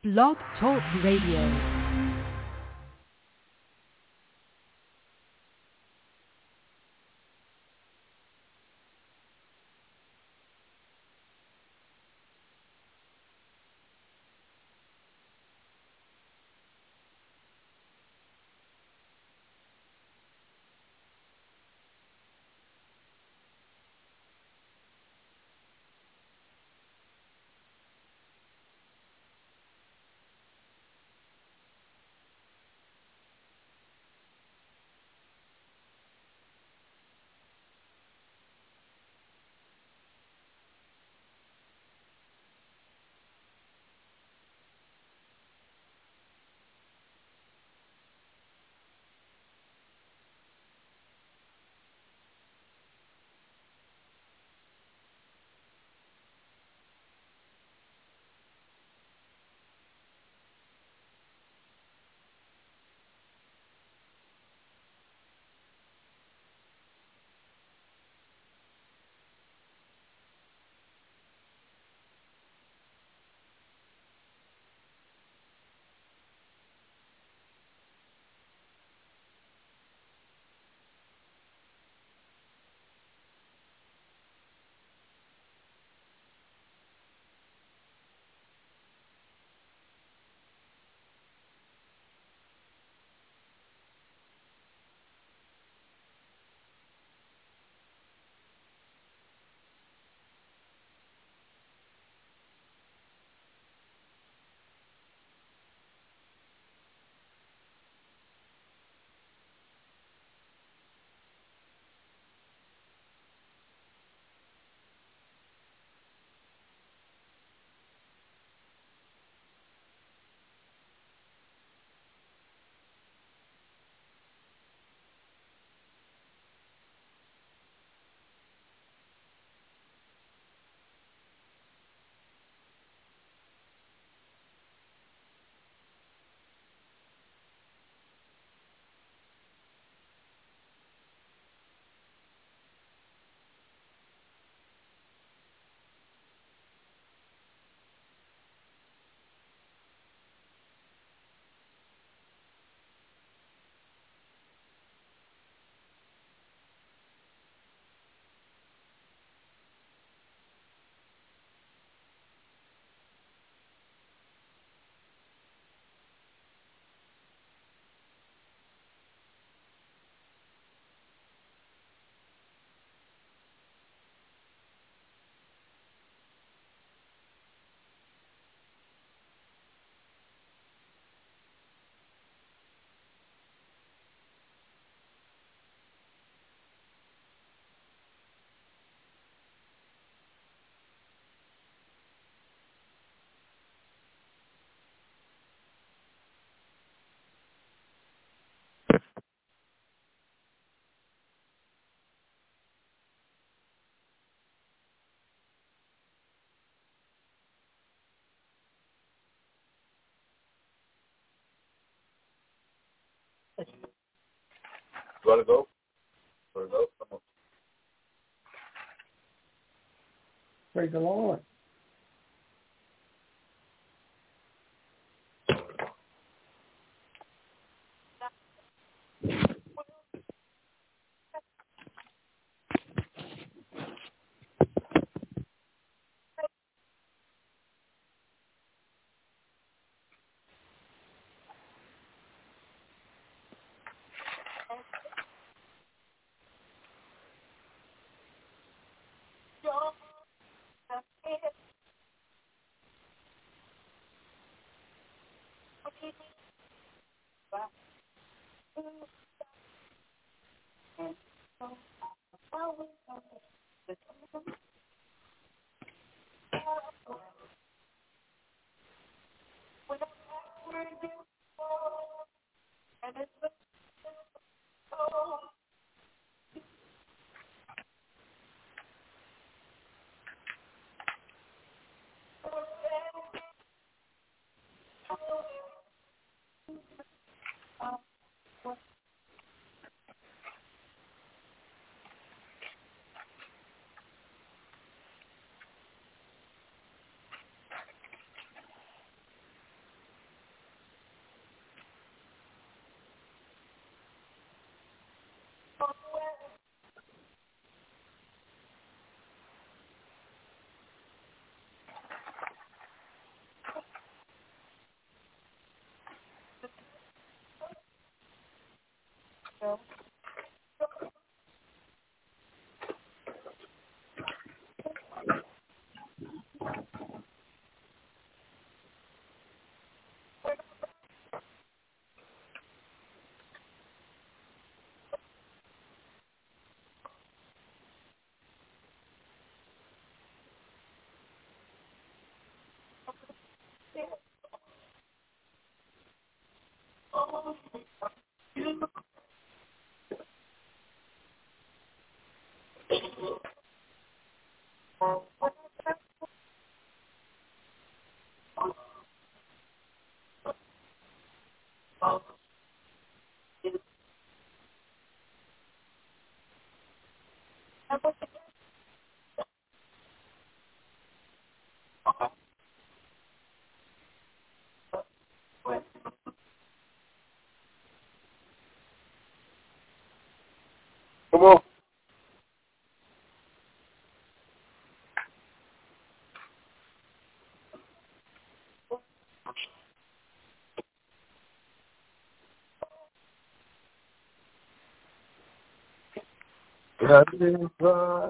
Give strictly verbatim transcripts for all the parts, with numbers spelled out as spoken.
Blog Talk Radio. Want to go? Want to go? Come on. Praise the Lord. Come on. God is God.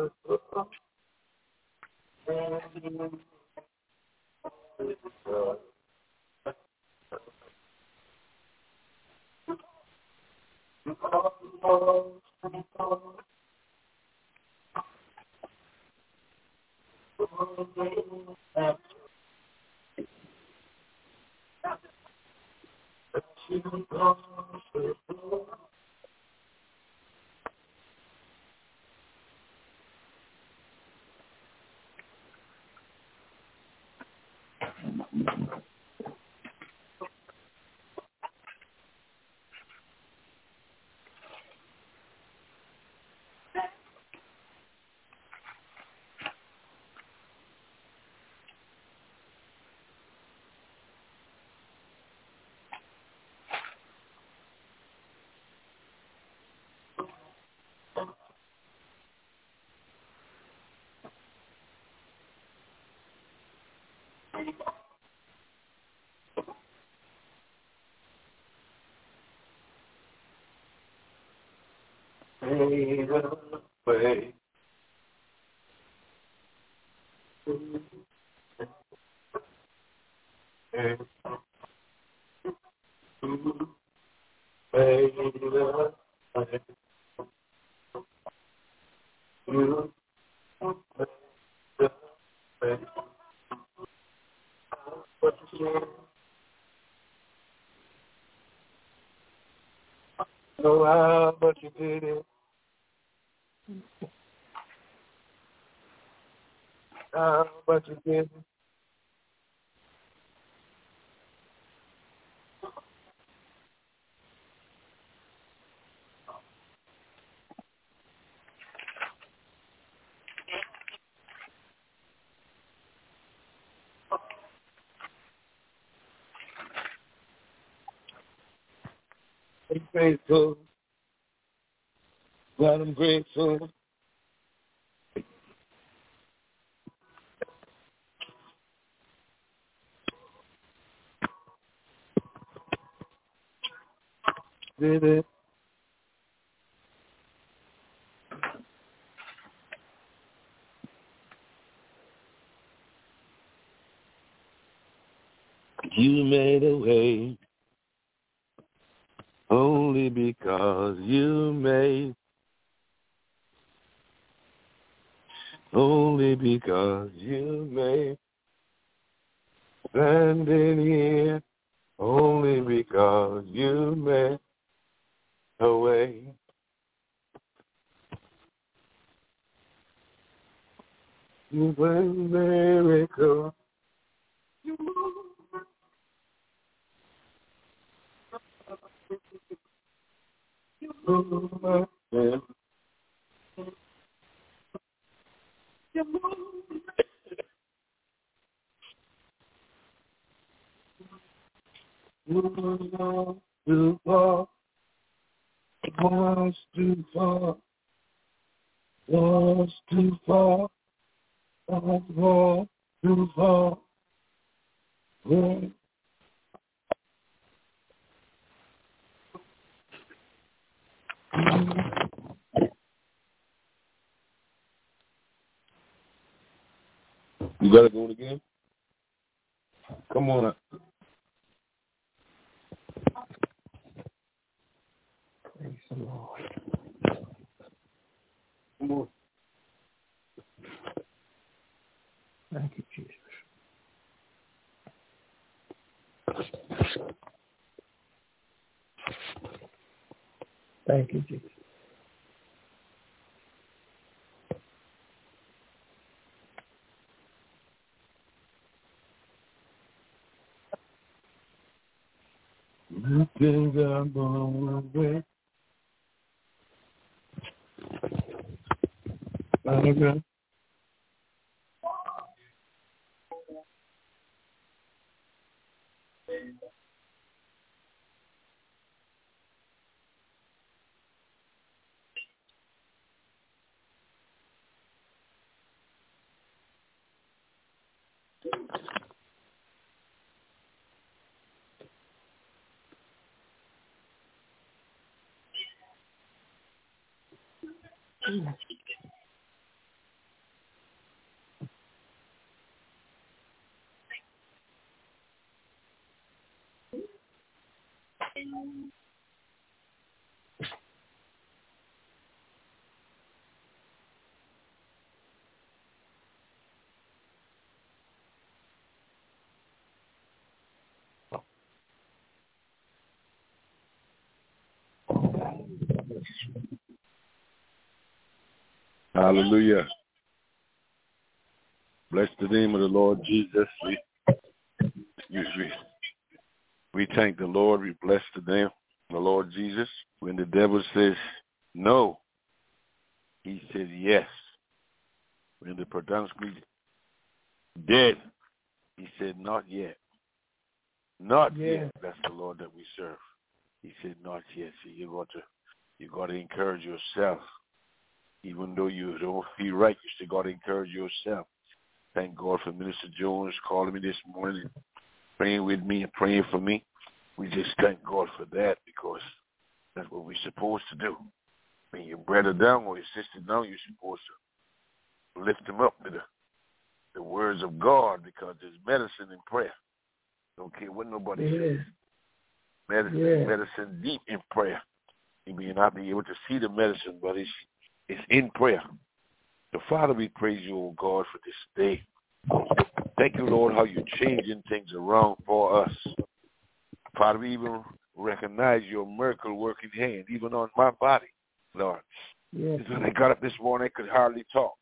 Fade away. Fade away. You what you know how, but you did it. How, but you did it. I'm faithful, God, I'm grateful. Did it. You made a way only because you made, only because you made, standing here, only because you made a way. You were a miracle. You moved my hand. You moved. You was too far, was too far, was too far, was too far. You got it going again? Come on up. Praise the Lord. Come on. Thank you, Jesus. Thank you, Jesus. Things are going away. Okay. Hallelujah. Bless the name of the Lord Jesus. We, we, we thank the Lord. We bless the name of the Lord Jesus. When the devil says no, he says yes. When the pronounced me dead, he said not yet. Not Yeah. yet. That's the Lord that we serve. He said not yet. See, you got to you got to encourage yourself. Even though you don't feel right, you still got to encourage yourself. Thank God for Minister Jones calling me this morning, praying with me and praying for me. We just thank God for that because that's what we're supposed to do. When your brother down or your sister down, you're supposed to lift them up with the, the words of God because there's medicine in prayer. Don't care what nobody Yeah. says. Medicine, Yeah. medicine deep in prayer. You may not be able to see the medicine, but it's it's in prayer. So, Father, we praise you, oh God, for this day. Thank you, Lord, how you're changing things around for us. Father, we even recognize your miracle-working hand, even on my body, Lord. Yeah. When I got up this morning, I could hardly talk.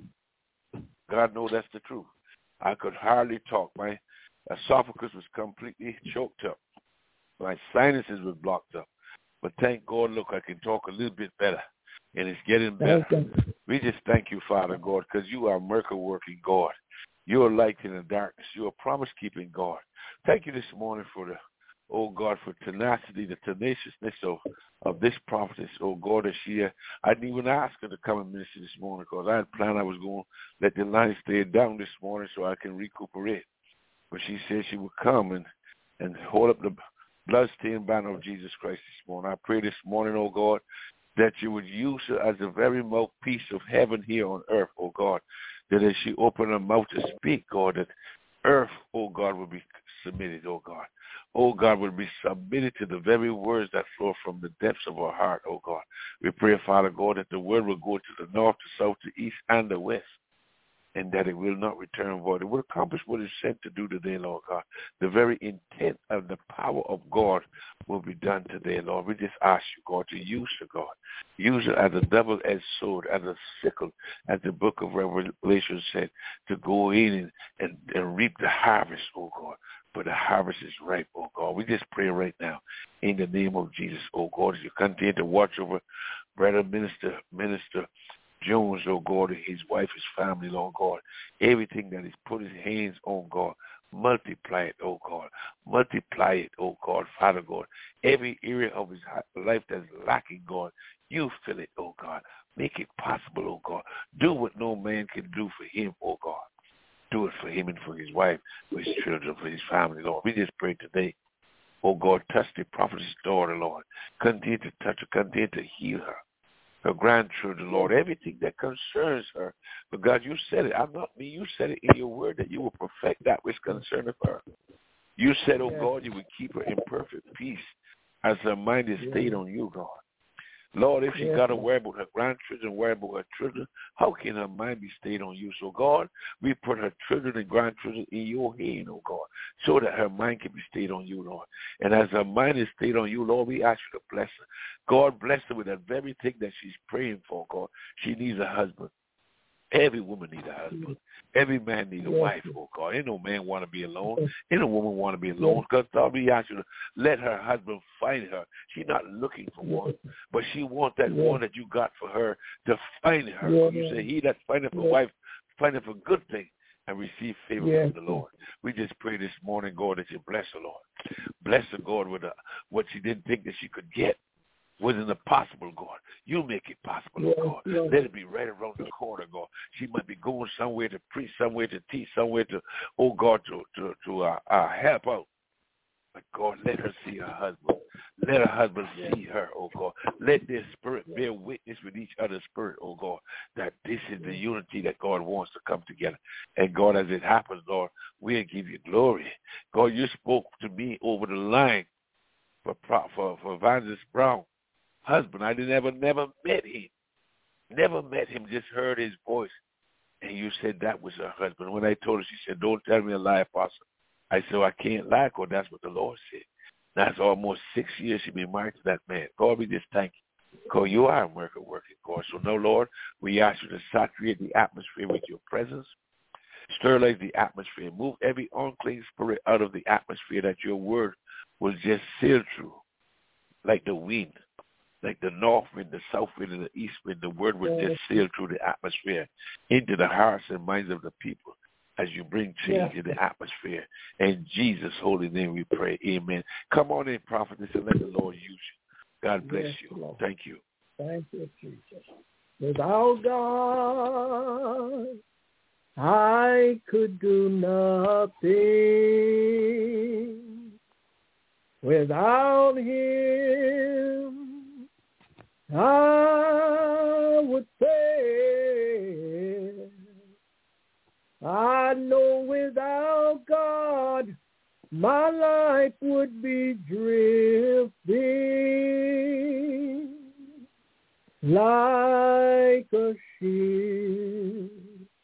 God knows that's the truth. I could hardly talk. My esophagus was completely choked up. My sinuses were blocked up. But thank God, look, I can talk a little bit better, and it's getting better. We just thank you, Father God, because you are a miracle-working God. You're a light in the darkness. You're a promise-keeping God. Thank you this morning for the, oh God, for tenacity, the tenaciousness of, of this prophetess, oh God, that she, uh, I didn't even ask her to come and minister this morning because I had planned I was going to let the line stay down this morning so I can recuperate. But she said she would come and, and hold up the bloodstained banner of Jesus Christ this morning. I pray this morning, oh God, that you would use her as the very mouthpiece of heaven here on earth, oh God, that as she opened her mouth to speak, God, that earth, oh God, will be submitted, oh God. Oh God, will be submitted to the very words that flow from the depths of our heart, oh God. We pray, Father God, that the word will go to the north, the south, the east, and the west, and that it will not return void. It will accomplish what it's sent to do today, Lord God. The very intent of the power of God will be done today, Lord. We just ask you, God, to use her, God. Use her as a double-edged sword, as a sickle, as the book of Revelation said, to go in and, and, and reap the harvest, oh God. For the harvest is ripe, oh God. We just pray right now in the name of Jesus, oh God, as you continue to watch over Brother Minister, Minister Jones, oh God, and his wife, his family, Lord God. Everything that he's put his hands on, God, multiply it, oh God. Multiply it, oh God, Father God. Every area of his life that's lacking, God, you fill it, oh God. Make it possible, oh God. Do what no man can do for him, oh God. Do it for him and for his wife, for his children, for his family, Lord. We just pray today Oh, God, touch the prophetess daughter, Lord. Continue to touch her. Continue to heal her. Her grandchildren, Lord, everything that concerns her. But, God, you said it. I'm not me. You said it in your word that you will perfect that which concerneth her. You said, oh, God, you would keep her in perfect peace as her mind is stayed on you, God. Lord, if she Yes, got to worry about her grandchildren, worry about her children, how can her mind be stayed on you? So, God, we put her children and grandchildren in your hand, oh God, so that her mind can be stayed on you, Lord. And as her mind is stayed on you, Lord, we ask you to bless her. God, bless her with that very thing that she's praying for, God. She needs a husband. Every woman needs a husband. Every man needs a wife, oh God. Ain't no man want to be alone. Ain't no woman want to be alone. Because God, we ask you to let her husband find her. She's not looking for one, but she wants that one that you got for her to find her. You say, he that findeth a wife, findeth a good thing and receive favor from the Lord. We just pray this morning, God, that you bless her, Lord. Bless her, God, with a, what she didn't think that she could get. Wasn't impossible, God. You make it possible, yes, God. Yes. Let it be right around the corner, God. She might be going somewhere to preach, somewhere to teach, somewhere to, oh God, to to, to uh, uh, help out. But God, let her see her husband. Let her husband yes. see her, oh God. Let their spirit yes. bear witness with each other's spirit, oh God, that this is the unity that God wants to come together. And God, as it happens, Lord, we'll give you glory. God, you spoke to me over the line for for, for Evangelist Brown. Husband, I never, never met him. Never met him, just heard his voice. And you said that was her husband. When I told her, she said, don't tell me a lie, Apostle. I said, well, I can't lie, because that's what the Lord said. That's almost six years she's been married to that man. God, we just thank you, because you are a miracle working, God. So now, Lord, we ask you to saturate the atmosphere with your presence. Sterilize the atmosphere. Move every unclean spirit out of the atmosphere, that your word will just sail through like the wind. Like the north wind, the south wind, and the east wind, the word will just sail through the atmosphere into the hearts and minds of the people as you bring change yeah. in the atmosphere. In Jesus' holy name we pray. Amen. Come on in, prophetess, and let the Lord use you. God bless yes, you. Lord. Thank you. Thank you, Jesus. Without God, I could do nothing. Without him, I would say, I know without God, my life would be drifting like a ship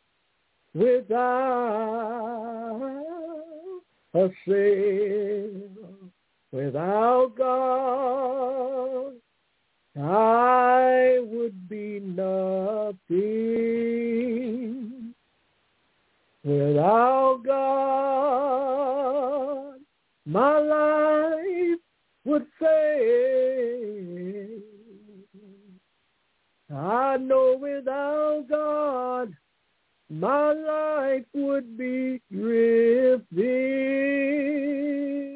without a sail. Without God, I would be nothing. Without God, my life would fail. I know without God, my life would be drifting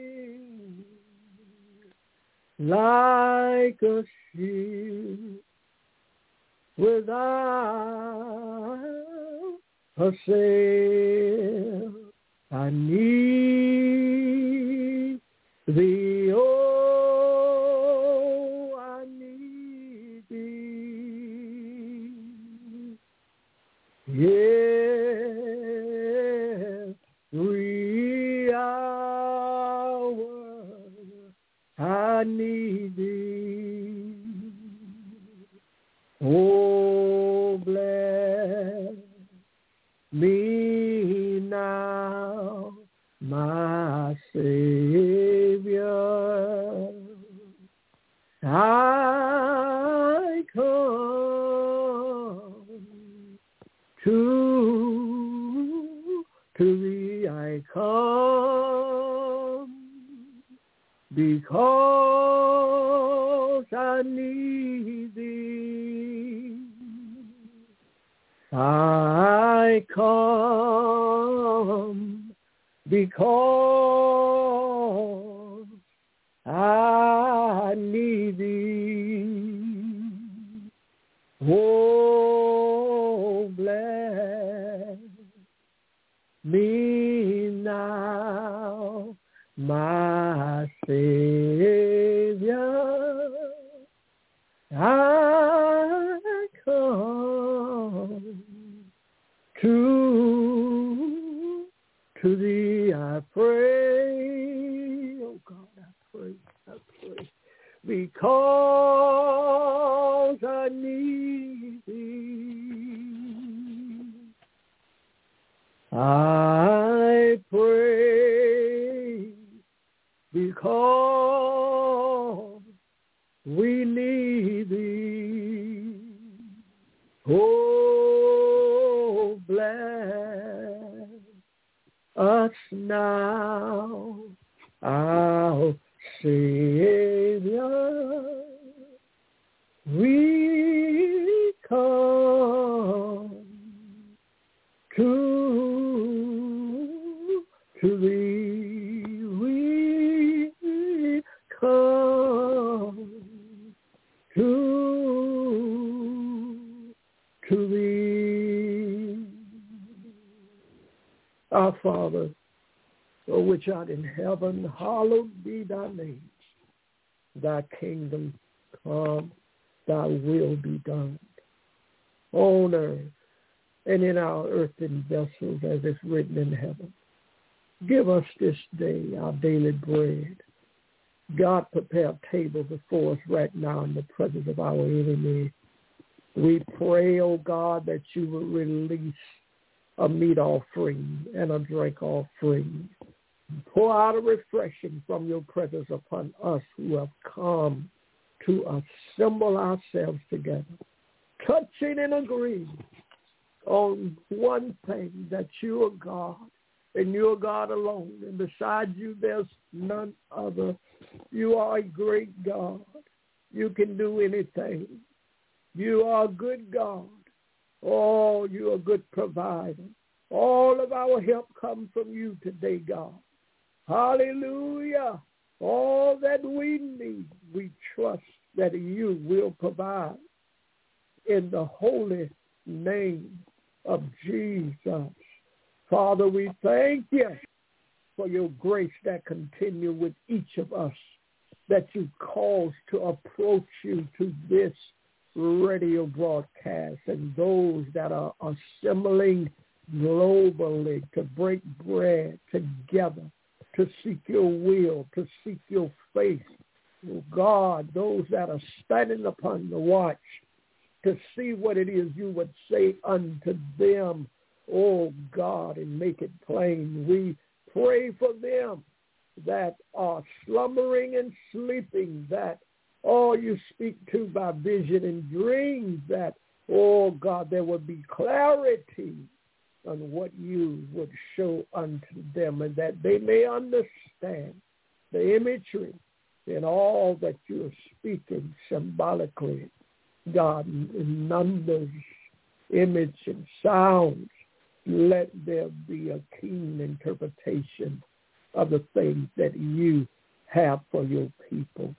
like a ship without a sail. I need thee, oh, I need thee. Every hour I need thee. Oh, bless me now, my Savior. I come to, to thee, I come because I need thee. I come because I need thee. Oh, bless me now, my my Savior, I come to, to thee I pray. Oh God, I pray, I pray, because I need thee. I pray because we need thee. Oh, bless us now, our Savior. We come to, to thee. We come to, to thee. Our Father, which art in heaven, hallowed be thy name. Thy kingdom come, thy will be done on earth and in our earthen vessels as it's written in heaven. Give us this day our daily bread. God, prepare a table before us right now in the presence of our enemy. We pray, oh God, that you will release a meat offering and a drink offering. Pour out a refreshing from your presence upon us who have come to assemble ourselves together, touching and agreeing on one thing, that you are God and you are God alone. And beside you, there's none other. You are a great God. You can do anything. You are a good God. Oh, you are a good provider. All of our help comes from you today, God. Hallelujah. All that we need, we trust that you will provide. In the holy name of Jesus. Father, we thank you for your grace that continue with each of us, that you cause to approach you to this radio broadcast, and those that are assembling globally to break bread together, to seek your will, to seek your face. Oh God, those that are standing upon the watch to see what it is you would say unto them, oh God, and make it plain. We pray for them that are slumbering and sleeping, that all you speak to by vision and dreams, that, oh God, there would be clarity on what you would show unto them, and that they may understand the imagery in all that you are speaking symbolically, God, in numbers, image, and sounds. Let there be a keen interpretation of the things that you have for your people.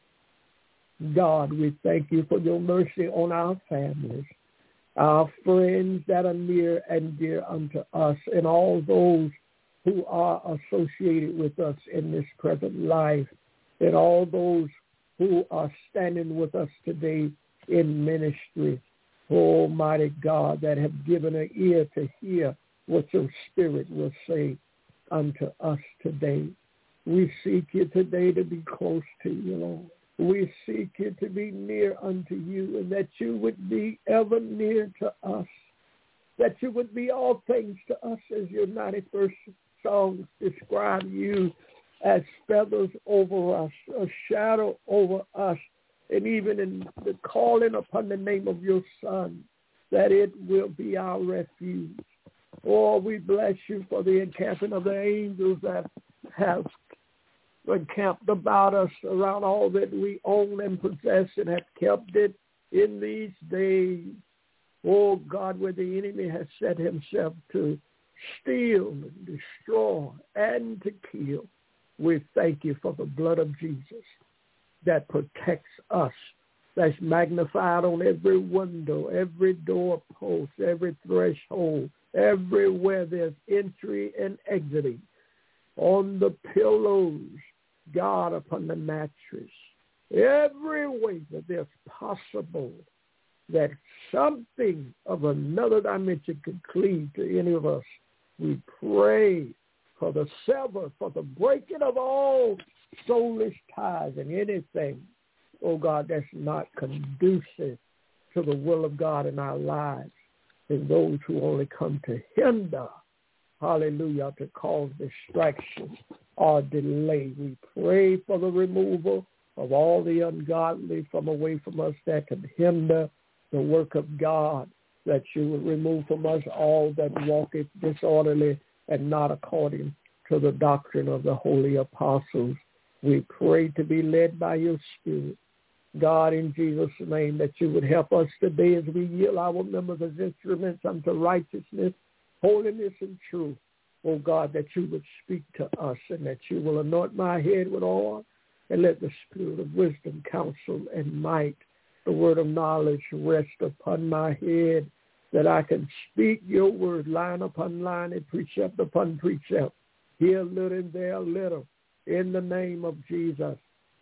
God, we thank you for your mercy on our families, our friends that are near and dear unto us, and all those who are associated with us in this present life, and all those who are standing with us today in ministry. Almighty God, that have given an ear to hear what your Spirit will say unto us today. We seek you today to be close to you, Lord. We seek you to be near unto you, and that you would be ever near to us, that you would be all things to us, as your ninety-first songs describe you as feathers over us, a shadow over us, and even in the calling upon the name of your Son, that it will be our refuge. Oh, we bless you for the encamping of the angels that have encamped about us, around all that we own and possess, and have kept it in these days. Oh, God, where the enemy has set himself to steal and destroy and to kill, we thank you for the blood of Jesus that protects us, that's magnified on every window, every doorpost, every threshold, everywhere there's entry and exiting, on the pillows God, upon the mattress. Every way that there's possible that something of another dimension could cleave to any of us. We pray for the sever, for the breaking of all soulless ties and anything, oh God, that's not conducive to the will of God in our lives, and those who only come to hinder, hallelujah, to cause distraction or delay. We pray for the removal of all the ungodly from away from us that can hinder the work of God, that you would remove from us all that walketh disorderly and not according to the doctrine of the holy apostles. We pray to be led by your Spirit, God, in Jesus' name, that you would help us today as we yield our members as instruments unto righteousness, holiness, and truth. Oh, God, that you would speak to us and that you will anoint my head with oil and let the spirit of wisdom, counsel, and might, the word of knowledge rest upon my head, that I can speak your word line upon line and precept upon precept, here a little and there a little, in the name of Jesus.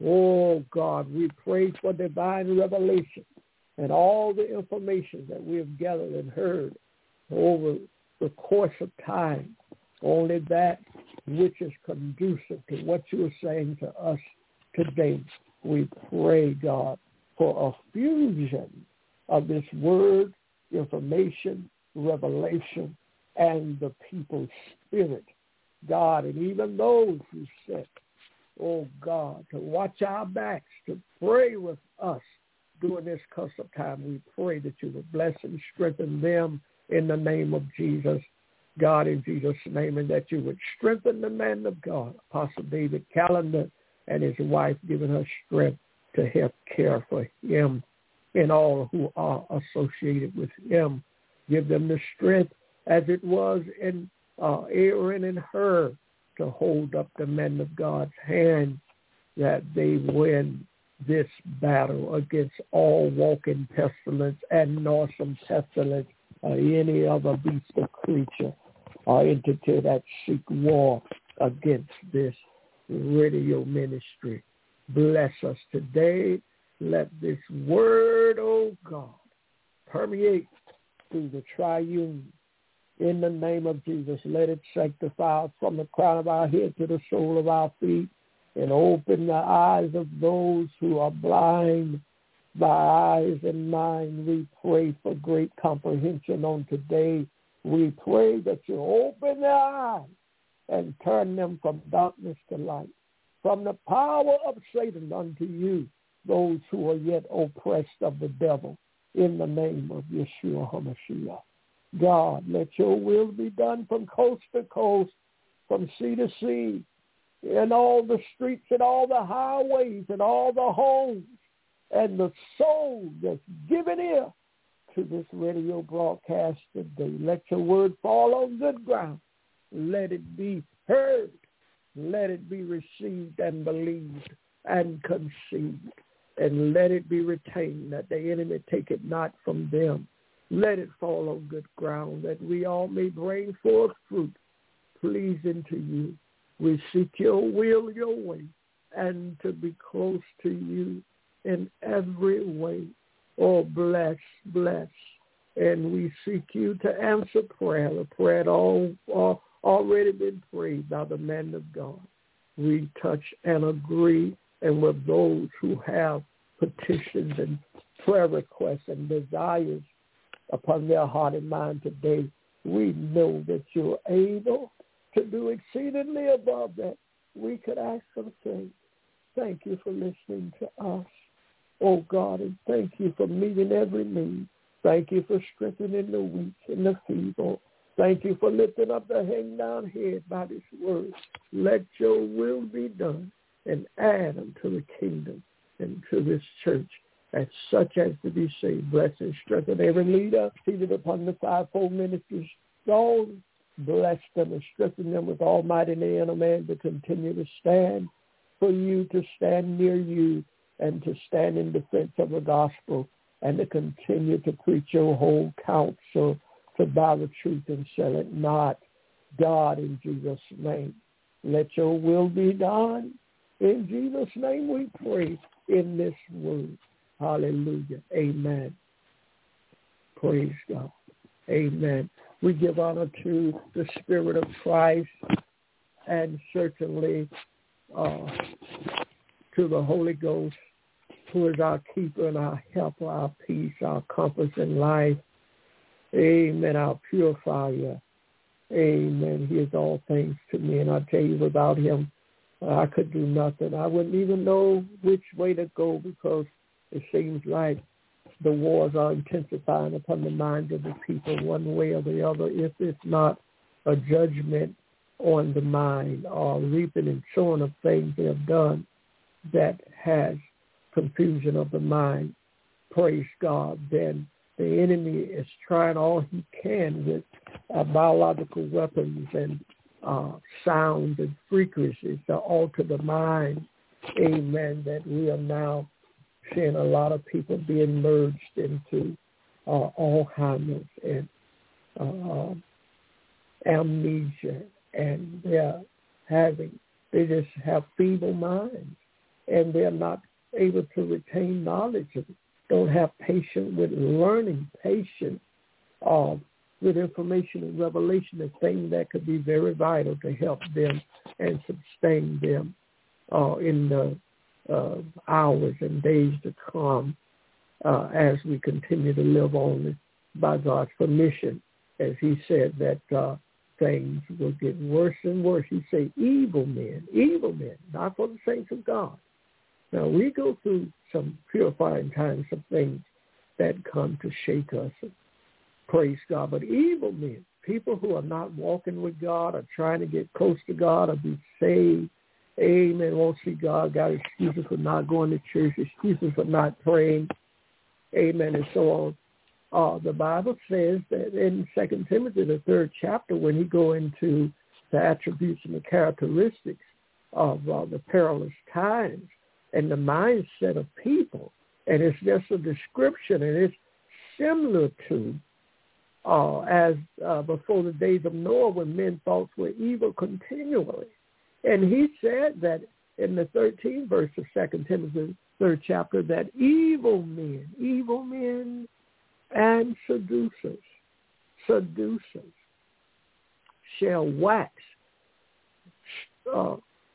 Oh, God, we pray for divine revelation and all the information that we have gathered and heard over the course of time, only that which is conducive to what you are saying to us today. We pray, God, for a fusion of this word, information, revelation, and the people's spirit, God, and even those who said, oh, God, to watch our backs, to pray with us during this cuss of time. We pray that you would bless and strengthen them in the name of Jesus, God, in Jesus' name, and that you would strengthen the man of God, Apostle David Callender, and his wife, giving her strength to help care for him and all who are associated with him. Give them the strength as it was in uh, Aaron and Hur to hold up the men of God's hand, that they win this battle against all walking pestilence and noisome pestilence or any other beast or creature or entity that seek war against this radio ministry. Bless us today. Let this word, oh God, permeate through the triune. In the name of Jesus, let it sanctify us from the crown of our head to the sole of our feet, and open the eyes of those who are blind by eyes and mind. We pray for great comprehension on today. We pray that you open their eyes and turn them from darkness to light, from the power of Satan unto you, those who are yet oppressed of the devil, in the name of Yeshua HaMashiach. God, let your will be done from coast to coast, from sea to sea, in all the streets and all the highways and all the homes, and the soul that's given ear to this radio broadcast today. Let your word fall on good ground. Let it be heard. Let it be received and believed and conceived. And let it be retained, that the enemy take it not from them. Let it fall on good ground, that we all may bring forth fruit pleasing to you. We seek your will, your way, and to be close to you in every way. Oh, bless, bless. And we seek you to answer prayer, the prayer that all, all already been prayed by the man of God. We touch and agree, and with those who have petitions and prayer requests and desires upon their heart and mind today, we know that you're able to do exceedingly above that we could ask or think. Thank you for listening to us, oh God, and thank you for meeting every need. Thank you for strengthening the weak and the feeble. Thank you for lifting up the hang down head by this word. Let your will be done, and add unto the kingdom and to this church as such as to be saved. Bless and strengthen every leader seated upon the fivefold ministry's throne. Bless them and strengthen them with almighty in the inner man to continue to stand for you, to stand near you, and to stand in defense of the gospel, and to continue to preach your whole counsel, to buy the truth and sell it not. God, in Jesus' name, let your will be done. In Jesus' name we pray in this word. Hallelujah. Amen. Praise God. Amen. We give honor to the Spirit of Christ and certainly uh, to the Holy Ghost, who is our keeper and our helper, our peace, our compass in life. Amen. Our purifier. Amen. He is all things to me. And I tell you, without him, I could do nothing. I wouldn't even know which way to go, because it seems like the wars are intensifying upon the minds of the people one way or the other, if it's not a judgment on the mind or reaping and sowing of things they have done that has confusion of the mind. Praise God. Then the enemy is trying all he can with uh, biological weapons and uh, sounds and frequencies to alter the mind. Amen. That we are now seeing a lot of people being merged into uh, Alzheimer's and uh, amnesia, and they're having, they just have feeble minds, and they're not able to retain knowledge, and don't have patience with learning, patience uh, with information and revelation, a thing that could be very vital to help them and sustain them uh, in the uh, hours and days to come uh, as we continue to live on by God's permission. As he said that uh, things will get worse and worse. He said evil men, evil men, not for the saints of God. Now, we go through some purifying times of things that come to shake us. Praise God. But evil men, people who are not walking with God, are trying to get close to God or be saved, amen, won't see God, got excuses for not going to church, excuses for not praying, amen, and so on. Uh, the Bible says that in Second Timothy, the third chapter, when he go into the attributes and the characteristics of uh, the perilous times and the mindset of people, and it's just a description, and it's similar to uh, as uh, before the days of Noah, when men thoughts were evil continually. And he said that in the thirteenth verse of Second Timothy, third chapter, that evil men, evil men and seducers, seducers shall wax uh,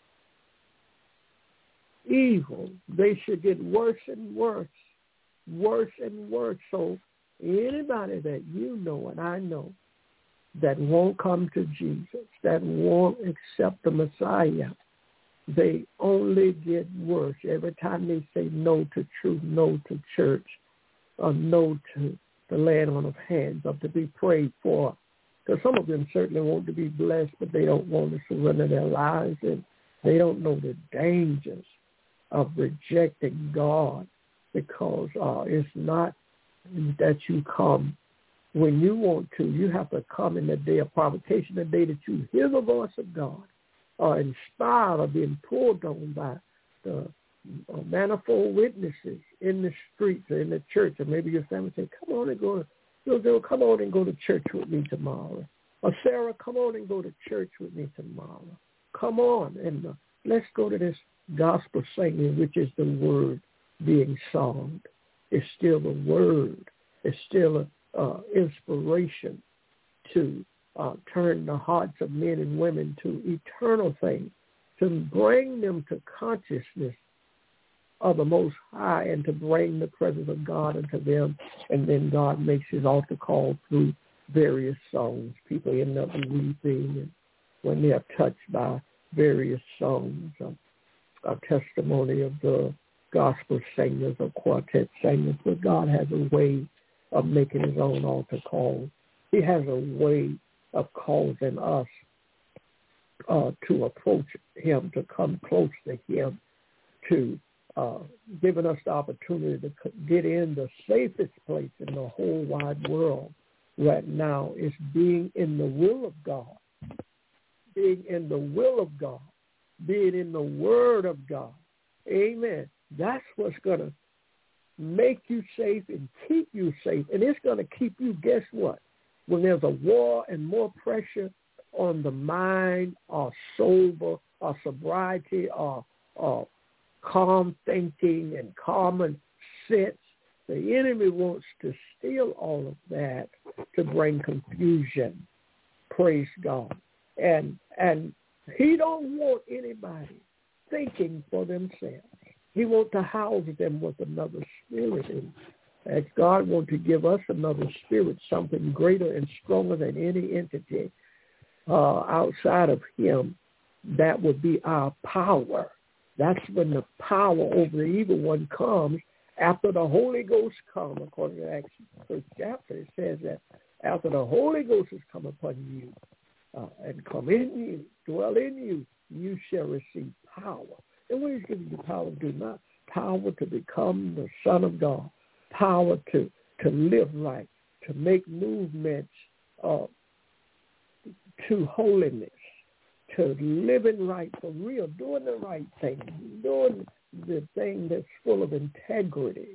evil. They should get worse and worse, worse and worse. So anybody that you know and I know that won't come to Jesus, that won't accept the Messiah, they only get worse. Every time they say no to truth, no to church, or no to the laying on of hands, or to be prayed for. Because some of them certainly want to be blessed, but they don't want to surrender their lives, and they don't know the dangers of rejecting God, because uh, it's not that you come when you want to. You have to come in the day of provocation, the day that you hear the voice of God, or inspired or being pulled on by the uh, manifold witnesses in the streets or in the church, or maybe your family say, come on and go, you'll go, come on and go to church with me tomorrow. Or Sarah, come on and go to church with me tomorrow. Come on and uh, let's go to this gospel singing, which is the word being sung. It's still the word. It's still a Uh, inspiration to uh, turn the hearts of men and women to eternal things, to bring them to consciousness of the Most High, and to bring the presence of God into them. And then God makes his altar call through various songs. People end up weeping, and when they are touched by various songs, uh, a testimony of the gospel singers or quartet singers. But God has a way of making his own altar call. He has a way of causing us uh, to approach him, to come close to him, to uh, giving us the opportunity to get in the safest place in the whole wide world right now is being in the will of God, being in the will of God, being in the word of God. Amen. That's what's going to make you safe and keep you safe. And it's going to keep you, guess what? When there's a war and more pressure on the mind or sober or sobriety or uh, calm thinking and common sense. The enemy wants to steal all of that to bring confusion. Praise God. And and he don't want anybody thinking for themselves. He wants to house them with another spirit. And as God wants to give us another spirit, something greater and stronger than any entity uh, outside of him, that would be our power. That's when the power over the evil one comes after the Holy Ghost comes. According to Acts first chapter, it says that after the Holy Ghost has come upon you uh, and come in you, dwell in you, you shall receive power. And what he's giving you power to do? Not power to become the Son of God, power to, to live right, to make movements uh, to holiness, to living right for real, doing the right thing, doing the thing that's full of integrity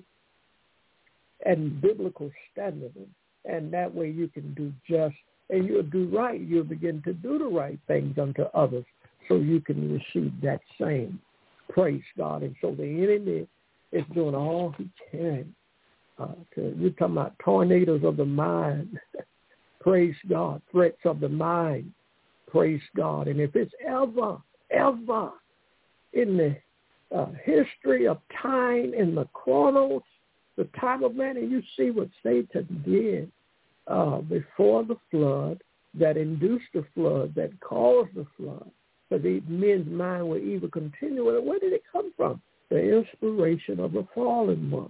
and biblical standards. And that way you can do just, and you'll do right. You'll begin to do the right things unto others so you can receive that same. Praise God. And so the enemy is doing all he can. Uh, to, you're talking about tornadoes of the mind. Praise God. Threats of the mind. Praise God. And if it's ever, ever in the uh, history of time, in the chronos, the time of man, and you see what Satan did uh, before the flood, that induced the flood, that caused the flood, so the men's mind were evil continually. Where did it come from? The inspiration of the fallen one.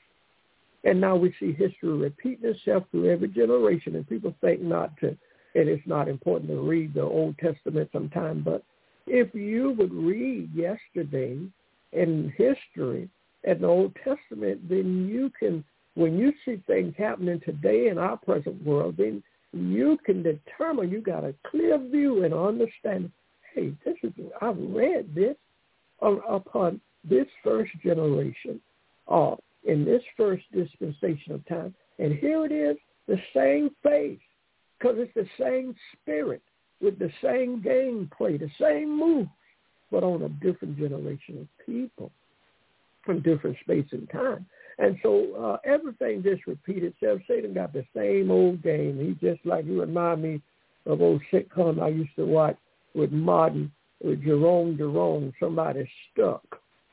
And now we see history repeating itself through every generation, and people think not to, and it's not important to read the Old Testament sometime, but if you would read yesterday in history and the Old Testament, then you can, when you see things happening today in our present world, then you can determine, you got a clear view and understanding, hey, this is, I've read this on, upon this first generation, uh, in this first dispensation of time. And here it is, the same face, because it's the same spirit with the same gameplay, the same move, but on a different generation of people from different space and time. And so uh, everything just repeats itself. Satan got the same old game. He just like, you remind me of old sitcom I used to watch with Martin, with Jerome Jerome, somebody stuck,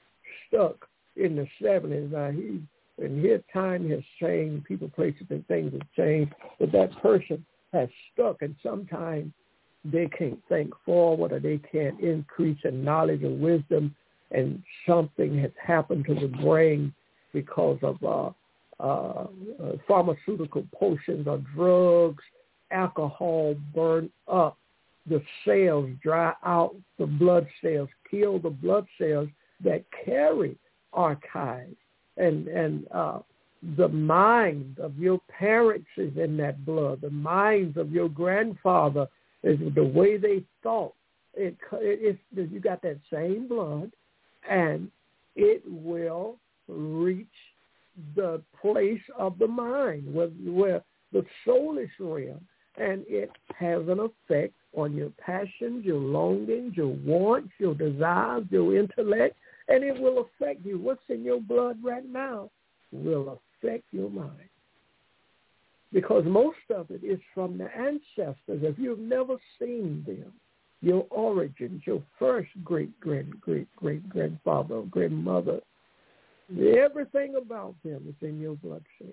stuck in the seventies. Now, he, and his time has changed, people, places, and things have changed, but that person has stuck, and sometimes they can't think forward or they can't increase in knowledge or wisdom, and something has happened to the brain because of uh, uh, uh, pharmaceutical potions or drugs, alcohol burn up the cells, dry out the blood cells, kill the blood cells that carry archives. And, and uh, the mind of your parents is in that blood. The minds of your grandfather is the way they thought. It, it, it's, you got that same blood, and it will reach the place of the mind where, where the soulish realm, and it has an effect on your passions, your longings, your wants, your desires, your intellect, and it will affect you. What's in your blood right now will affect your mind, because most of it is from the ancestors. If you've never seen them, your origins, your first great, great, great, great grandfather or grandmother, everything about them is in your blood cell,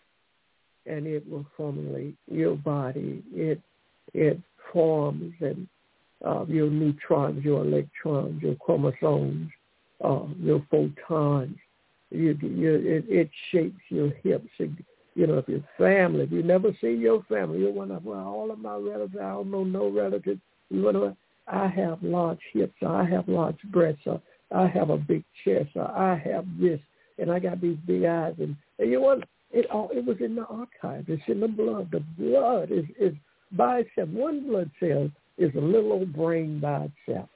and it will formulate your body. It it forms and uh, your neutrons, your electrons, your chromosomes, uh, your photons. You, you, it, it shapes your hips. It, you know, if your family, if you never see your family, you wonder, well, all of my relatives, I don't know no relatives. You wonder, I have large hips, or I have large breasts, or I have a big chest, or I have this, and I got these big eyes. And, and you wonder, it all, it was in the archive. It's in the blood. The blood is, is by itself. One blood cell is a little old brain by itself.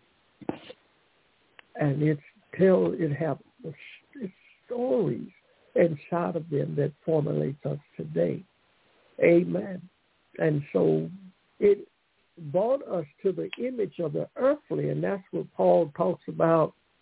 And it's tell it have it's stories inside of them that formulates us today. Amen. And so it brought us to the image of the earthly, and that's what Paul talks about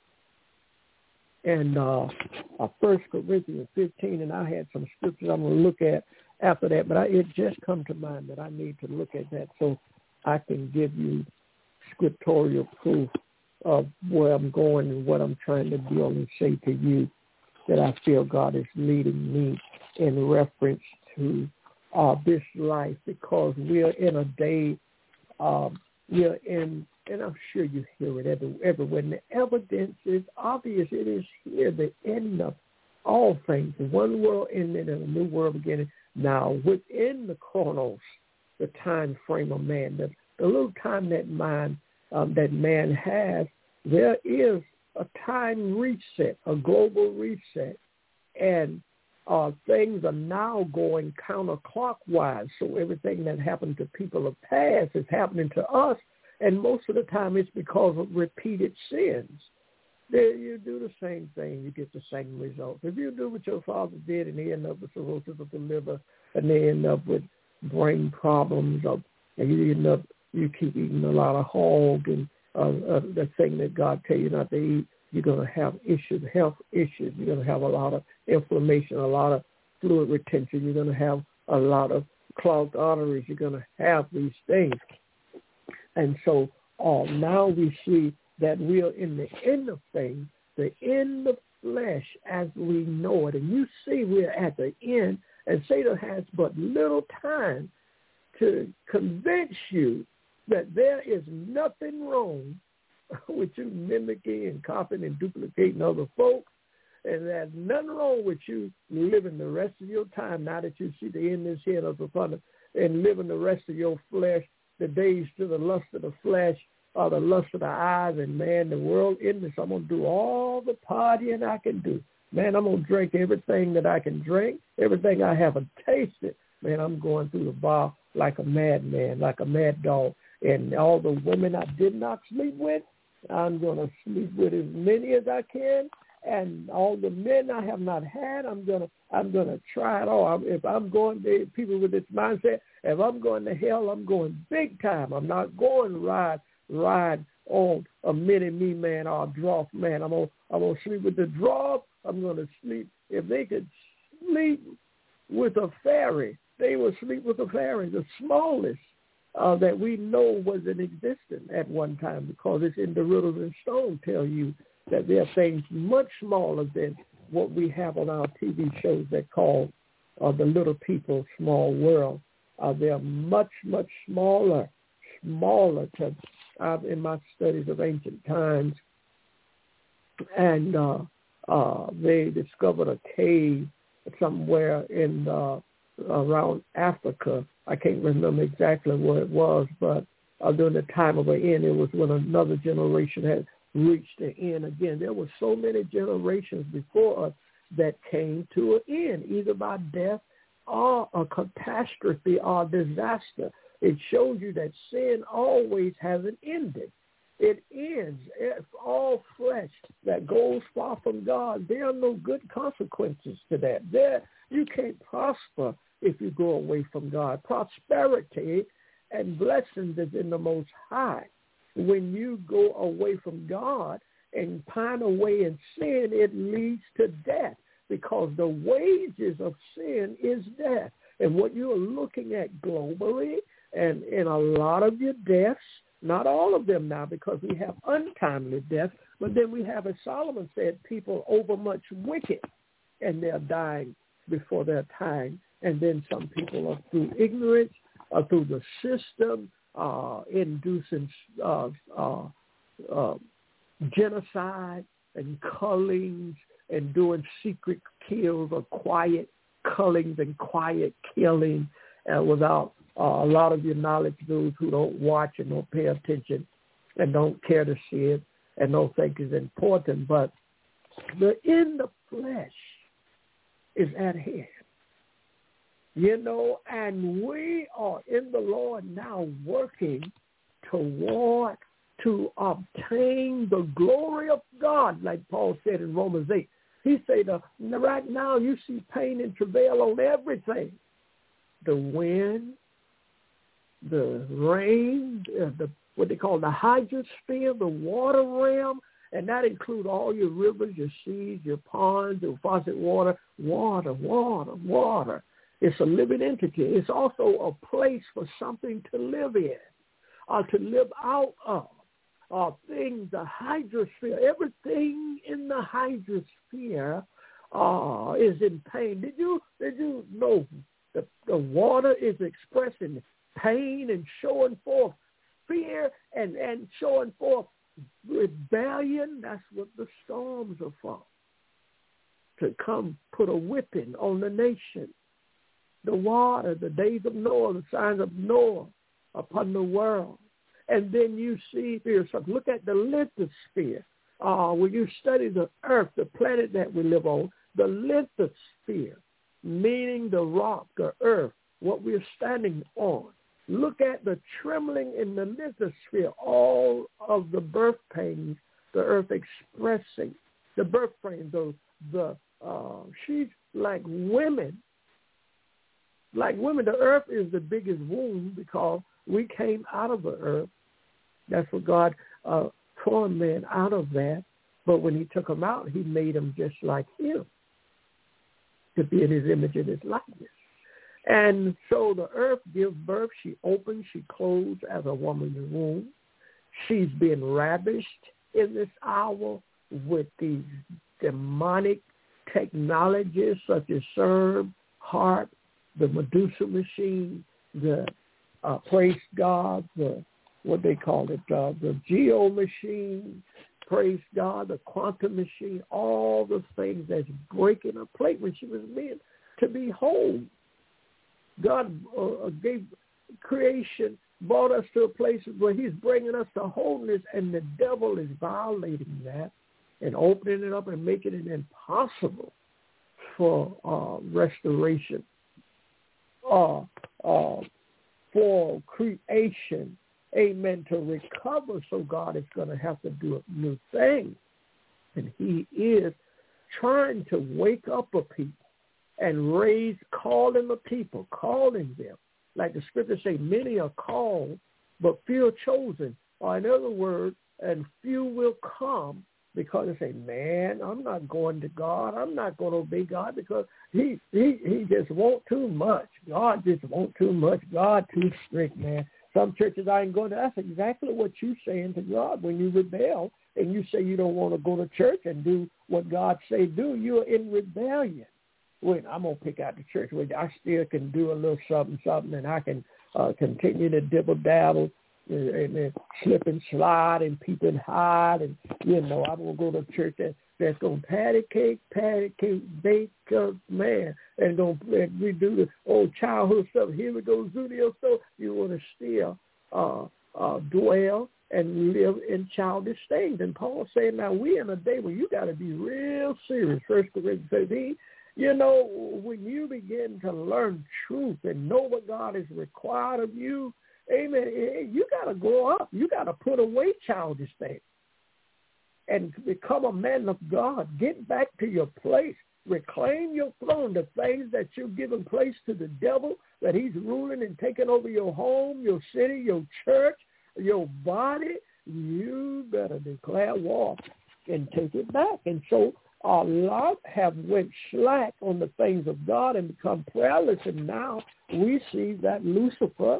in uh, uh, First Corinthians fifteen, and I had some scriptures I'm going to look at after that, but I, it just come to mind that I need to look at that so I can give you scriptural proof of where I'm going and what I'm trying to deal and say to you that I feel God is leading me in reference to uh, this life, because we're in a day, um, we're in, and I'm sure you hear it every, everywhere, and the evidence is obvious. It is here, the end of all things, one world ending and a new world beginning. Now, within the chronos, the time frame of man, the, the little time that man, um, that man has, there is a time reset, a global reset, and uh, things are now going counterclockwise. So everything that happened to people of past is happening to us, and most of the time it's because of repeated sins. There you do the same thing, you get the same results. If you do what your father did and they end up with cirrhosis of the liver, and they end up with brain problems, or, and you end up, you keep eating a lot of hog and uh, uh, the thing that God tell you not to eat, you're going to have issues, health issues. You're going to have a lot of inflammation, a lot of fluid retention. You're going to have a lot of clogged arteries. You're going to have these things. And so uh, now we see that we are in the end of things, the end of flesh as we know it. And you see we're at the end, and Satan has but little time to convince you that there is nothing wrong with you mimicking and copying and duplicating other folks, and there's nothing wrong with you living the rest of your time, now that you see the end is here of the fun, and living the rest of your flesh, the days to the lust of the flesh, or the lust of the eyes, and man, the world in this, I'm going to do all the partying I can do. Man, I'm going to drink everything that I can drink, everything I haven't tasted. Man, I'm going through the bar like a madman, like a mad dog. And all the women I did not sleep with, I'm going to sleep with as many as I can. And all the men I have not had, I'm going to I'm going to try it all. If I'm going to, people with this mindset, if I'm going to hell, I'm going big time. I'm not going ride ride on a mini-me man or a draft man. I'm going I'm gonna sleep with the draft. I'm going to sleep. If they could sleep with a fairy, they would sleep with a fairy, the smallest uh, that we know was in existence at one time, because it's in the riddles and stone tell you that there are things much smaller than what we have on our T V shows that call uh, the Little People, Small World. Uh, they're much, much smaller, smaller to, uh, in my studies of ancient times. And uh, uh, they discovered a cave somewhere in uh, around Africa. I can't remember exactly where it was, but uh, during the time of the end, it was when another generation had reached the end again. There were so many generations before us that came to an end, either by death or a catastrophe or disaster. It shows you that sin always hasn't ended. It ends. If all flesh that goes far from God, there are no good consequences to that. There, you can't prosper if you go away from God. Prosperity and blessings is in the Most High. When you go away from God and pine away in sin, it leads to death, because the wages of sin is death. And what you are looking at globally, and in a lot of your deaths, not all of them now, because we have untimely death, but then we have, as Solomon said, people overmuch wicked, and they're dying before their time. And then some people are through ignorance, or through the system, uh, inducing uh, uh, uh, genocide and cullings, and doing secret kills or quiet cullings and quiet killing uh, without uh, a lot of your knowledge, those who don't watch and don't pay attention and don't care to see it and don't think it's important. But the end of flesh is at hand. You know, and we are in the Lord now working toward to obtain the glory of God, like Paul said in Romans eight. He said, uh, right now you see pain and travail on everything. The wind, the rain, uh, the what they call the hydrosphere, the water realm, And that includes all your rivers, your seas, your ponds, your faucet water, water, water, water. It's a living entity. It's also a place for something to live in, or to live out of. Uh, things, the hydrosphere, everything in the hydrosphere uh, is in pain. Did you did you know that the water is expressing pain and showing forth fear and, and showing forth rebellion? That's what the storms are for, to come put a whipping on the nation. The water, the days of Noah, the signs of Noah upon the world. And then you see here, so look at the lithosphere. Uh, when you study the earth, the planet that we live on, the lithosphere, meaning the rock, the earth, what we're standing on. Look at the trembling in the lithosphere, all of the birth pains, the earth expressing, the birth pains, the, the uh, she's like women. Like women, the earth is the biggest womb because we came out of the earth. That's what God uh, formed man out of that. But when he took him out, he made him just like him, to be in his image and his likeness. And so the earth gives birth. She opens, she closes as a woman's womb. She's been ravished in this hour with these demonic technologies such as CERN, HAARP, the Medusa machine, the uh, praise God, the what they call it, uh, the Geo machine, praise God, the quantum machine, all the things that's breaking her plate when she was meant to be whole. God uh, gave creation, brought us to a place where he's bringing us to wholeness, and the devil is violating that and opening it up and making it impossible for uh, restoration. Uh, uh, for creation, amen, to recover. So God is going to have to do a new thing. And he is trying to wake up a people and raise, calling the people, calling them. Like the scriptures say, many are called, but few are chosen. Or in other words, and few will come, because they say, man, I'm not going to God. I'm not going to obey God because he he he just want too much. God just want too much. God too strict, man. Some churches I ain't going to. That's exactly what you're saying to God when you rebel and you say you don't want to go to church and do what God say do. You're in rebellion. Wait, I'm going to pick out the church where I still can do a little something, something, and I can uh, continue to dibble-dabble and then slip and slide and peep and hide, and you know I'm gonna go to a church that that's gonna patty cake, patty cake, bake up, man, and gonna and we do the old childhood stuff. Here we go, Zunio. So you want to still uh, uh, dwell and live in childish things. And Paul's saying, now we're in a day where you got to be real serious. First Corinthians says, he, you know, when you begin to learn truth and know what God has required of you. Amen. You got to grow up. You got to put away childish things and become a man of God. Get back to your place. Reclaim your throne. The things that you've given place to the devil, that he's ruling and taking over your home, your city, your church, your body, you better declare war and take it back. And so a lot have went slack on the things of God and become prayerless. And now we see that Lucifer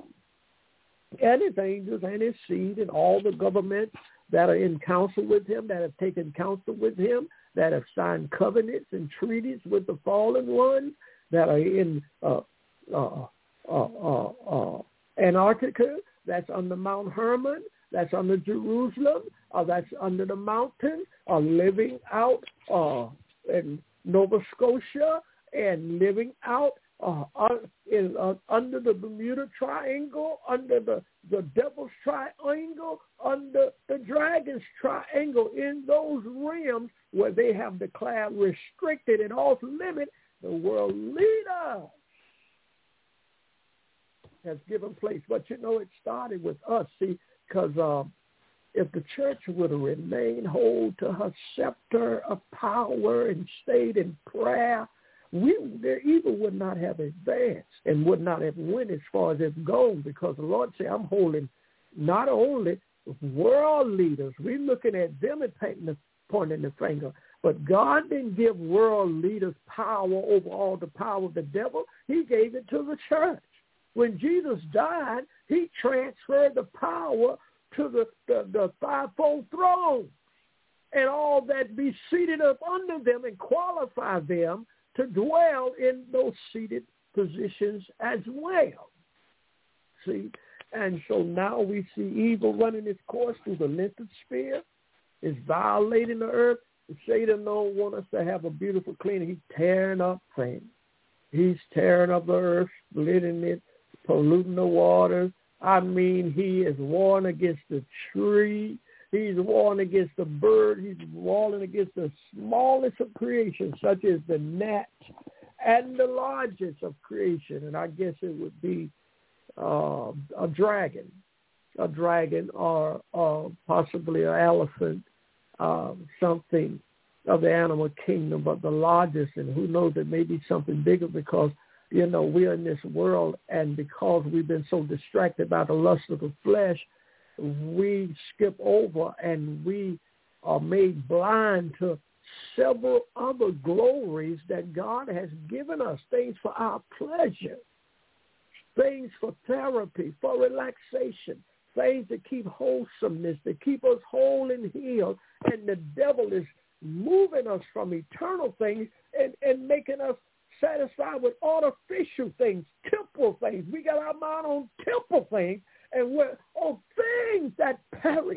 and his angels and his seed and all the governments that are in counsel with him, that have taken counsel with him, that have signed covenants and treaties with the fallen ones, that are in uh, uh, uh, uh, uh, Antarctica, that's under Mount Hermon, that's under Jerusalem, uh, that's under the mountain, are living out uh, in Nova Scotia and living out Uh, uh, in, uh, under the Bermuda Triangle, under the, the Devil's Triangle, under the Dragon's Triangle, in those realms where they have declared restricted and off limit, the world leader has given place. But you know, it started with us, see, because uh, if the church would have remained hold to her scepter of power and stayed in prayer, We, their evil would not have advanced and would not have went as far as it's gone, because the Lord said, I'm holding not only world leaders. We're looking at them and painting the, pointing the finger. But God didn't give world leaders power over all the power of the devil. He gave it to the church. When Jesus died, he transferred the power to the, the, the fivefold throne and all that be seated up under them and qualify them to dwell in those seated positions as well. See? And so now we see evil running its course through the lengthened spear. It's violating the earth. Satan don't want us to have a beautiful cleaning. He's tearing up things. He's tearing up the earth, splitting it, polluting the waters. I mean, he is warring against the tree. He's warring against the bird. He's warring against the smallest of creation, such as the gnat, and the largest of creation. And I guess it would be uh, a dragon, a dragon or uh, possibly an elephant, uh, something of the animal kingdom, but the largest. And who knows, it may be something bigger because, you know, we're in this world, and because we've been so distracted by the lust of the flesh, we skip over and we are made blind to several other glories that God has given us, things for our pleasure, things for therapy, for relaxation, things to keep wholesomeness, to keep us whole and healed. And the devil is moving us from eternal things and, and making us satisfied with artificial things, temporal things. We got our mind on temporal things and we're on things that perish.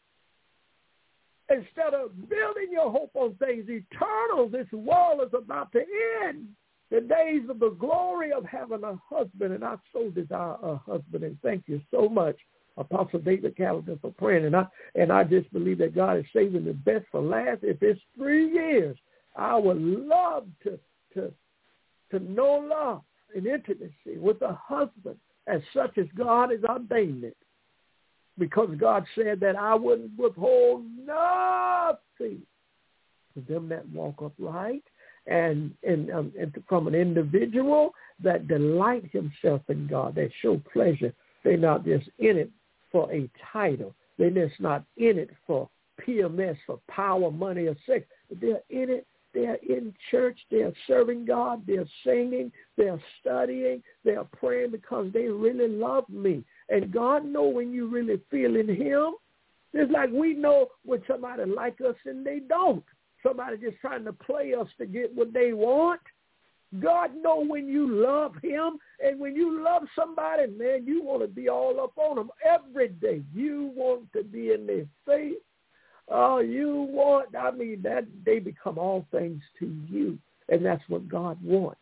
Instead of building your hope on things eternal, this world is about to end. The days of the glory of having a husband, and I so desire a husband. And thank you so much, Apostle David Calvin, for praying. And I and I just believe that God is saving the best for last. If it's three years, I would love to to to know love and intimacy with a husband as such as God has ordained it. Because God said that I wouldn't withhold nothing to them that walk upright, and, and, um, and from an individual that delight himself in God, that show pleasure. They're not just in it for a title. They're just not in it for P M S, for power, money, or sex. But they're in it. They're in church. They're serving God. They're singing. They're studying. They're praying because they really love me. And God knows when you really feel in him. It's like we know when somebody like us and they don't. Somebody just trying to play us to get what they want. God knows when you love him. And when you love somebody, man, you want to be all up on them every day. You want to be in their face. Oh, you want, I mean, that they become all things to you. And that's what God wants.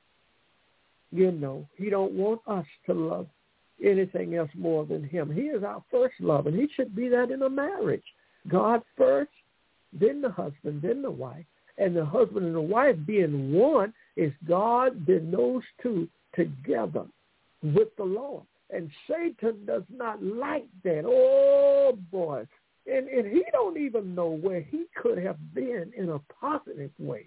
You know, he don't want us to love anything else more than him. He is our first love, and he should be that in a marriage. God first, then the husband, then the wife. And the husband and the wife being one is God, then those two together with the Lord. And Satan does not like that. Oh, boy. And, and he don't even know where he could have been in a positive way.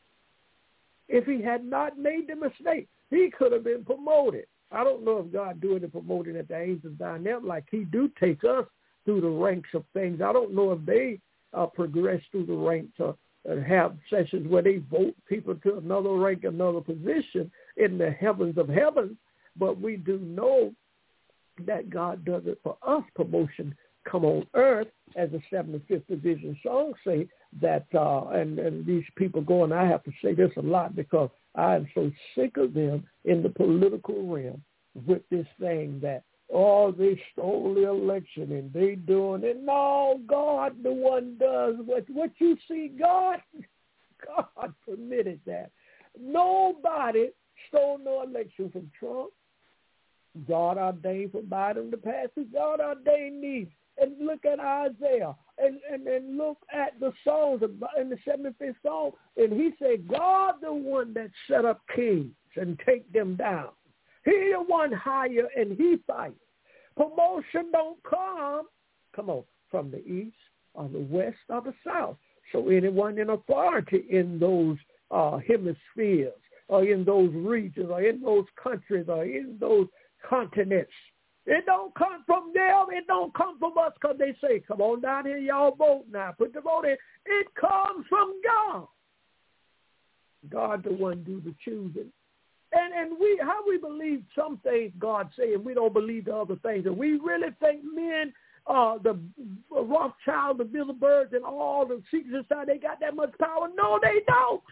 If he had not made the mistake, he could have been promoted. I don't know if God doing the promoting at the angels down there like he do take us through the ranks of things. I don't know if they uh, progress through the ranks or uh, have sessions where they vote people to another rank, another position in the heavens of heavens. But we do know that God does it for us, promotion come on earth, as the seventy-fifth Division song say, that, uh, and, and these people go, and I have to say this a lot because I am so sick of them in the political realm with this thing that, oh, they stole the election and they doing it. No, God the one does what, what you see, God, God permitted that. Nobody stole no election from Trump. God ordained for Biden to pass it. God ordained these. And look at Isaiah and, and, and look at the songs in the seventy-fifth Psalm. And he said, God the one that set up kings and take them down. He the one higher and he fights. Promotion don't come, come on, from the east or the west or the south. So anyone in authority in those uh, hemispheres or in those regions or in those countries or in those continents, It don't come from them. It don't come from us because they say, come on down here, y'all vote now. Put the vote in. It comes from God. God the one do the choosing. And and we how we believe some things God say and we don't believe the other things. And we really think men, uh, the Rothschild, the Bilderbergs, and all the secret society, they got that much power. No, they don't.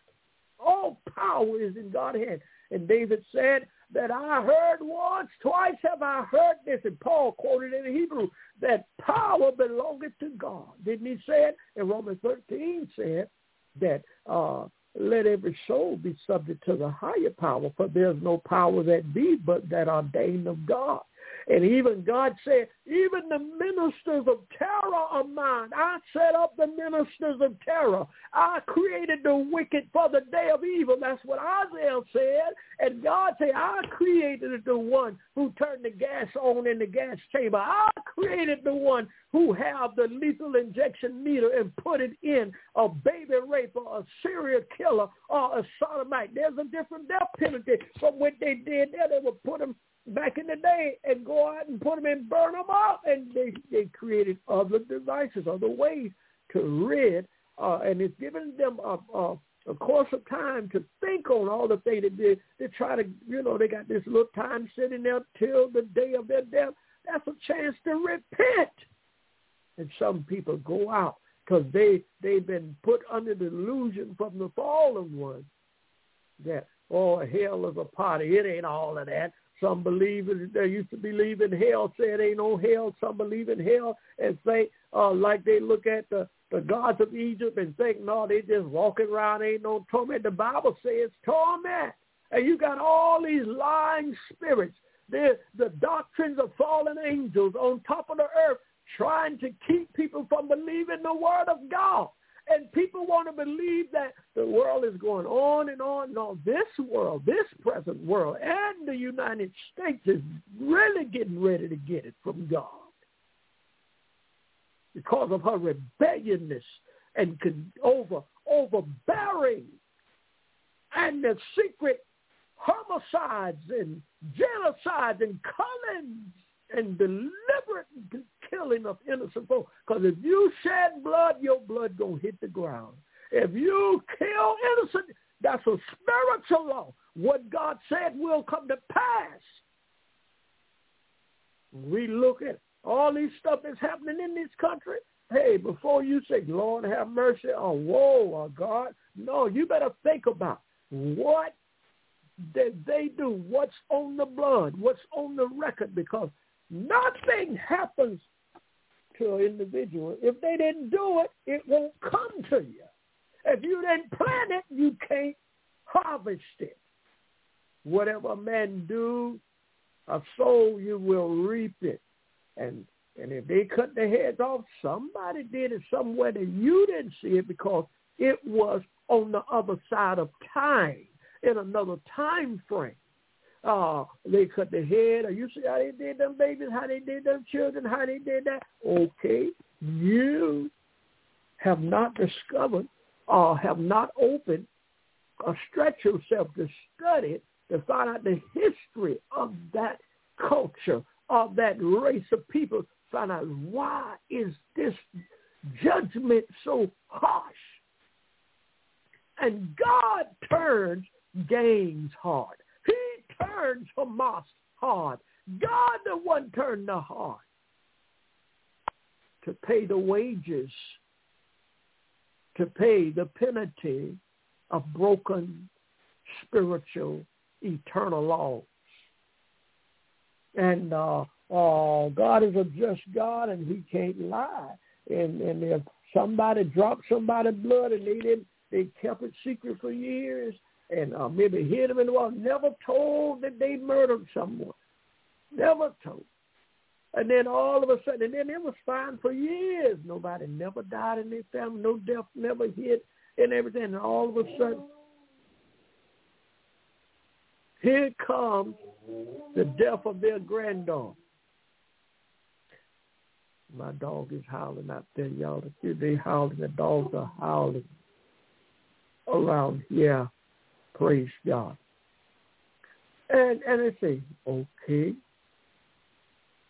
All power is in God's hand. And David said that I heard once, twice have I heard this, and Paul quoted in Hebrew, that power belongeth to God. Didn't he say it? And Romans thirteen said that uh, let every soul be subject to the higher power, for there's no power that be but that ordained of God. And even God said, even the ministers of terror are mine. I set up the ministers of terror. I created the wicked for the day of evil. That's what Isaiah said. And God said, I created the one who turned the gas on in the gas chamber. I created the one who have the lethal injection needle and put it in a baby raper, a serial killer, or a sodomite. There's a different death penalty from what they did there. They would put them back in the day and go out and put them and burn them up. And they, they created other devices, other ways to rid, uh, and it's given them a, a, a course of time to think on all the things they did. They try to, you know, they got this little time sitting there till the day of their death. That's a chance to repent. And some people go out because they, they've been put under the illusion from the fallen one that, oh, hell is a party. It ain't all of that. Some believe it, they used to believe in hell, say it ain't no hell. Some believe in hell and think, uh, like they look at the, the gods of Egypt and think, no, they just walking around, ain't no torment. The Bible says torment. And you got all these lying spirits. They're the doctrines of fallen angels on top of the earth trying to keep people from believing the word of God. And people want to believe that the world is going on and on. No, this world, this present world, and the United States is really getting ready to get it from God because of her rebelliousness and over overbearing and the secret homicides and genocides and killings and deliberate killing of innocent folks. Because if you shed blood, your blood going to hit the ground. If you kill innocent, that's a spiritual law. What God said will come to pass. We look at all these stuff that's happening in this country. Hey, before you say, Lord have mercy, or whoa, or God, no, you better think about what did they do, what's on the blood, what's on the record, because nothing happens to an individual. If they didn't do it, it won't come to you. If you didn't plant it, you can't harvest it. Whatever a man do, a soul, you will reap it. And and if they cut their heads off, somebody did it somewhere that you didn't see it because it was on the other side of time, in another time frame. Uh, they cut their head, or you see how they did them babies, how they did them children, how they did that. Okay, you have not discovered or have not opened or stretched yourself to study to find out the history of that culture, of that race of people, find out why is this judgment so harsh. And God turns gangs hard. He turns Hamas hard. God the one turned the heart to pay the wages, to pay the penalty of broken spiritual eternal laws. And uh, uh, God is a just God, and he can't lie. And and if somebody dropped somebody's blood and they didn't, they kept it secret for years, and uh, maybe hid them in the wall, never told that they murdered someone, never told. And then all of a sudden, and then it was fine for years. Nobody never died in their family, no death never hit, and everything. And all of a sudden, here comes the death of their granddaughter. My dog is howling out there, y'all. They howling. The dogs are howling around here. Praise God. And and they say, okay,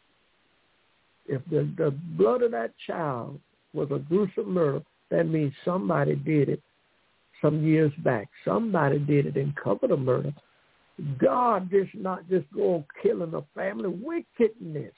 if the, the blood of that child was a gruesome murder, that means somebody did it some years back. Somebody did it and covered a murder. God does not just go killing a family. Wickedness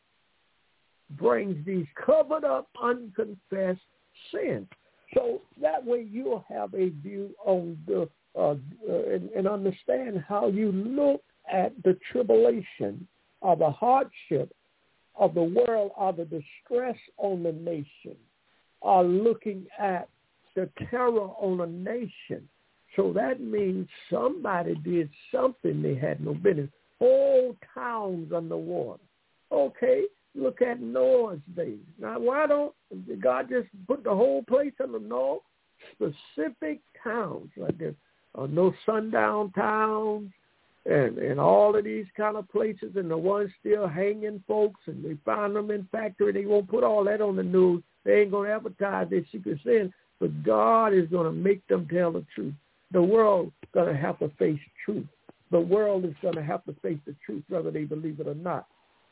brings these covered up, unconfessed sins. So that way you'll have a view on the uh, uh, and, and understand how you look at the tribulation or the hardship of the world or the distress on the nation, or looking at the terror on a nation. So that means somebody did something they had no business. Whole towns underwater. Okay, look at Noah's days. Now, why don't God just put the whole place under no specific towns like this? Uh, no sundown towns and, and all of these kind of places, and the ones still hanging folks, and they find them in factory. They won't put all that on the news. They ain't going to advertise their secret sin, but God is going to make them tell the truth. The world is going to have to face truth. The world is going to have to face the truth, whether they believe it or not.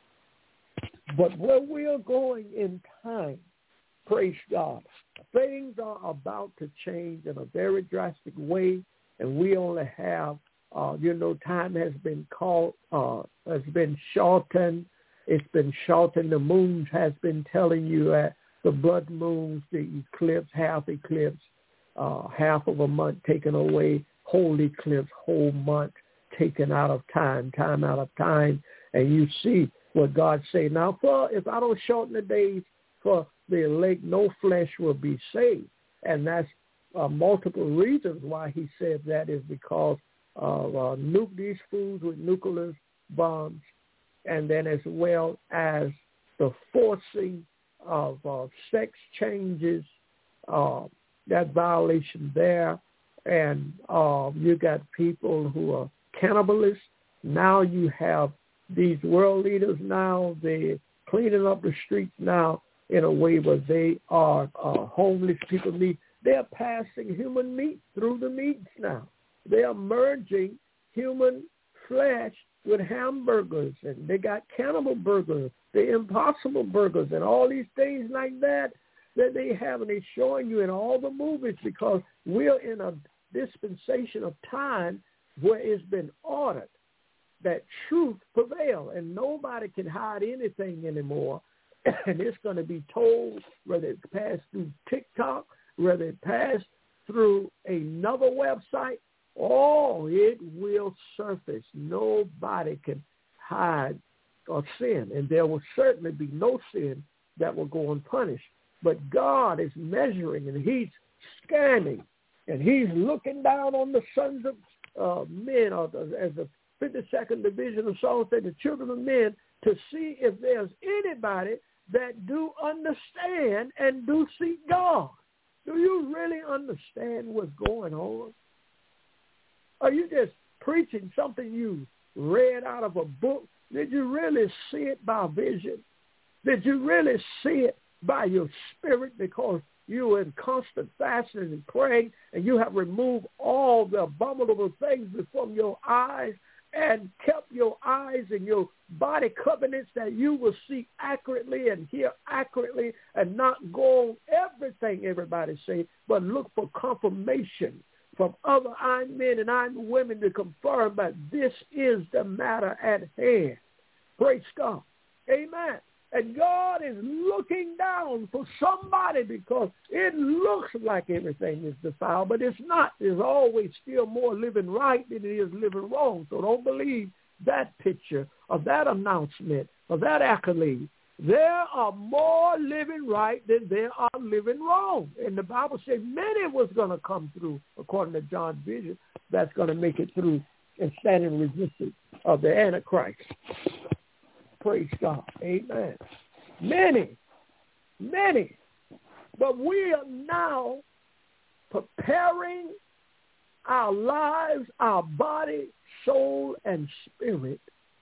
But where we're going in time, praise God, things are about to change in a very drastic way, and we only have, uh, you know, time has been called, uh, has been shortened. It's been shortened. The moon has been telling you that the blood moons, the eclipse, half eclipse, uh, half of a month taken away, whole eclipse, whole month taken out of time, time out of time. And you see what God say. Now, for if I don't shorten the days for the elect, no flesh will be saved. And that's uh, multiple reasons why he said that is because of uh, nuke these fools with nuclear bombs, and then as well as the forcing of uh, sex changes, uh, that violation there. And uh, you got people who are cannibalists. Now you have these world leaders now, they're cleaning up the streets now in a way where they are uh, homeless people meat. They're passing human meat through the meats now. They are merging human flesh with hamburgers, and they got cannibal burgers, the impossible burgers, and all these things like that that they have, and they're showing you in all the movies, because we're in a dispensation of time where it's been ordered that truth prevail, and nobody can hide anything anymore. And it's going to be told, whether it passed through TikTok, whether it passed through another website, oh, it will surface. Nobody can hide or sin, and there will certainly be no sin that will go unpunished. But God is measuring, and he's scanning, and he's looking down on the sons of uh, men, or the, as the fifty-second Division of Psalms said, the children of men, to see if there's anybody that do understand and do seek God. Do you really understand what's going on? Are you just preaching something you read out of a book? Did you really see it by vision? Did you really see it by your spirit, because you were in constant fasting and praying, and you have removed all the abominable things from your eyes and kept your eyes and your body covenants, that you will see accurately and hear accurately, and not go on everything everybody say, but look for confirmation from other iron men and iron women to confirm that this is the matter at hand. Praise God. Amen. And God is looking down for somebody, because it looks like everything is defiled, but it's not. There's always still more living right than it is living wrong. So don't believe that picture or that announcement or that accolade. There are more living right than there are living wrong. And the Bible says many was going to come through, according to John's vision, that's going to make it through and stand in resistance of the Antichrist. Praise God. Amen. Many, many. But we are now preparing our lives, our body, soul, and spirit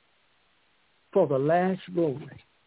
for the last glory.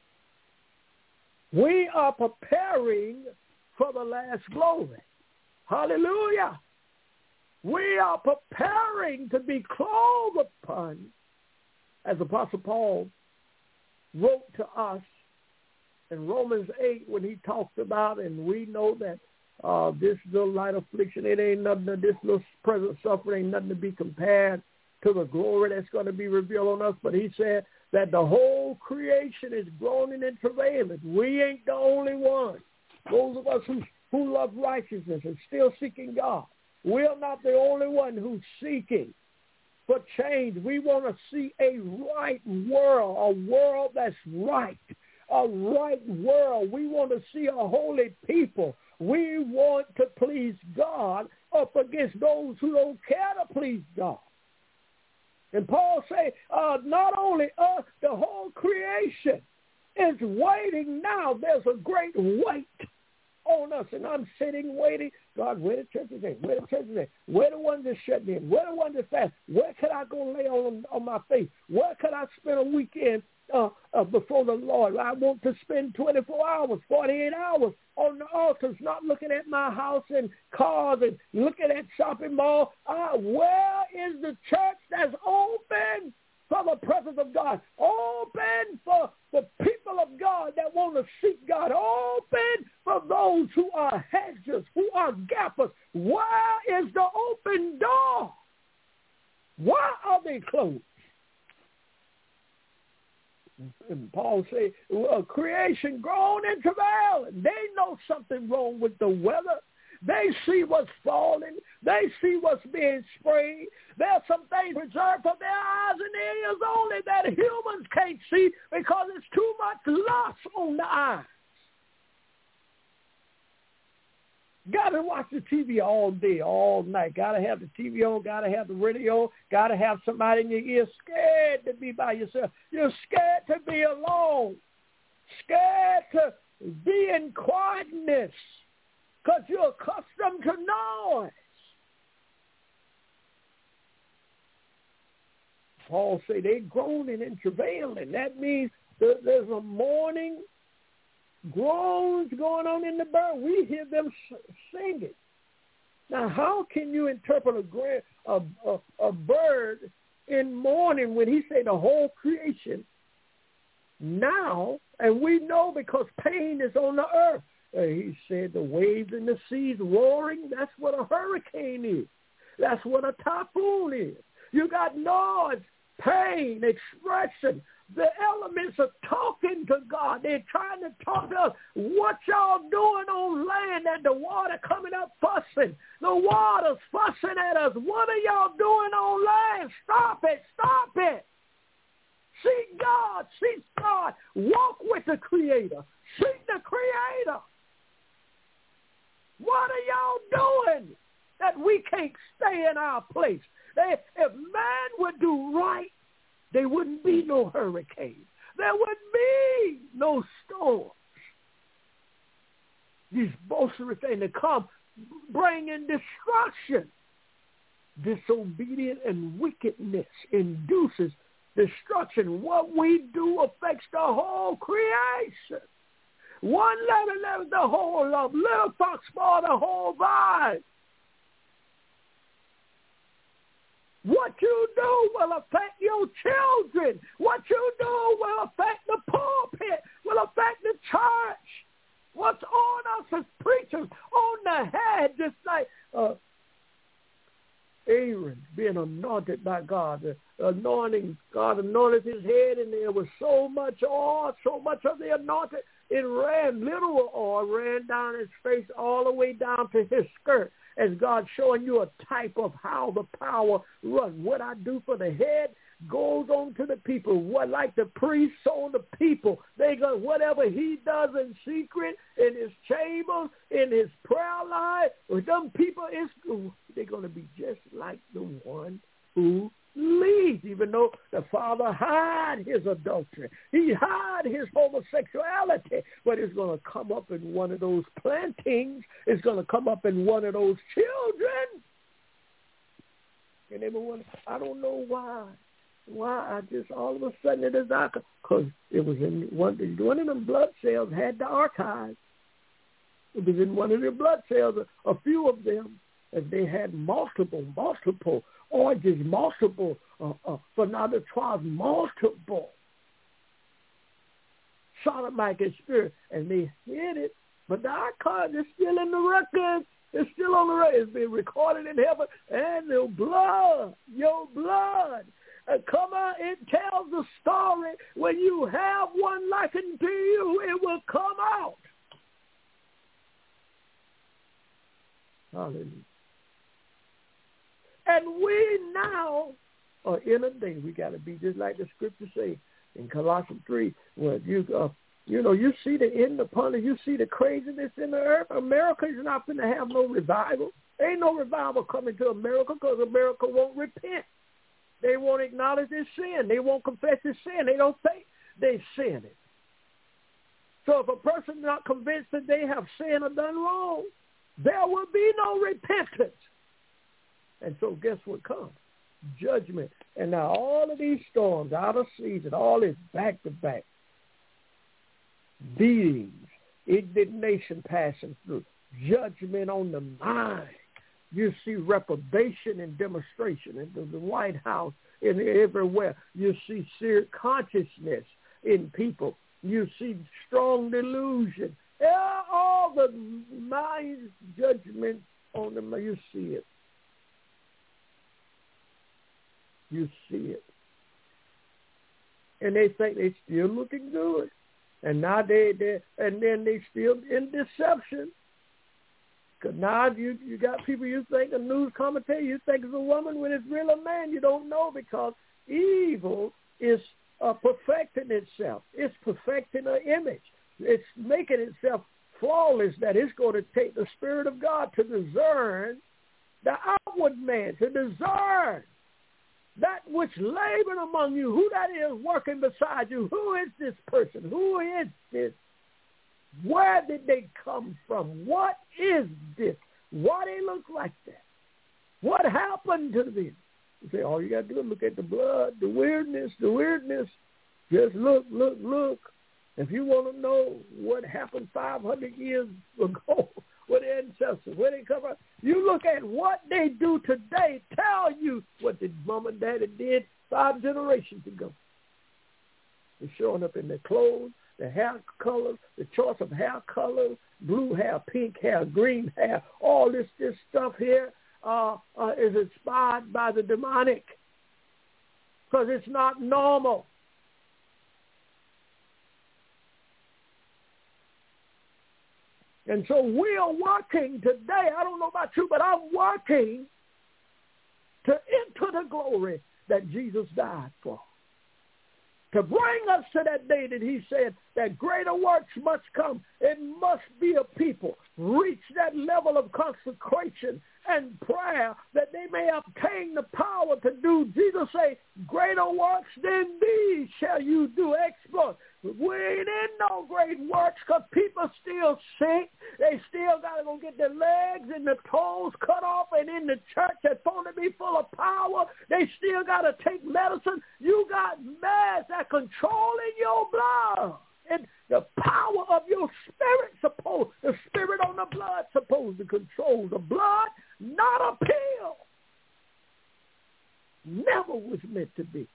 We are preparing for the last glory. Hallelujah. We are preparing to be clothed upon, as Apostle Paul wrote to us in Romans eight when he talks about, and we know that uh, this little light affliction, it ain't nothing, this little present suffering ain't nothing to be compared to the glory that's going to be revealed on us. But he said that the whole creation is groaning and travailing. We ain't the only one. Those of us who, who love righteousness and still seeking God, we're not the only one who's seeking for change. We want to see a right world, a world that's right, a right world. We want to see a holy people. We want to please God up against those who don't care to please God. And Paul say, uh, not only us, the whole creation is waiting now. There's a great weight on us, and I'm sitting waiting. God, where the church is at? Where the church is at? Where the ones that shut in? Where the ones that fast? Where could I go lay on, on my face? Where could I spend a weekend uh, uh, before the Lord? I want to spend twenty-four hours, forty-eight hours on the altars, not looking at my house and cars and looking at shopping mall. Uh, where is the church that's open for the presence of God? Open for the people of God that want to seek God. Open for those who are hedgers, who are gappers. Where is the open door? Why are they closed? And Paul said, well, creation grown and travail. They know something wrong with the weather. They see what's falling. They see what's being sprayed. There's some things reserved for their eyes and ears only that humans can't see because it's too much lust on the eyes. Got to watch the T V all day, all night. Got to have the T V on, got to have the radio, got to have somebody in your ear. Scared to be by yourself. You're scared to be alone. Scared to be in quietness because you're accustomed to noise. Paul say they groaning and travailing. That means that there's a mourning, groans going on in the bird. We hear them singing. Now, how can you interpret a, gra- a, a, a bird in mourning when he say the whole creation now, and we know because pain is on the earth. Uh, he said the waves and the seas roaring, that's what a hurricane is. That's what a typhoon is. You got noise, pain, expression. The elements are talking to God. They're trying to talk to us. What y'all doing on land and the water coming up fussing? The water's fussing at us. What are y'all doing on land? Stop it. Stop it. Seek God. Seek God. Walk with the Creator. Seek the Creator. What are y'all doing that we can't stay in our place? They, if man would do right, there wouldn't be no hurricanes. There wouldn't be no storms. These boisterous things that come bringing destruction. Disobedience and wickedness induces destruction. What we do affects the whole creation. One letter left the whole lump. Little fox spoil the whole vine. What you do will affect your children. What you do will affect the pulpit, will affect the church. What's on us as preachers, on the head, just like uh, Aaron being anointed by God. The anointing, God anointed his head, and there was so much oil, so much of the anointing, it ran, literal oil, ran down his face all the way down to his skirt. As God showing you a type of how the power runs. What I do for the head goes on to the people. What like the priest on the people. They go whatever he does in secret, in his chambers, in his prayer life, with them people, it's, they're going to be just like the one who leads, even though the father hid his adultery. He hid his homosexuality, but it's going to come up in one of those plantings. It's going to come up in one of those children. And everyone, I don't know why. Why I just all of a sudden it is not, because it was in one, one of them blood cells had the archive. It was in one of their blood cells, a, a few of them, and they had multiple, multiple origins, multiple, uh, uh, for now the trials, multiple sodomite spirit, and they hid it. But the archive is still in the record. It's still on the record. It's been recorded in heaven. And your blood, your blood. Uh, come on, it tells the story. When you have one likened to you, it will come out. Hallelujah. And we now are in a day. We got to be just like the scripture say in Colossians three, where you uh, you know, you see the end upon it. You see the craziness in the earth. America is not going to have no revival. There ain't no revival coming to America because America won't repent. They won't acknowledge their sin. They won't confess their sin. They don't think they sinned it. So if a person is not convinced that they have sinned or done wrong, there will be no repentance. And so guess what comes? Judgment. And now all of these storms out of season, all this back-to-back, beatings, indignation passing through, judgment on the mind. You see reprobation and demonstration in the White House and everywhere. You see serious consciousness in people. You see strong delusion. All the mind's judgment on them, you see it. You see it. And they think they're still looking good. And now they, they and then they still in deception. Because now you, you got people you think, a news commentator, you think it's a woman when it's really a man. You don't know because evil is uh, perfecting itself. It's perfecting an image. It's making itself flawless that it's going to take the Spirit of God to discern the outward man, to discern that which labored among you, who that is working beside you. Who is this person? Who is this? Where did they come from? What is this? Why they look like that? What happened to them? You say, all you got to do is look at the blood, the weirdness, the weirdness. Just look, look, look. If you want to know what happened five hundred years ago with the ancestors, where they come from, you look at what they do today, tell you what the mom and daddy did five generations ago. They're showing up in their clothes, the hair colors, the choice of hair colors, blue hair, pink hair, green hair, all this, this stuff here uh, uh, is inspired by the demonic because it's not normal. And so we are working today. I don't know about you, but I'm working to enter the glory that Jesus died for. To bring us to that day that he said that greater works must come. It must be a people reach that level of consecration and prayer that they may obtain the power to do. Jesus say, greater works than these shall you do, exploit. We ain't in no great works because people still sick. They still got to go get their legs and their toes cut off, and in the church that's supposed to be full of power, they still got to take medicine. You got meds that controlling your blood. And the power of your spirit supposed, the spirit on the blood supposed to control the blood, not a pill. Never was meant to be.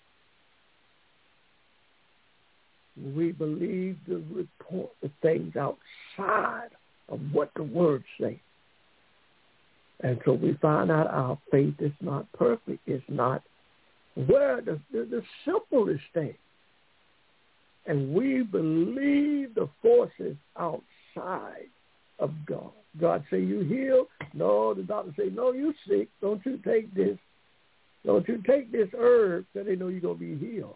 We believe the report, the things outside of what the words say. And so we find out our faith is not perfect. It's not where the, the, the simplest thing. And we believe the forces outside of God. God say you heal. No, the doctor say, no, you sick. Don't you take this. Don't you take this herb so they know you're going to be healed.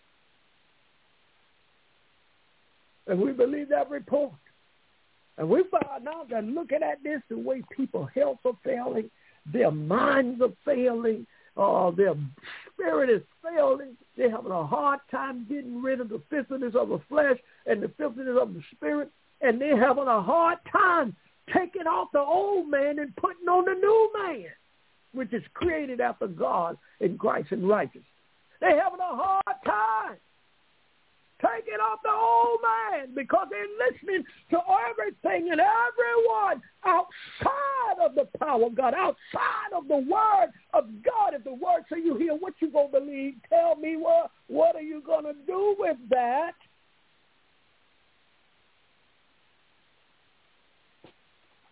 And we believe that report. And we find out that looking at this, the way people's health are failing, their minds are failing, uh, their spirit is failing. They're having a hard time getting rid of the filthiness of the flesh and the filthiness of the spirit. And they're having a hard time taking off the old man and putting on the new man, which is created after God in Christ and righteousness. They're having a hard time taking off the old man because they're listening to everything and everyone outside of the power of God, outside of the word of God. If the word say you hear, what you going to believe? Tell me what, what are you going to do with that?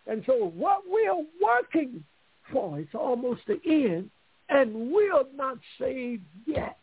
And so what we are working for is almost the end, and we're not saved yet.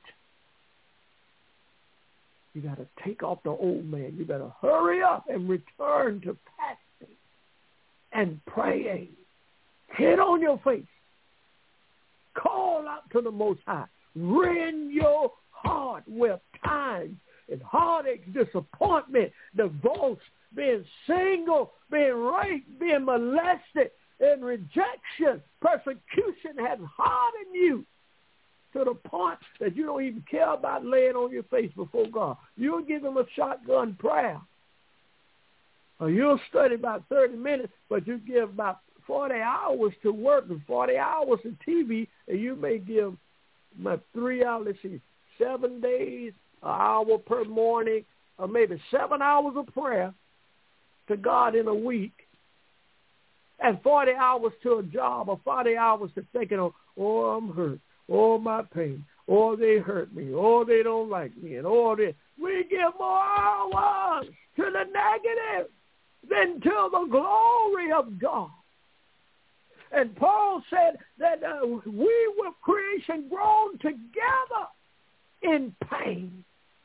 You got to take off the old man. You better hurry up and return to fasting and praying. Head on your face. Call out to the Most High. Rend your heart with times and heartache, disappointment, divorce, being single, being raped, being molested, and rejection, persecution has hardened you to the point that you don't even care about laying on your face before God. You'll give him a shotgun prayer. Or you'll study about thirty minutes, but you give about forty hours to work and forty hours to T V, and you may give my three hours, let's see, seven days, an hour per morning, or maybe seven hours of prayer to God in a week, and forty hours to a job, or forty hours to thinking of, oh, I'm hurt, oh, my pain, oh, they hurt me, oh, they don't like me, and oh, they... We give more hours to the negative than to the glory of God. And Paul said that uh, we with creation grown together in pain,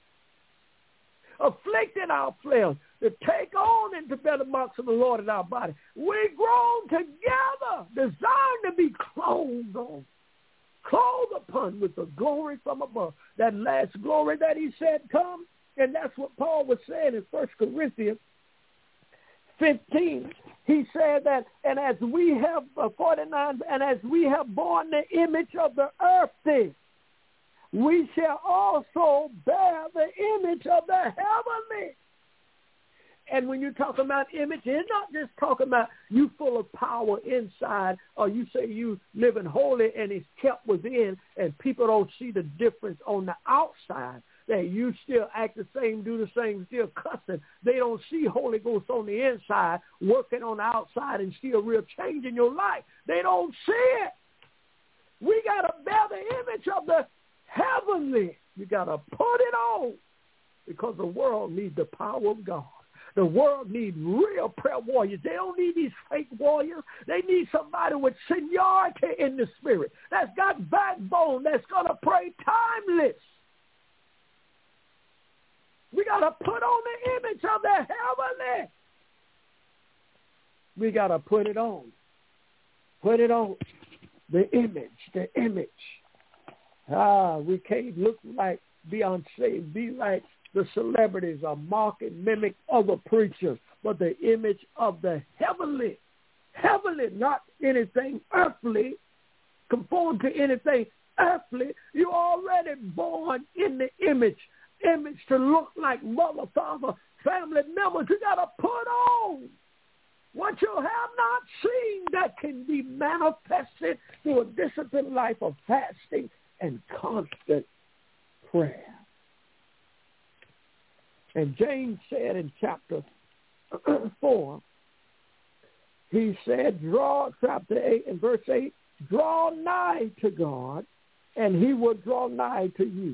afflicting our flesh to take on and to bear the marks of the Lord in our body. We grown together, designed to be clothed on, clothed upon with the glory from above. That last glory that he said come, and that's what Paul was saying in First Corinthians fifteen. He said that, and as we have, uh, forty-nine, and as we have borne the image of the earthly, we shall also bear the image of the heavenly. And when you're talking about image, it's not just talking about you full of power inside, or you say you living holy and it's kept within, and people don't see the difference on the outside, that you still act the same, do the same, still cussing. They don't see Holy Ghost on the inside, working on the outside and still real change in your life. They don't see it. We got to bear the image of the heavenly. You got to put it on, because the world needs the power of God. The world needs real prayer warriors. They don't need these fake warriors. They need somebody with seniority in the spirit, that's got backbone, that's going to pray timeless. We got to put on the image of the heavenly. We got to put it on. Put it on. The image, the image. Ah, we can't look like Beyonce, be like the celebrities, or mock and mimic other preachers, but the image of the heavenly. Heavenly, not anything earthly, conform to anything earthly. You're already born in the image. Image to look like mother, father, family members. You got to put on what you have not seen that can be manifested through a disciplined life of fasting and constant prayer. And James said in chapter four, he said, draw, chapter eight and verse eight, draw nigh to God, and he will draw nigh to you.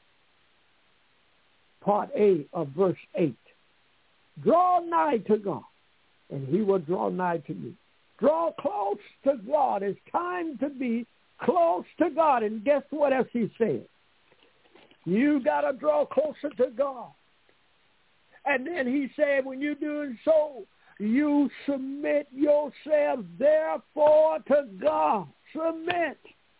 Part A of verse eight. Draw nigh to God, and he will draw nigh to you. Draw close to God. It's time to be close to God. And guess what else he said? You got to draw closer to God. And then he said, when you're doing so, you submit yourselves therefore to God. Submit.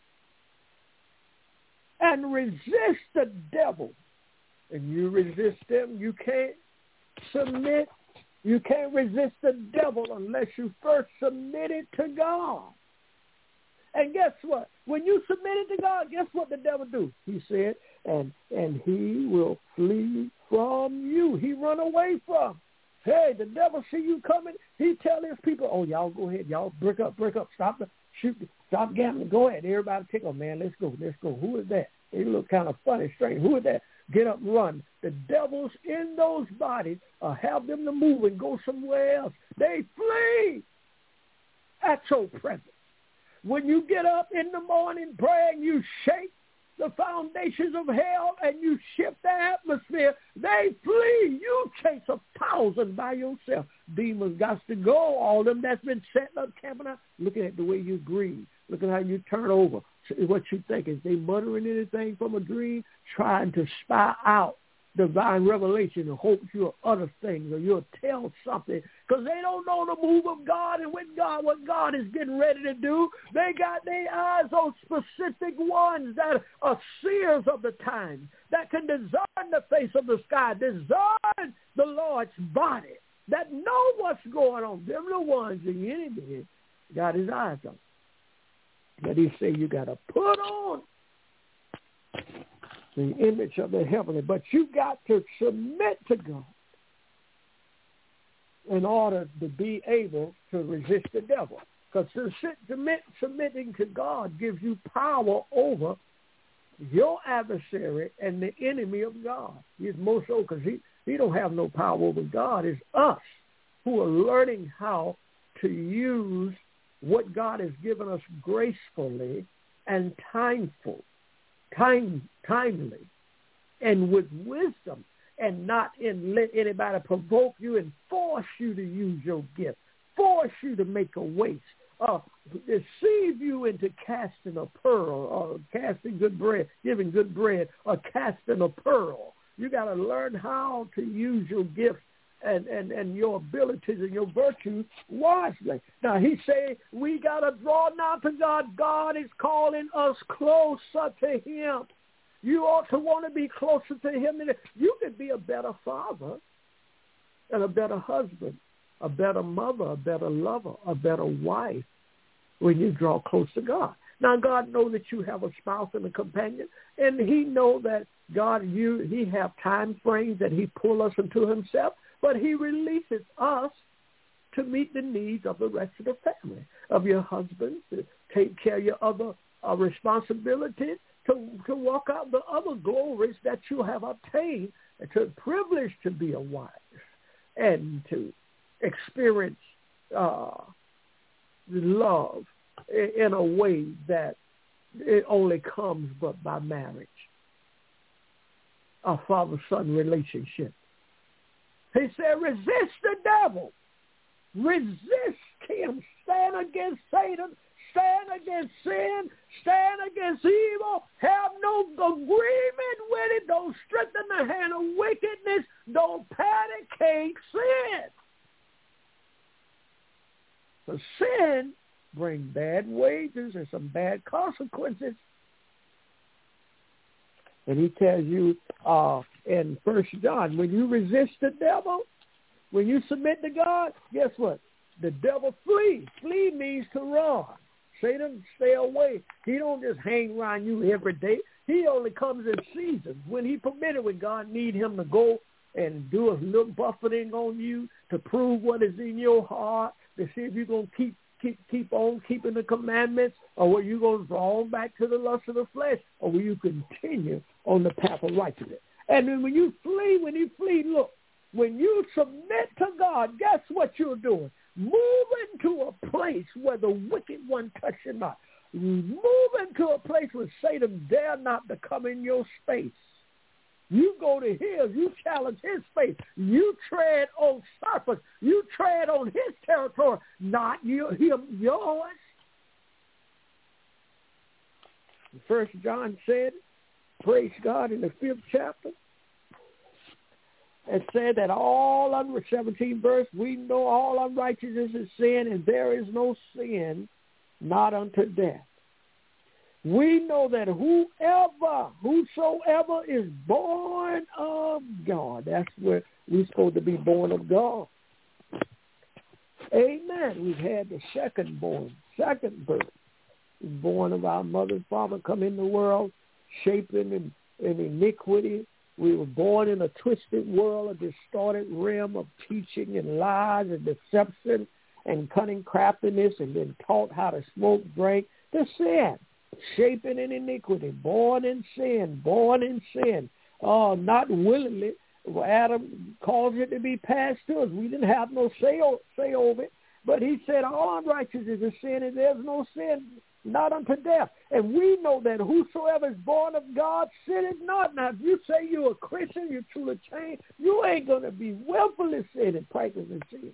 And resist the devil. And you resist him, you can't submit. You can't resist the devil unless you first submit it to God. And guess what? When you submit it to God, guess what the devil do? He said, and and he will flee from you. He run away from. Hey, the devil see you coming. He tell his people, oh, y'all go ahead. Y'all break up, break up. Stop the shoot. Stop gambling. Go ahead. Everybody take off, man. Let's go. Let's go. Who is that? They look kind of funny, strange. Who is that? Get up and run. The devils in those bodies uh, have them to move and go somewhere else. They flee at your presence. When you get up in the morning praying, you shake the foundations of hell and you shift the atmosphere, they flee. You chase a thousand by yourself. Demons got to go. All of them that's been setting up, camping out, looking at the way you breathe, looking at how you turn over. What you think, is they muttering anything from a dream, trying to spy out divine revelation and hope you'll utter things or you'll tell something, because they don't know the move of God and what God, what God is getting ready to do. They got their eyes on specific ones that are seers of the time, that can discern the face of the sky, discern the Lord's body, that know what's going on. Them the ones the enemy got his eyes on. But he said you got to put on the image of the heavenly, but you got to submit to God in order to be able to resist the devil. Because submit, submitting to God gives you power over your adversary and the enemy of God. He's most so because he, he don't have no power over God. It's us who are learning how to use what God has given us gracefully and timeful, time, timely, and with wisdom, and not in let anybody provoke you and force you to use your gift, force you to make a waste, uh, deceive you into casting a pearl, or casting good bread, giving good bread, or casting a pearl. You got to learn how to use your gift and, and, and your abilities and your virtues wisely. Now, he say we got to draw nigh to God. God is calling us closer to him. You ought to want to be closer to him. You could be a better father and a better husband, a better mother, a better lover, a better wife when you draw close to God. Now, God knows that you have a spouse and a companion, and he knows that God, you, he have time frames that he pull us into himself, but he releases us to meet the needs of the rest of the family, of your husband, to take care of your other uh, responsibilities, to, to walk out the other glories that you have obtained, and to privilege to be a wife, and to experience uh, love in a way that it only comes but by marriage, a father-son relationship. He said, resist the devil. Resist him. Stand against Satan. Stand against sin. Stand against evil. Have no agreement with it. Don't strengthen the hand of wickedness. Don't pancake sin. For sin brings bad wages and some bad consequences. And he tells you uh, in First John, when you resist the devil, when you submit to God, guess what? The devil flees. Flee means to run. Satan, stay away. He don't just hang around you every day. He only comes in seasons. When he permitted, when God need him to go and do a little buffeting on you to prove what is in your heart, to see if you're going to keep Keep, keep on keeping the commandments, or will you go on back to the lust of the flesh, or will you continue on the path of righteousness? And then when you flee, when you flee, look, when you submit to God, guess what you're doing? Moving to a place where the wicked one touch you not. Moving to a place where Satan dare not to come in your space. You go to his, you challenge his faith. You tread on serpents. You tread on his territory, not you, him, yours. First John said, praise God, in the fifth chapter, it said that all, under seventeen verse, we know all unrighteousness is sin, and there is no sin not unto death. We know that whoever, whosoever is born of God, that's where we're supposed to be born of God. Amen. We've had the second born, second birth. Born of our mother and father, come in the world, shaping in, in iniquity. We were born in a twisted world, a distorted realm of teaching and lies and deception and cunning craftiness, and then taught how to smoke, drink, to sin. Shaping in iniquity, born in sin, born in sin, uh, not willingly. Adam caused it to be passed to us. We didn't have no say, say over it, but he said all unrighteousness is sin, and there's no sin not unto death. And we know that whosoever is born of God sinneth not. Now, if you say you're a Christian, you're truly changed, you ain't going to be willfully sinning, practicing sin.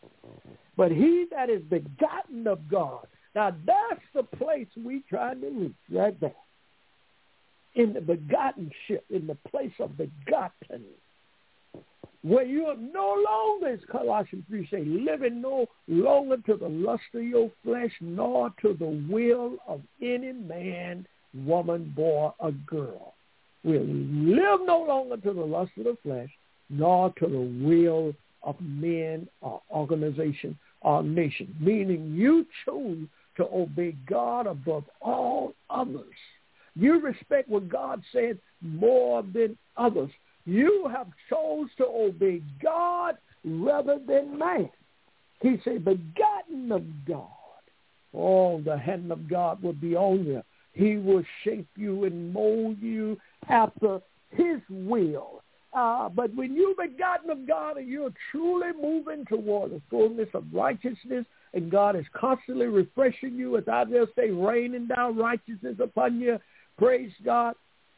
But he that is begotten of God, now that's the place we trying to reach, right there. In the begottenship, in the place of begotten, where you are no longer, as Colossians three say, living no longer to the lust of your flesh, nor to the will of any man, woman, boy, or girl. We live no longer to the lust of the flesh, nor to the will of men or organization or nation, meaning you choose to obey God above all others. You respect what God said more than others. You have chose to obey God rather than man. He said, begotten of God. Oh, the hand of God will be on you. He will shape you and mold you after his will. Uh, but when you're begotten of God and you're truly moving toward the fullness of righteousness, and God is constantly refreshing you, as Isaiah say, raining down righteousness upon you, praise God.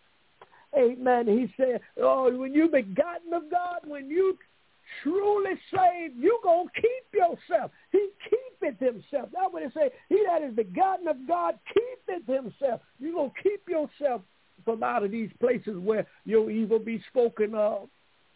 Amen. He said, oh, when you begotten of God, when you truly saved, you going to keep yourself. He keepeth himself. That's what it say. He that is begotten of God keepeth himself. You're going to keep yourself from out of these places where your evil be spoken of.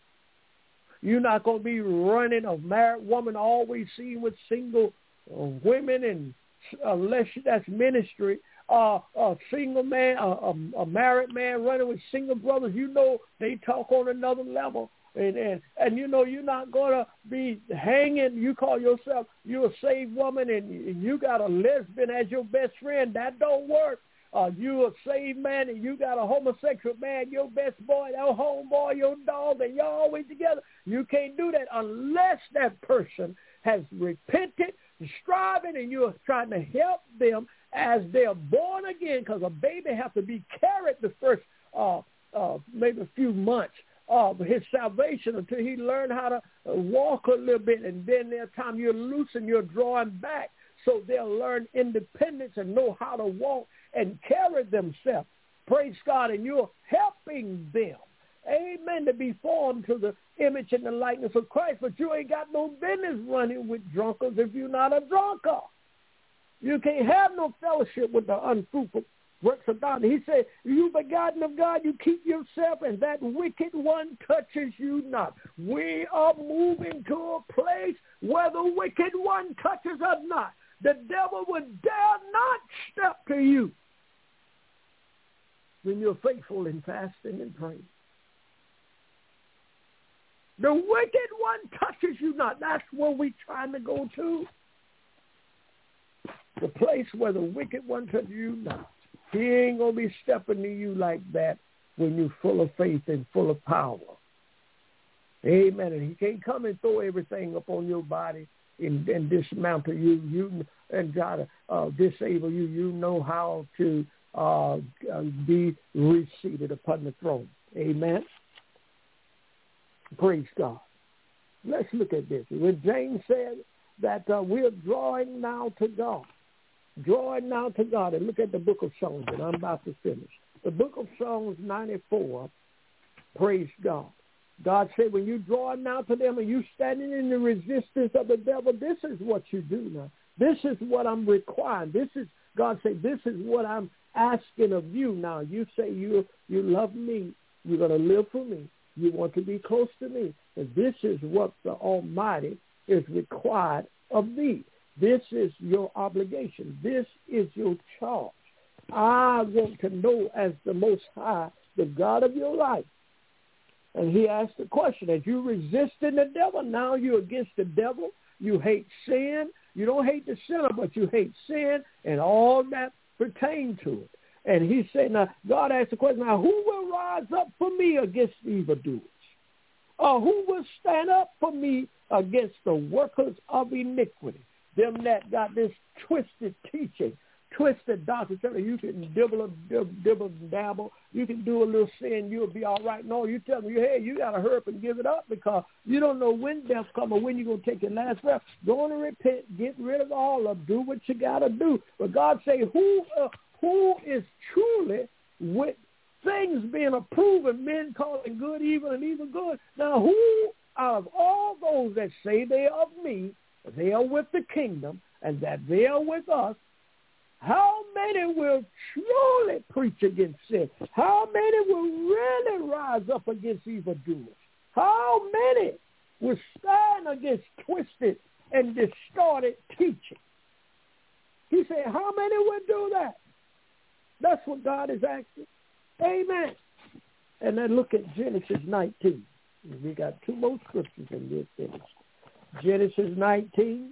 You're not going to be running a married woman always seen with single uh, women, and unless that's ministry. Uh, a single man, a, a, a married man running with single brothers, you know they talk on another level. And, and, and you know you're not going to be hanging. You call yourself, you're a saved woman, and, and you got a lesbian as your best friend. That don't work. Uh, you a saved man, and you got a homosexual man, your best boy, your homeboy, your dog, and y'all always together. You can't do that unless that person has repented, striving, and you're trying to help them as they're born again, because a baby has to be carried the first uh, uh, maybe a few months of his salvation until he learned how to uh, walk a little bit, and then there's time you're loose and you're drawing back, so they'll learn independence and know how to walk and carry themselves. Praise God, and you're helping them, amen, to be formed to the image and the likeness of Christ, but you ain't got no business running with drunkards if you're not a drunkard. You can't have no fellowship with the unfruitful works of God. He said, you begotten of God, you keep yourself, and that wicked one touches you not. We are moving to a place where the wicked one touches us not. The devil would dare not step to you when you're faithful in fasting and praying. The wicked one touches you not. That's where we're trying to go to. The place where the wicked one touches you not. He ain't going to be stepping to you like that when you're full of faith and full of power. Amen. And he can't come and throw everything up on your body and, and dismantle you, you and try to uh, disable you. You know how to uh, be reseated upon the throne. Amen. Praise God. Let's look at this. When James said that uh, we're drawing now to God, drawing now to God, and look at the book of Psalms, and I'm about to finish. The book of Psalms ninety-four, praise God. God said, when you draw now to them and you standing in the resistance of the devil, this is what you do now. This is what I'm requiring. This is, God said, this is what I'm asking of you now. You say you you love me. You're going to live for me. You want to be close to me. And this is what the Almighty is required of thee. This is your obligation. This is your charge. I want to know as the Most High, the God of your life. And he asked the question, as you resisting the devil, now you're against the devil. You hate sin. You don't hate the sinner, but you hate sin and all that pertain to it. And he said, now, God asked the question, now who will rise up for me against evildoers? Or who will stand up for me against the workers of iniquity? Them that got this twisted teaching twisted doctrine. You can dibble, dibble, dibble, dabble. You can do a little sin. You'll be all right. No, you tell them, hey, you got to hurry up and give it up because you don't know when death comes or when you're going to take your last breath. Go on and repent. Get rid of all of Do what you got to do. But God say, who, uh, who is truly with things being approved and men calling good evil and evil good? Now, who out of all those that say they are of me, they are with the kingdom, and that they are with us, how many will truly preach against sin? How many will really rise up against evildoers? How many will stand against twisted and distorted teaching? He said, how many will do that? That's what God is asking. Amen. And then look at Genesis nineteen. We got two more scriptures in this finish. Genesis nineteen,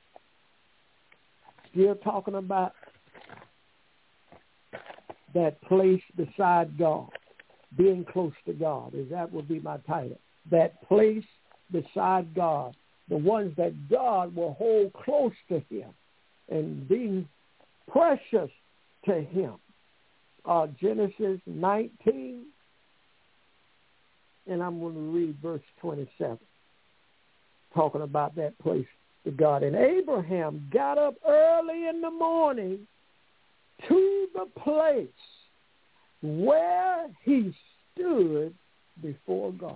still talking about that place beside God, being close to God, is that would be my title. That place beside God, the ones that God will hold close to him and being precious to him. Uh, Genesis nineteen, and I'm going to read verse twenty-seven, talking about that place to God. And Abraham got up early in the morning to the place where he stood before God.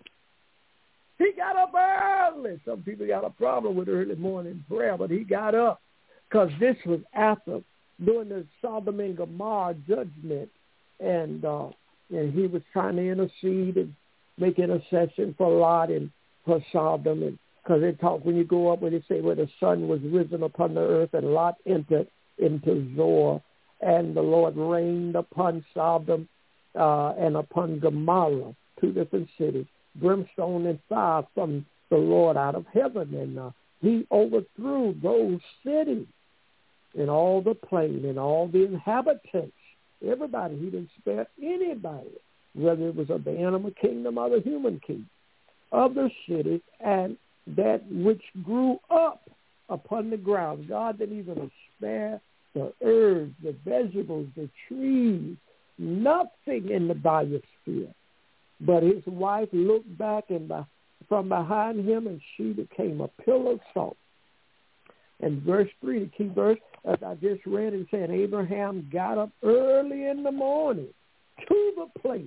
He got up early. Some people got a problem with early morning prayer, but he got up because this was after during the Sodom and Gomorrah judgment, and uh, and he was trying to intercede and make intercession for Lot and for Sodom, and because they talk when you go up when they say where the sun was risen upon the earth, and Lot entered into Zoar, and the Lord reigned upon Sodom uh, and upon Gomorrah, two different cities, brimstone and fire from the Lord out of heaven, and uh, he overthrew those cities and all the plain and all the inhabitants, everybody. He didn't spare anybody, whether it was of the animal kingdom or the human kingdom, of the cities and that which grew up upon the ground. God didn't even spare the herbs, the vegetables, the trees, nothing in the biosphere. But his wife looked back and by, from behind him, and she became a pillar of salt. And verse three, the key verse, as I just read, it said, Abraham got up early in the morning to the place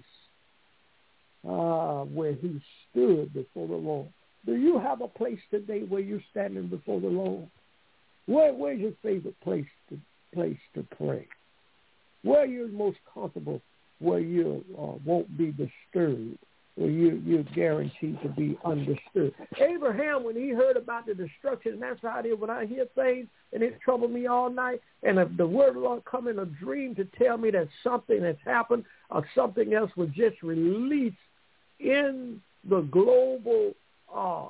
uh, where he stood before the Lord. Do you have a place today where you're standing before the Lord? Where, where's your favorite place to place to pray? Where you're most comfortable, where you uh, won't be disturbed, where you, you're guaranteed to be undisturbed. Abraham, when he heard about the destruction, and that's how it is when I hear things and it troubled me all night, and if the word of the Lord come in a dream to tell me that something has happened or something else was just released in the global uh,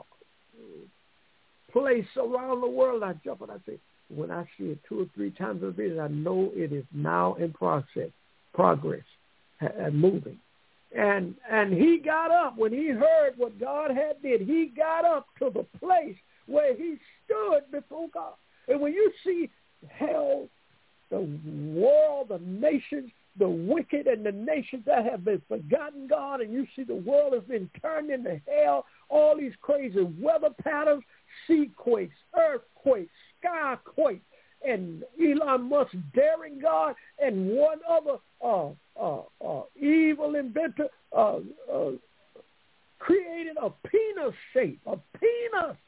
place around the world, I jump and I say, when I see it two or three times a vision, I know it is now in process, progress, and moving. And and he got up when he heard what God had did. He got up to the place where he stood before God. And when you see hell, the world, the nations, the wicked and the nations that have been forgotten God, and you see the world has been turned into hell, all these crazy weather patterns, sea quakes, earthquakes, sky quakes, and Elon Musk daring God, and one other uh, uh, uh, evil inventor uh, uh, created a penis shape, a penis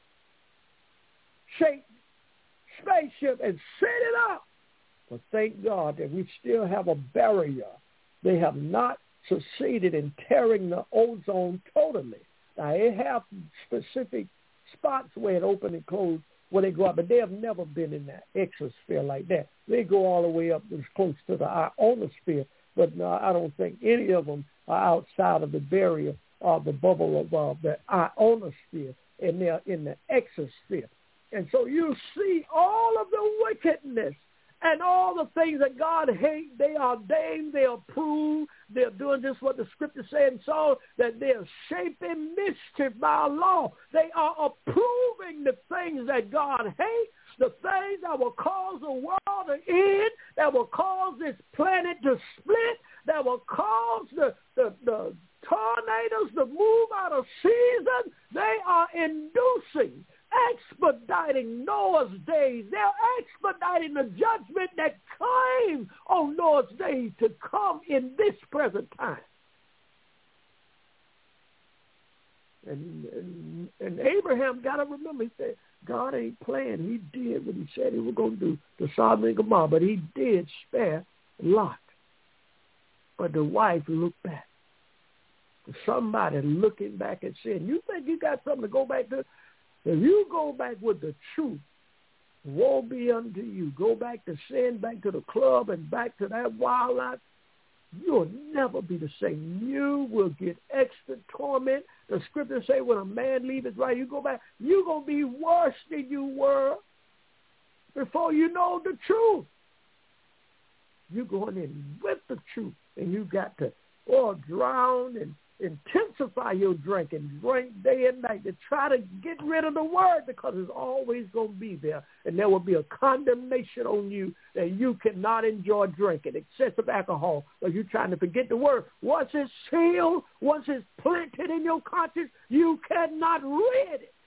shaped spaceship and set it up. But thank God that we still have a barrier. They have not succeeded in tearing the ozone totally. Now, they have specific spots where it open and close when they go up, but they have never been in that exosphere like that. They go all the way up as close to the ionosphere, but no, I don't think any of them are outside of the barrier or the bubble of uh, the ionosphere, and they're in the exosphere. And so you see all of the wickedness and all the things that God hates. They ordain, they approve, they're doing just what the scripture said and so, that they're shaping mischief by law. They are approving the things that God hates, the things that will cause the world to end, that will cause this planet to split, that will cause the, the, the tornadoes to move out of season, they are inducing, expediting Noah's days. They're expediting the judgment that came on Noah's days to come in this present time. And, and, and Abraham got to remember, he said, God ain't playing. He did what he said he was going to do to Sodom and Gomorrah, but he did spare Lot. But the wife looked back. Somebody looking back at sin. You think you got something to go back to? If you go back with the truth, woe be unto you. Go back to sin, back to the club, and back to that wild life. You'll never be the same. You will get extra torment. The scriptures say when a man leaves his right, you go back, you're going to be worse than you were before you know the truth. You're going in with the truth, and you got to or drown and intensify your drink and drink day and night to try to get rid of the word, because it's always going to be there, and there will be a condemnation on you that you cannot enjoy drinking excessive alcohol, or you're trying to forget the word. Once it's sealed, once it's planted in your conscience, you cannot rid it.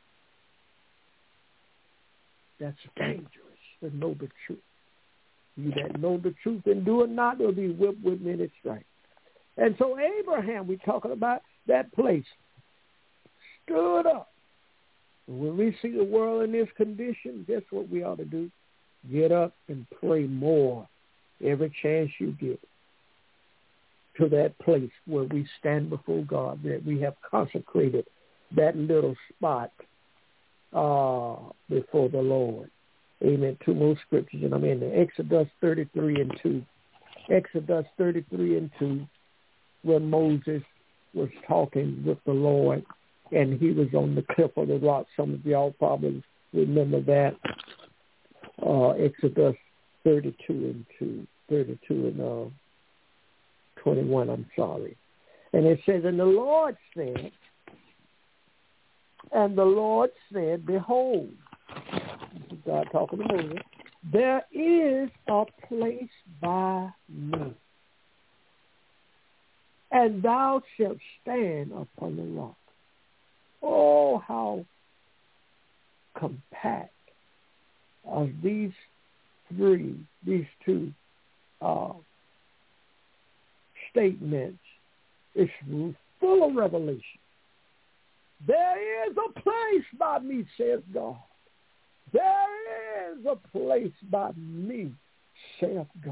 That's dangerous to know the truth. You that know the truth and do it not, will be whipped with many stripes. And so Abraham, we're talking about that place, stood up. And when we see the world in this condition, guess what we ought to do? Get up and pray more every chance you get to that place where we stand before God, that we have consecrated that little spot uh, before the Lord. Amen. Two more scriptures, and I'm in there. Exodus thirty-three and two. Exodus thirty-three and two. Where Moses was talking with the Lord, and he was on the cliff of the rock. Some of y'all probably remember that. Uh, Exodus thirty-two and two, thirty-two and uh, twenty-one, I'm sorry. And it says, and the Lord said, and the Lord said, behold, this is God talking to Moses, there is a place by me, and thou shalt stand upon the rock. Oh, how compact are these three, these two uh, statements. It's full of revelation. There is a place by me, says God. There is a place by me, saith God.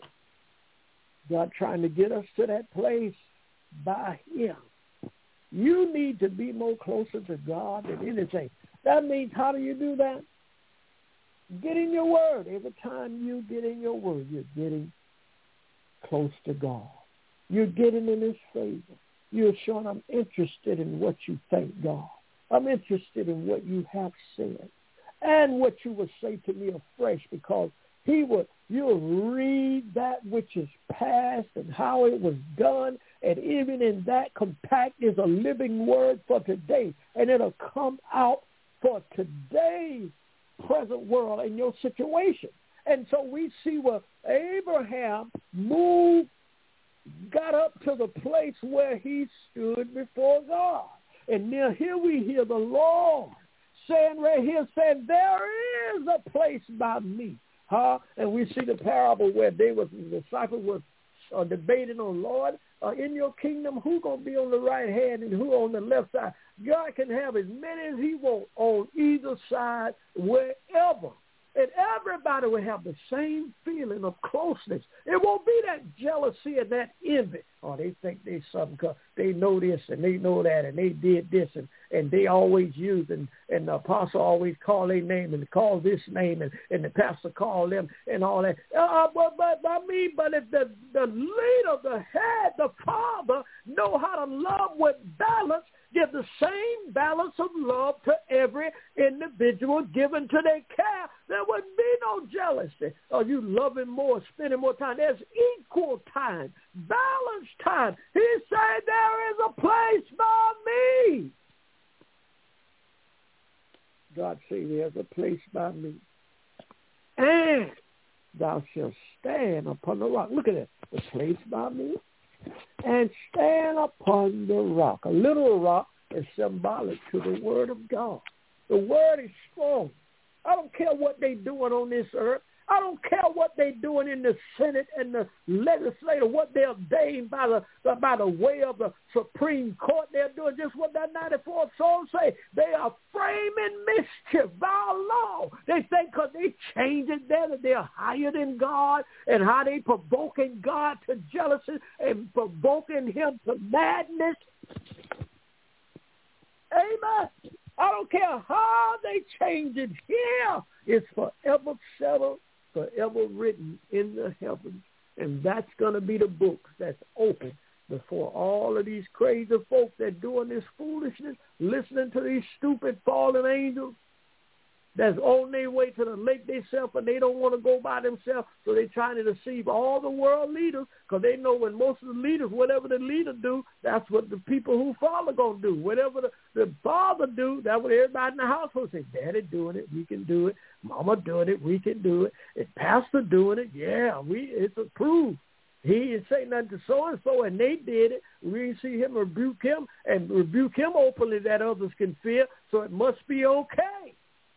God trying to get us to that place by him. You need to be more closer to God than anything. That means, how do you do that? Get in your word. Every time you get in your word, you're getting close to God. You're getting in his favor. You're showing, I'm interested in what you think, God. I'm interested in what you have said and what you will say to me afresh, because he will, you'll read that which is past and how it was done, and even in that compact is a living word for today, and it'll come out for today's present world and your situation. And so we see where Abraham moved, got up to the place where he stood before God. And now here we hear the Lord saying right here, saying, there is a place by me. Huh? And we see the parable where they was, the disciples were uh, debating on, Lord, uh, in your kingdom, who going to be on the right hand and who on the left side? God can have as many as he wants on either side, wherever. And everybody will have the same feeling of closeness. It won't be that jealousy and that envy. Oh, they think they something, cause they know this and they know that and they did this, and, and they always use, and, and the apostle always call their name and call this name, and, and the pastor call them and all that. Uh, but, but I mean, but if the, the leader, the head, the father know how to love with balance, give the same balance of love to every individual given to their care, there wouldn't be no jealousy. Or you loving more, spending more time. There's equal time, balanced time. He said there is a place by me. God say, there's a place by me. And thou shalt stand upon the rock. Look at that. The place by me. And stand upon the rock. A little rock is symbolic to the word of God. The word is strong. I don't care what they're doing on this earth. I don't care what they're doing in the Senate and the legislature, what they're ordained by the by the way of the Supreme Court. They're doing just what that ninety-fourth Psalm say. They are framing mischief by law. They think because they change it there that they're higher than God, and how they provoking God to jealousy and provoking him to madness. Amen. I don't care how they change it here. It's forever settled, forever written in the heavens. And that's going to be the book that's open before all of these crazy folks that doing this foolishness, listening to these stupid fallen angels that's on their way to the lake themselves, and they don't want to go by themselves, so they're trying to deceive all the world leaders, because they know when most of the leaders, whatever the leader do, that's what the people who follow going to do. Whatever the, the father do, that's what everybody in the household say. Daddy doing it, we can do it. Mama doing it, we can do it. If pastor doing it, yeah, we it's approved. He didn't say nothing to so-and-so, and they did it. We didn't see him rebuke him and rebuke him openly that others can fear, so it must be okay.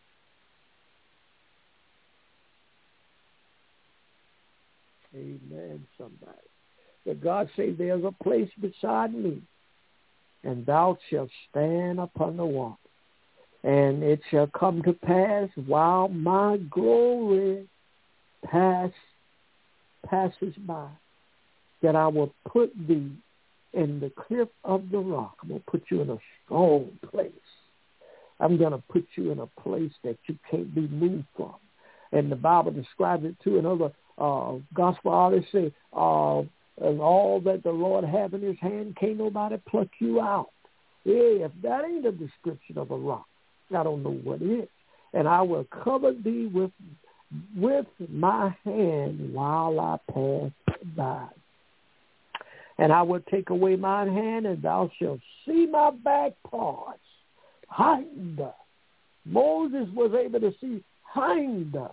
Amen, somebody. But God say, there's a place beside me, and thou shalt stand upon the waters. And it shall come to pass while my glory pass, passes by, that I will put thee in the cliff of the rock. I'm going to put you in a strong place. I'm going to put you in a place that you can't be moved from. And the Bible describes it too in other Uh, gospel artists say, uh, and all that the Lord have in his hand, can't nobody pluck you out. Yeah, if that ain't a description of a rock, I don't know what is. And I will cover thee with with my hand while I pass by. And I will take away mine hand, and thou shalt see my back parts. Hinder. Moses was able to see hinder.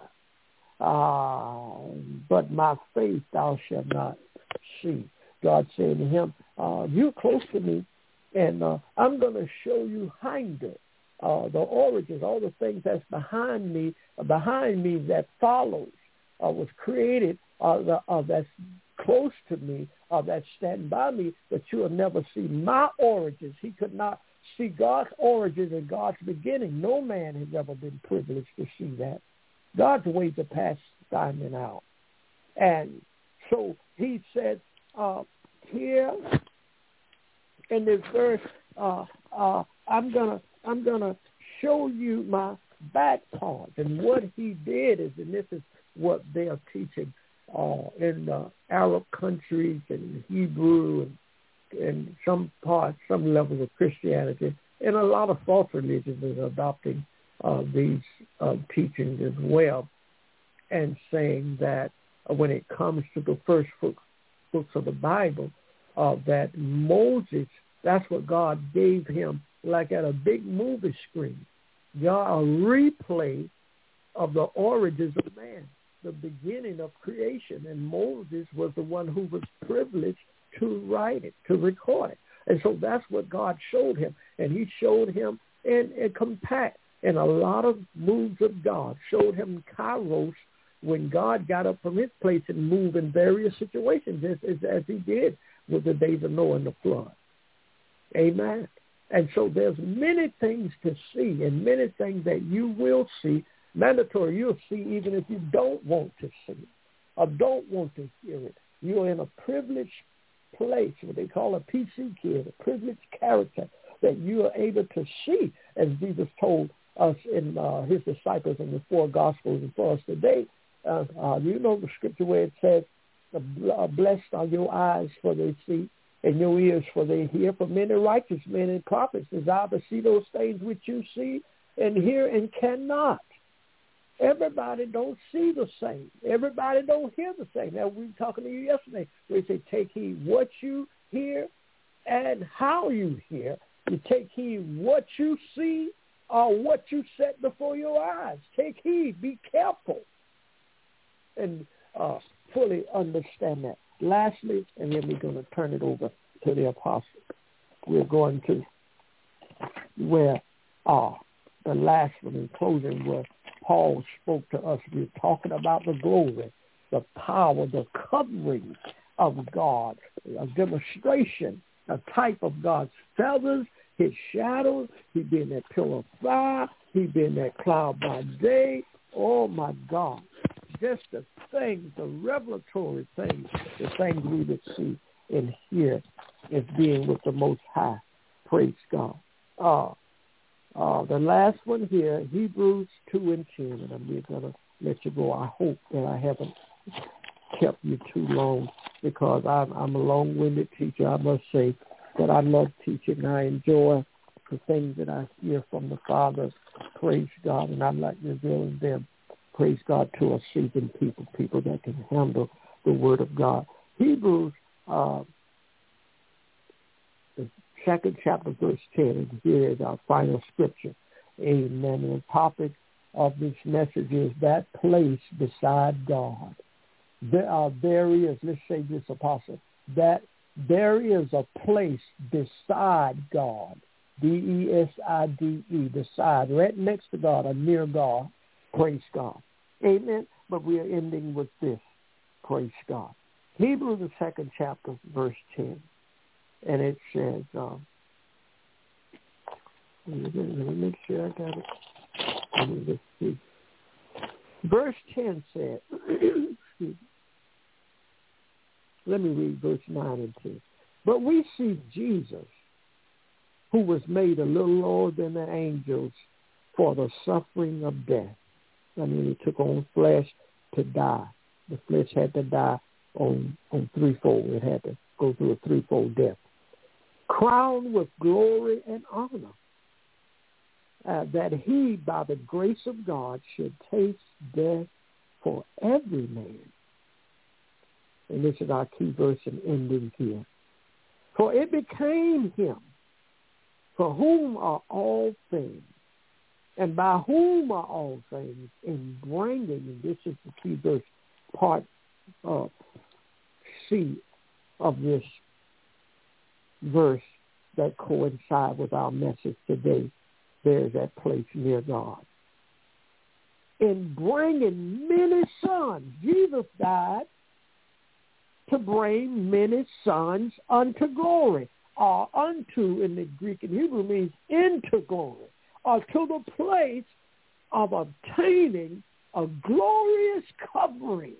Uh, but my faith thou shalt not see. God said to him, uh, you're close to me, and uh, I'm going to show you hinder, uh, the origins, all the things that's behind me, uh, behind me that follows, uh, was created, uh, the, uh, that's close to me, uh, that's standing by me, but you will never see my origins. He could not see God's origins and God's beginning. No man has ever been privileged to see that. God's ways are past finding out. And so he said uh, here in this verse, uh, uh, I'm gonna I'm gonna show you my back part. And what he did is, and this is what they are teaching uh, in uh, Arab countries and Hebrew and, and some parts, some levels of Christianity, and a lot of false religions is adopting Uh, these uh, teachings as well, and saying that uh, when it comes to the first book, books of the Bible, uh, that Moses, that's what God gave him, like at a big movie screen, God, a replay of the origins of man, the beginning of creation, and Moses was the one who was privileged to write it, to record it. And so that's what God showed him, and he showed him in a compact, and a lot of moves of God showed him Kairos when God got up from his place and moved in various situations, as, as, as he did with the days of Noah and the flood. Amen. And so there's many things to see and many things that you will see, mandatory you'll see even if you don't want to see it or don't want to hear it. You're in a privileged place, what they call a P C kid, a privileged character that you are able to see, as Jesus told us in uh, his disciples in the four Gospels and for us today. Uh, uh, you know the scripture where it says, blessed are your eyes for they see and your ears for they hear. For many righteous men and prophets desire to see those things which you see and hear and cannot. Everybody don't see the same. Everybody don't hear the same. Now, we were talking to you yesterday where we say, take heed what you hear and how you hear. You take heed what you see uh, what you set before your eyes. Take heed. Be careful. And uh, fully understand that. Lastly, and then we're going to turn it over to the apostle. We're going to where uh, the last one in closing where Paul spoke to us. We're talking about the glory, the power, the covering of God, a demonstration, a type of God's feathers, his shadows. He been that pillar of fire. He been that cloud by day. Oh, my God. Just the things, the revelatory things, the things we would see and hear as being with the Most High. Praise God. Uh, uh, the last one here, Hebrews two and ten, and I'm going to let you go. I hope that I haven't kept you too long because I'm, I'm a long-winded teacher. I must say that I love teaching. I enjoy the things that I hear from the Father. Praise God, and I like revealing them. Praise God to a seasoned people, people that can handle the Word of God. Hebrews, uh, the second chapter, verse ten, and here is our final scripture. Amen. And the topic of this message is that place beside God. There, uh, there is, let's say this, apostle, that there is a place beside God, D E S I D E, beside, right next to God, or near God. Praise God. Amen. But we are ending with this. Praise God. Hebrews, the second chapter, verse ten. And it says, um, let me make sure I got it. Let me just see. Verse ten said, excuse me. Let me read verse nine and ten. But we see Jesus, who was made a little lower than the angels for the suffering of death. I mean, he took on flesh to die. The flesh had to die on, on threefold. It had to go through a threefold death. Crowned with glory and honor, uh, that he, by the grace of God, should taste death for every man. And this is our key verse and ending here. For it became him, for whom are all things, and by whom are all things, in bringing, and this is the key verse, part uh, C of this verse that coincides with our message today. There's that place near God. In bringing many sons, Jesus died to bring many sons unto glory, or unto in the Greek and Hebrew means into glory, or to the place of obtaining a glorious covering.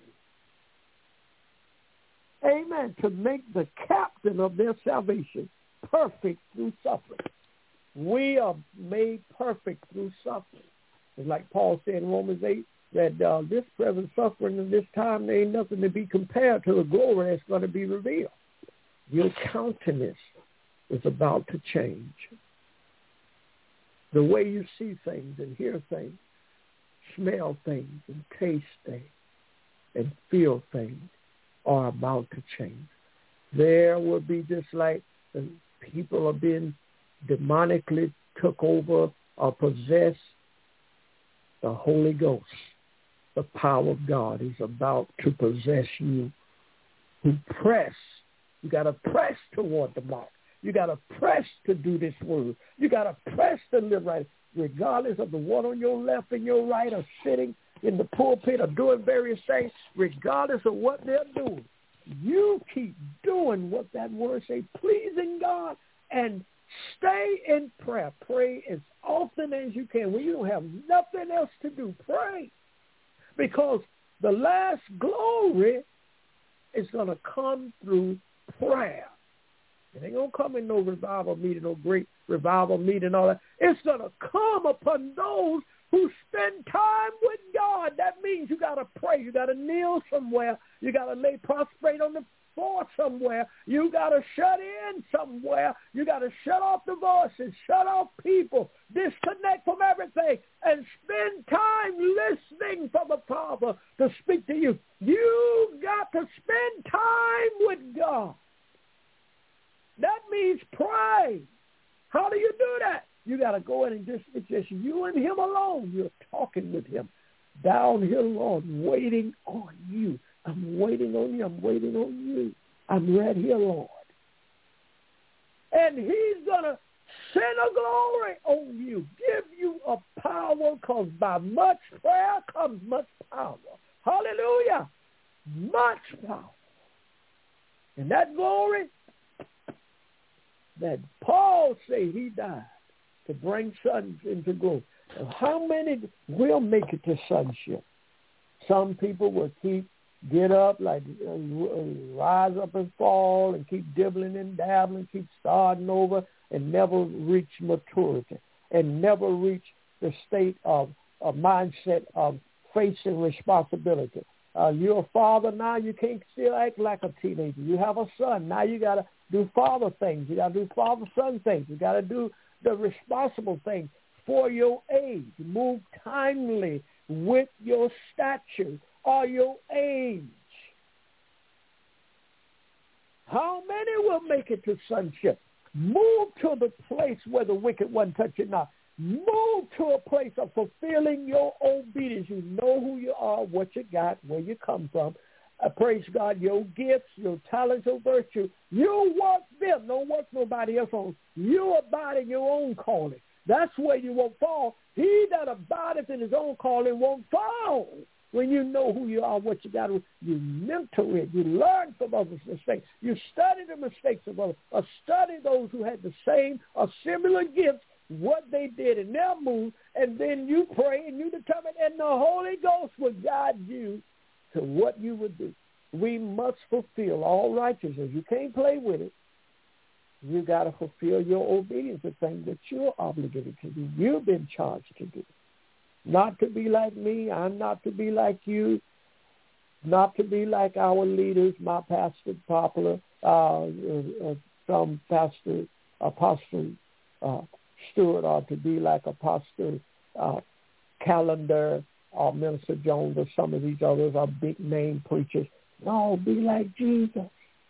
Amen. To make the captain of their salvation perfect through suffering. We are made perfect through suffering. It's like Paul said in Romans eight, that uh, this present suffering in this time, there ain't nothing to be compared to the glory that's going to be revealed. Your countenance is about to change. The way you see things and hear things, smell things and taste things and feel things are about to change. There will be just like the people are being demonically took over or possessed. The Holy Ghost, the power of God, is about to possess you. Who press. You got to press toward the mark. You got to press to do this word. You got to press to live right, regardless of the one on your left and your right or sitting in the pulpit or doing various things, regardless of what they're doing. You keep doing what that word says, pleasing God, and stay in prayer. Pray as often as you can. When you don't have nothing else to do, pray. Because the last glory is going to come through prayer. It ain't going to come in no revival meeting, no great revival meeting, all that. It's going to come upon those who spend time with God. That means you got to pray. You got to kneel somewhere. You got to lay prostrate on the floor somewhere. You got to shut in somewhere. You got to shut off the voices, shut off people, disconnect from everything, and spend time listening for the Father to speak to you. You got to spend time with God. That means pray. How do you do that? You got to go in and just, it's just you and him alone. You're talking with him. Down here, Lord, waiting on you. I'm waiting on you. I'm waiting on you. I'm right here, Lord. And he's going to send a glory on you, give you a power, because by much prayer comes much power. Hallelujah. Much power. And that glory that Paul say he died to bring sons into glory. How many will make it to sonship? Some people will keep, get up, like uh, rise up and fall and keep dibbling and dabbling, keep starting over and never reach maturity and never reach the state of a mindset of facing responsibility. Uh, you're a father now, you can't still act like a teenager. You have a son. Now you got to do father things. You got to do father-son things. You got to do the responsible things for your age. Move timely with your stature or your age. How many will make it to sonship? Move to the place where the wicked one touch it not. Move to a place of fulfilling your obedience. You know who you are, what you got, where you come from. Uh, praise God, your gifts, your talents, your virtue. You work them. Don't work nobody else on. You abide in your own calling. That's where you won't fall. He that abideth in his own calling won't fall. When you know who you are, what you got to, you mentor it. You learn from others' mistakes. You study the mistakes of others, or study those who had the same or similar gifts, what they did in their move, and then you pray and you determine, and the Holy Ghost will guide you to what you would do. We must fulfill all righteousness. You can't play with it. You got to fulfill your obedience, the thing that you're obligated to do. You've been charged to do. Not to be like me. I'm not to be like you. Not to be like our leaders, my pastor, Popular, uh, uh, some pastor, Apostle uh, Stewart, or to be like Apostle uh, Calendar or Minister Jones or some of these others are big-name preachers. No, be like Jesus.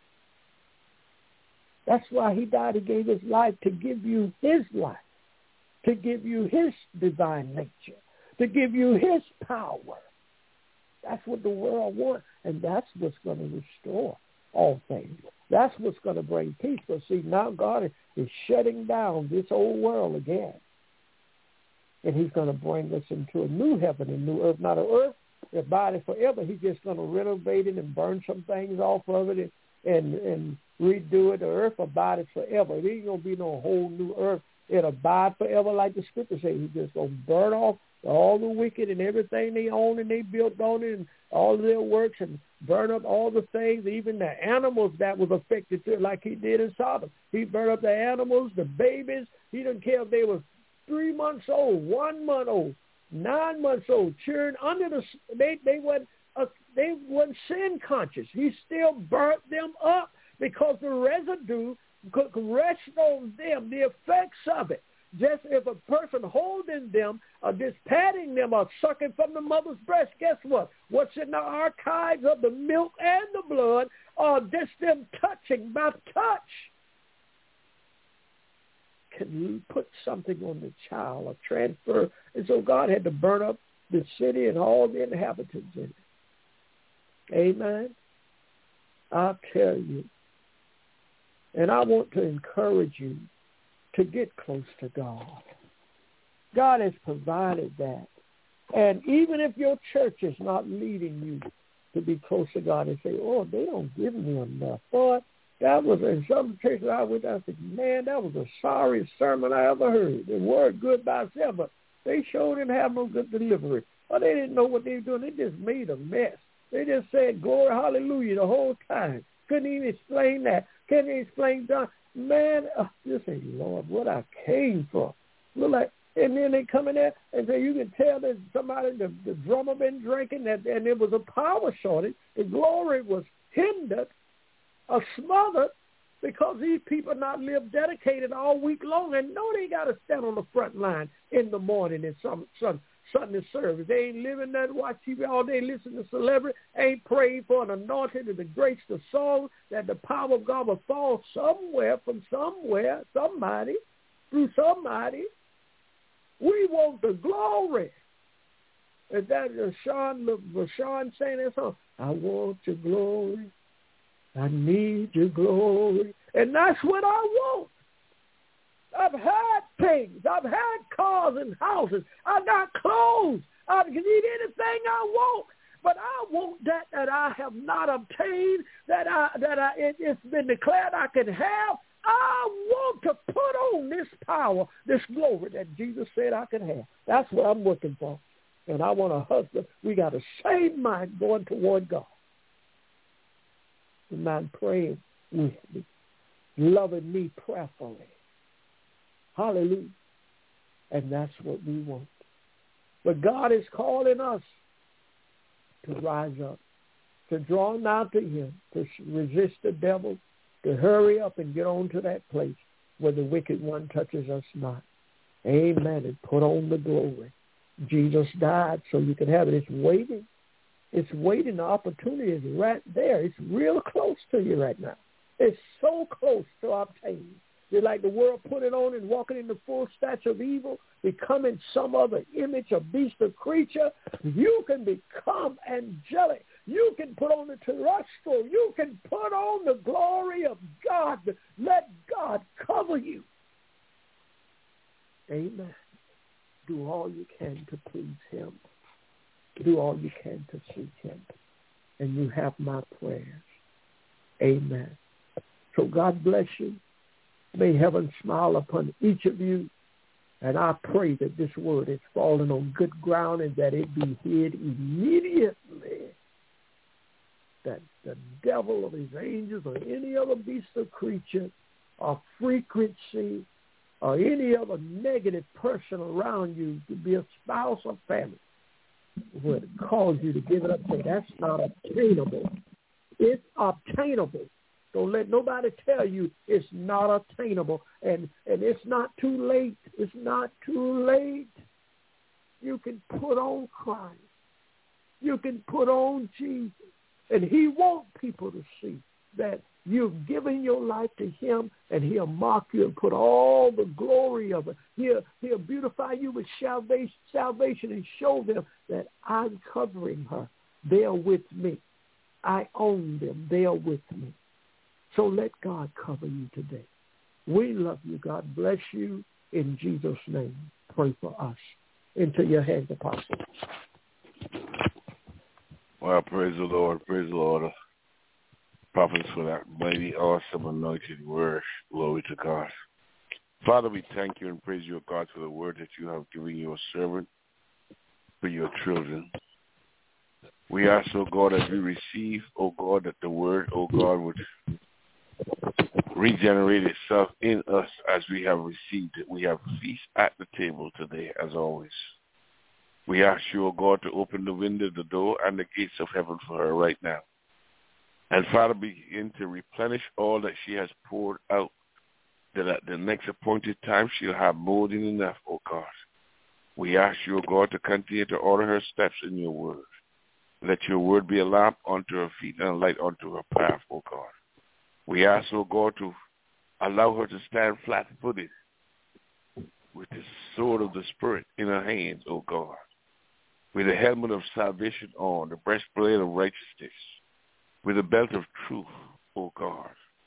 That's why he died. He gave his life to give you his life, to give you his divine nature, to give you his power. That's what the world wants, and that's what's going to restore all things. That's what's going to bring peace. But see, now God is shutting down this old world again, and he's going to bring us into a new heaven and new earth. Not an earth that abide forever. He's just going to renovate it and burn some things off of it and, and, and redo it. The earth abideth forever. There ain't going to be no whole new earth. It'll abide forever like the scripture says. He's just going to burn off all the wicked and everything they own and they built on it and all of their works, and burn up all the things, even the animals that was affected to it, like he did in Sodom. He burned up the animals, the babies. He didn't care if they were three months old, one month old, nine months old, children under the, they, they weren't, uh, they weren't sin conscious. He still burnt them up because the residue could rest on them, the effects of it. Just if a person holding them or just patting them or sucking from the mother's breast, guess what? What's in the archives of the milk and the blood are just them touching by touch. Can you put something on the child or transfer? And so God had to burn up the city and all the inhabitants in it. Amen? I'll tell you. And I want to encourage you to get close to God. God has provided that. And even if your church is not leading you to be close to God and say, oh, they don't give me enough. But that was, in some churches I went, I said, man, that was the sorriest sermon I ever heard. The word good by itself, but they sure didn't have no good delivery. Or they didn't know what they were doing. They just made a mess. They just said, glory, hallelujah, the whole time. Couldn't even explain that. Couldn't even explain God. Man, uh, you say, Lord, what I came for. Look like, and then they come in there and say, you can tell that somebody, the, the drummer been drinking, that, and there was a power shortage. The glory was hindered or smothered because these people not live dedicated all week long and know they got to stand on the front line in the morning in some, some Sunday service. They ain't living there to watch T V all day, listen to celebrity, ain't praying for an anointing and the grace to song that the power of God will fall somewhere from somewhere, somebody, through somebody. We want the glory. Is that Sean, Sean saying that song? I want your glory. I need your glory. And that's what I want. I've had things. I've had cars and houses. I got clothes. I can eat anything I want. But I want that that I have not obtained, that I that I it, it's been declared I can have. I want to put on this power, this glory that Jesus said I can have. That's what I'm looking for. And I want a husband. We got a same mind going toward God. The man praying with me, loving me prayerfully. Hallelujah. And that's what we want. But God is calling us to rise up, to draw nigh to him, to resist the devil, to hurry up and get on to that place where the wicked one touches us not. Amen. And put on the glory. Jesus died so you can have it. It's waiting. It's waiting. The opportunity is right there. It's real close to you right now. It's so close to obtaining. It's like the world put it on and walking in the full stature of evil, becoming some other image of beast or creature. You can become angelic. You can put on the terrestrial. You can put on the glory of God. Let God cover you. Amen. Do all you can to please him. Do all you can to seek him. And you have my prayers. Amen. So God bless you. May heaven smile upon each of you. And I pray that this word is fallen on good ground and that it be hid immediately. That the devil or his angels or any other beast or creature or frequency or any other negative person around you, to be a spouse or family, would cause you to give it up. Say, that's not obtainable. It's obtainable. Don't let nobody tell you it's not obtainable. And, and it's not too late. It's not too late. You can put on Christ. You can put on Jesus. And he wants people to see that you've given your life to him, and he'll mark you and put all the glory of it. He'll, he'll beautify you with salvation, salvation and show them that I'm covering her. They're with me. I own them. They're with me. So let God cover you today. We love you. God bless you. In Jesus' name, pray for us. Into your hands, Apostle. Well, praise the Lord. Praise the Lord. Prophets, for that mighty, awesome, anointed word. Glory to God. Father, we thank you and praise you, God, for the word that you have given your servant, for your children. We ask, oh God, as we receive, oh God, that the word, oh God, would regenerate itself in us as we have received it. We have feast at the table today, as always. We ask you, oh God, to open the window, the door, and the gates of heaven for her right now. And Father, begin to replenish all that she has poured out, that at the next appointed time she'll have more than enough, oh God. We ask you, oh God, to continue to order her steps in your word. Let your word be a lamp unto her feet and a light unto her path, oh God. We ask, oh God, to allow her to stand flat-footed with the sword of the Spirit in her hands, oh God, with the helmet of salvation on, the breastplate of righteousness, with a belt of truth, oh God.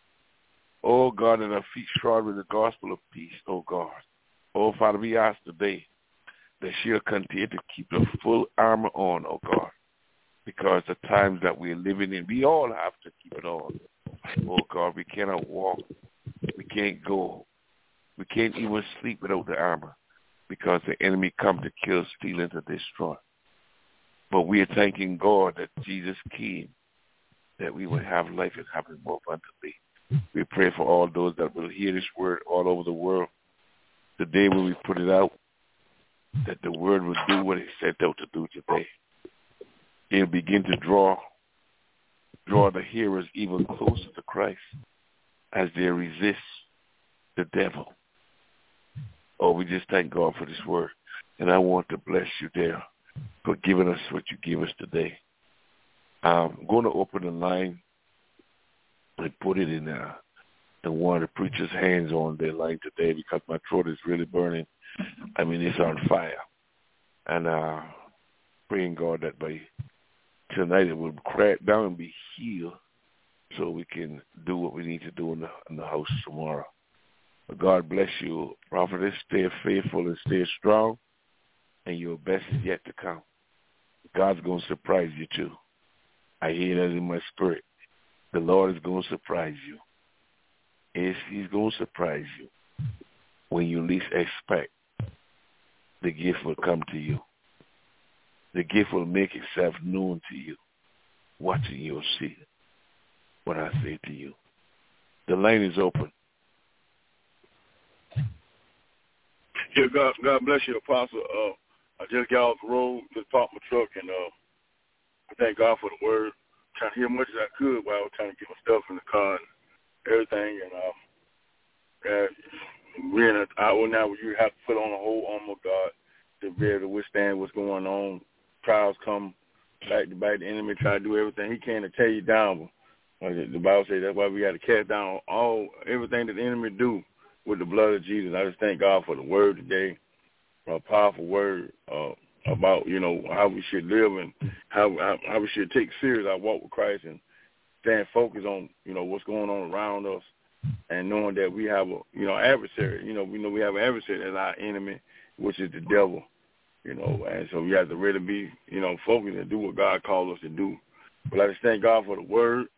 Oh God, and our feet shod with the gospel of peace, oh God. Oh Father, we ask today that she'll continue to keep the full armor on, oh God, because the times that we're living in, we all have to keep it on. Oh God, we cannot walk. We can't go. We can't even sleep without the armor because the enemy come to kill, steal, and to destroy. But we are thanking God that Jesus came, that we would have life and have it more abundantly. We pray for all those that will hear this word all over the world. The day when we put it out, that the word will do what it set out to do today. It'll begin to draw, draw the hearers even closer to Christ as they resist the devil. Oh, we just thank God for this word. And I want to bless you there for giving us what you give us today. I'm going to open the line and put it in uh, the one of the preacher's hands on their line today because my throat is really burning. I mean, it's on fire. And uh, praying, God, that by tonight it will crack down and be healed so we can do what we need to do in the, in the house tomorrow. But God bless you, prophetess. Stay faithful and stay strong, and your best is yet to come. God's going to surprise you, too. I hear that in my spirit. The Lord is going to surprise you. Yes, he's going to surprise you. When you least expect, the gift will come to you. The gift will make itself known to you. Watching you'll see what I say to you. The line is open. Yeah, God, God bless you, Apostle. Uh, I just got off the road, just parked my truck, and uh, I thank God for the word. I'm trying to hear as much as I could while I was trying to get my stuff in the car and everything. And uh, uh, we're in an hour now where you have to put on the whole armor of God to be able to withstand what's going on. Trials come back to back. The enemy try to do everything he can to tear you down. But the Bible says that's why we got to cast down all everything that the enemy do with the blood of Jesus. I just thank God for the word today, a powerful word uh, about, you know, how we should live and how, how how we should take serious our walk with Christ and stand focused on, you know, what's going on around us and knowing that we have a, you know, adversary. You know, we know we have an adversary as our enemy, which is the devil, you know, and so we have to really be, you know, focused and do what God called us to do. But I just thank God for the word.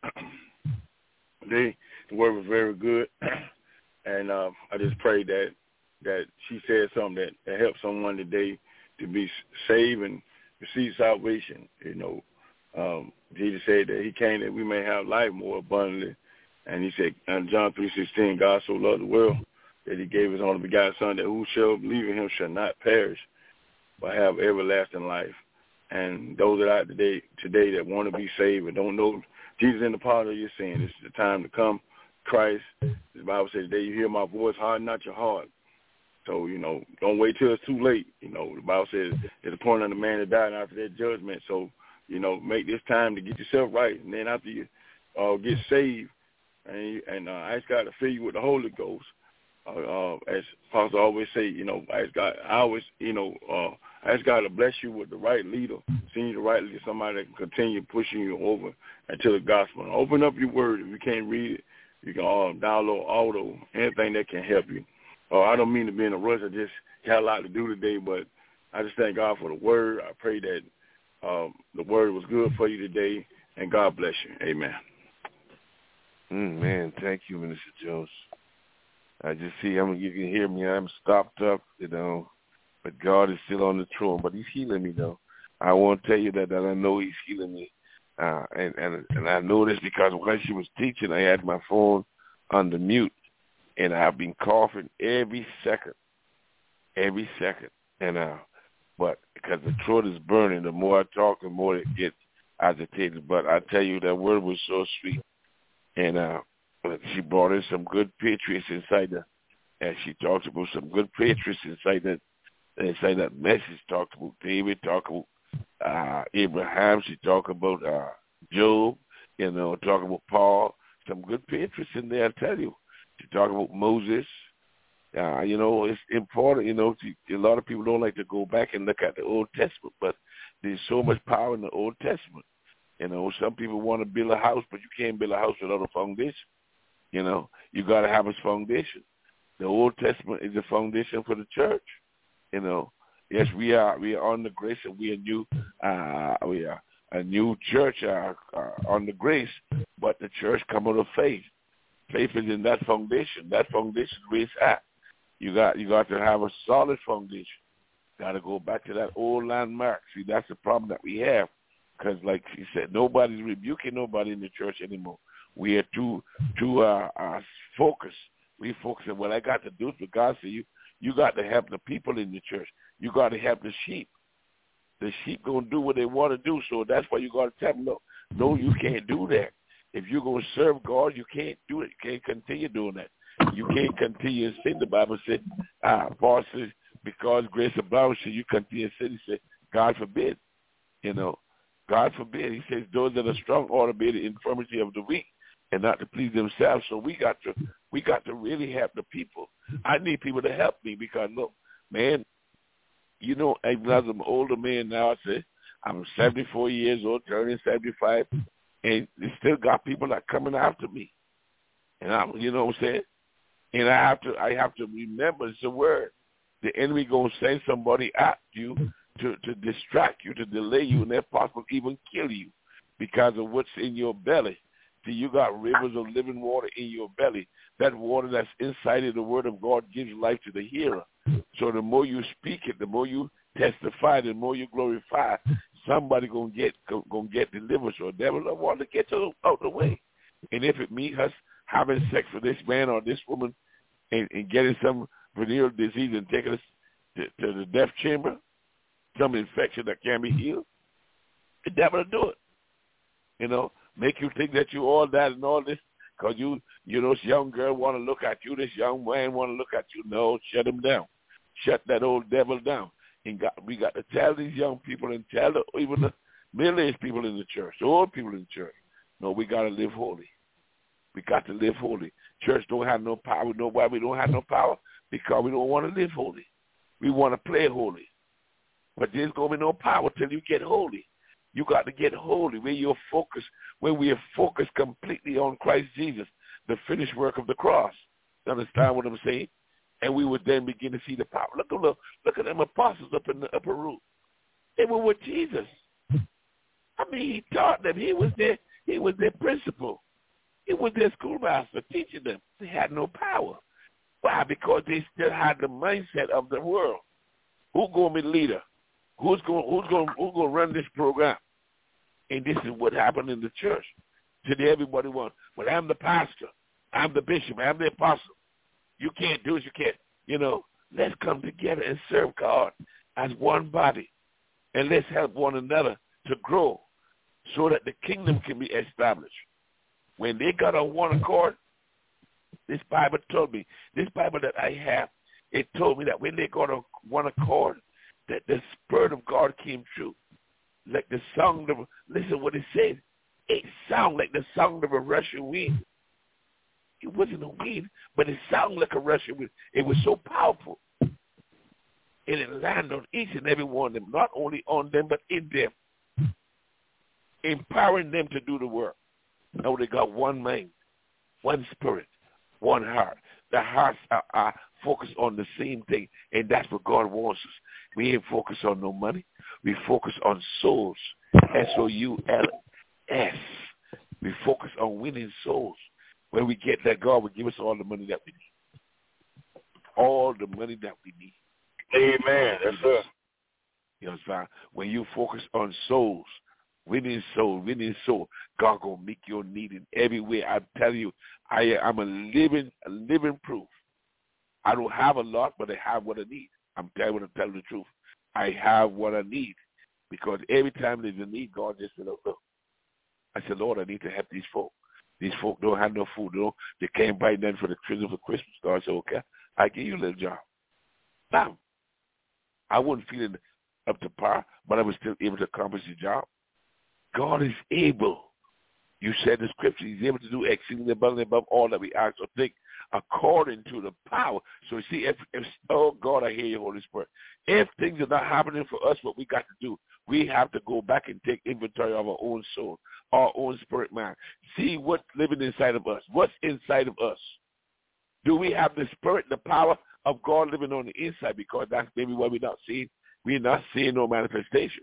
Today, the word was very good. And uh, I just pray that that she said something that, that helps someone today to be saved and receive salvation. You know, um, Jesus said that he came that we may have life more abundantly. And he said in John three sixteen, God so loved the world that he gave his only begotten Son, that whosoever believe in him shall not perish, but have everlasting life. And those that are out today, today that want to be saved and don't know Jesus in the pardon of your sin, this is the time to come. Christ, the Bible says, today you hear my voice, harden not your heart. So, you know, don't wait till it's too late. You know, the Bible says it's appointed unto man to die and after that judgment. So, you know, make this time to get yourself right. And then after you uh, get saved, and, you, and uh, ask God to fill you with the Holy Ghost. Uh, uh, as Pastor always say, you know, ask God, I always, you know, uh, ask God to bless you with the right leader, send you the right leader, somebody that can continue pushing you over into the gospel. And open up your word. If you can't read it, you can uh, download auto, anything that can help you. Uh, I don't mean to be in a rush. I just got a lot to do today, but I just thank God for the word. I pray that um, the word was good for you today, and God bless you. Amen. Mm, man, thank you, Minister Jones. I just see, I mean, you can hear me. I'm stopped up, you know, but God is still on the throne. But he's healing me, though. I want to tell you that, that I know he's healing me. Uh, and, and and I know this because when she was teaching, I had my phone on the mute, and I've been coughing every second, every second. And uh, but because the throat is burning, the more I talk, the more it gets agitated. But I tell you, that word was so sweet. And uh, she brought in some good patriots inside the, and she talked about some good patriots inside that, inside that message. Talked about David, talked about uh, Abraham. She talked about uh, Job, you know, talking about Paul. Some good patriots in there, I tell you. She talked about Moses. Uh, you know, it's important, you know, to, a lot of people don't like to go back and look at the Old Testament, but there's so much power in the Old Testament. You know, some people want to build a house, but you can't build a house without a foundation. You know, you got to have a foundation. The Old Testament is the foundation for the church. You know, yes, we are we are on the grace, and we are new. Uh, we are a new church uh, uh, on the grace, but the church come out of faith. Faith is in that foundation. That foundation where it's at. You got you got to have a solid foundation. Got to go back to that old landmark. See, that's the problem that we have. Because, like she said, nobody's rebuking nobody in the church anymore. We are too too uh, uh, focused. We focus on what I got to do. But God said, you you got to help the people in the church. You got to help the sheep. The sheep gonna do what they want to do. So that's why you got to tell them, no, no, you can't do that. If you're gonna serve God, you can't do it. You can't continue doing that. You can't continue to sin. The Bible said, uh, Paul says, because grace abounds, so you continue to sin. He said, God forbid, you know. God forbid. He says those that are strong ought to be the infirmity of the weak and not to please themselves. So we got to we got to really help the people. I need people to help me because, look, man, you know, even as I'm an older man now, I say, I'm seventy-four years old, turning seventy-five, and they still got people that coming after me. And I'm, you know what I'm saying? And I have to, I have to remember it's a word. The enemy gonna send somebody at you to, to distract you, to delay you, and if possible, even kill you because of what's in your belly. See, you got rivers of living water in your belly. That water that's inside of the word of God gives life to the hearer. So the more you speak it, the more you testify, the more you glorify, somebody gonna get gonna get delivered. So the devil don't want to get you out the way. And if it means us having sex with this man or this woman and, and getting some venereal disease and taking us to, to the death chamber, some infection that can't be healed, the devil will do it. You know, make you think that you all that and all this because you, you know, this young girl want to look at you, this young man want to look at you. No, shut him down. Shut that old devil down. And got, we got to tell these young people and tell the, even the middle-aged people in the church, the old people in the church, no, we got to live holy. We got to live holy. Church don't have no power. We know why we don't have no power? Because we don't want to live holy. We want to play holy. But there's going to be no power till you get holy. You got to get holy where you're focused, where we are focused completely on Christ Jesus, the finished work of the cross. You understand what I'm saying? And we would then begin to see the power. Look at, look, look at them apostles up in the upper room. They were with Jesus. I mean, he taught them. He was their, he was their principal. He was their schoolmaster teaching them. They had no power. Why? Because they still had the mindset of the world. Who's going to be the leader? Who's going? Who's going? Who's going to run this program? And this is what happened in the church. Today, everybody wants. Well, I'm the pastor. I'm the bishop. I'm the apostle. You can't do it. You can't. You know. Let's come together and serve God as one body, and let's help one another to grow, so that the kingdom can be established. When they got on one accord, this Bible told me, this Bible that I have, it told me that when they got on one accord, that the Spirit of God came through. Like the sound of, listen what it said. It sounded like the sound of a rushing wind. It wasn't a wind, but it sounded like a rushing wind. It was so powerful. And it landed on each and every one of them, not only on them, but in them, empowering them to do the work. Now they got one mind, one spirit, one heart. The hearts are, are focused on the same thing, and that's what God wants us. We ain't focused on no money. We focus on souls, S O U L S. We focus on winning souls. When we get that, God will give us all the money that we need. All the money that we need. Amen. That's it. You understand? When you focus on souls, winning soul, winning soul, God gonna meet your need in every way. I tell you, I I'm a living, a living proof. I don't have a lot, but I have what I need. I'm telling you, I'm telling the truth. I have what I need because every time there's a need, God just said, "Oh, look." I said, Lord, I need to help these folk. These folk don't have no food. They, don't, they can't buy nothing for the children for Christmas. God said, okay, I give you a little job. Bam. I wasn't feeling up to par, but I was still able to accomplish the job. God is able. You said the scripture, he's able to do exceedingly abundantly above all that we ask or think according to the power. So you see, if, if oh God, I hear you, Holy Spirit. If things are not happening for us, what we got to do, we have to go back and take inventory of our own soul, our own spirit man. See what's living inside of us. What's inside of us? Do we have the spirit, the power of God living on the inside? Because that's maybe why we're not seeing, we're not seeing no manifestation.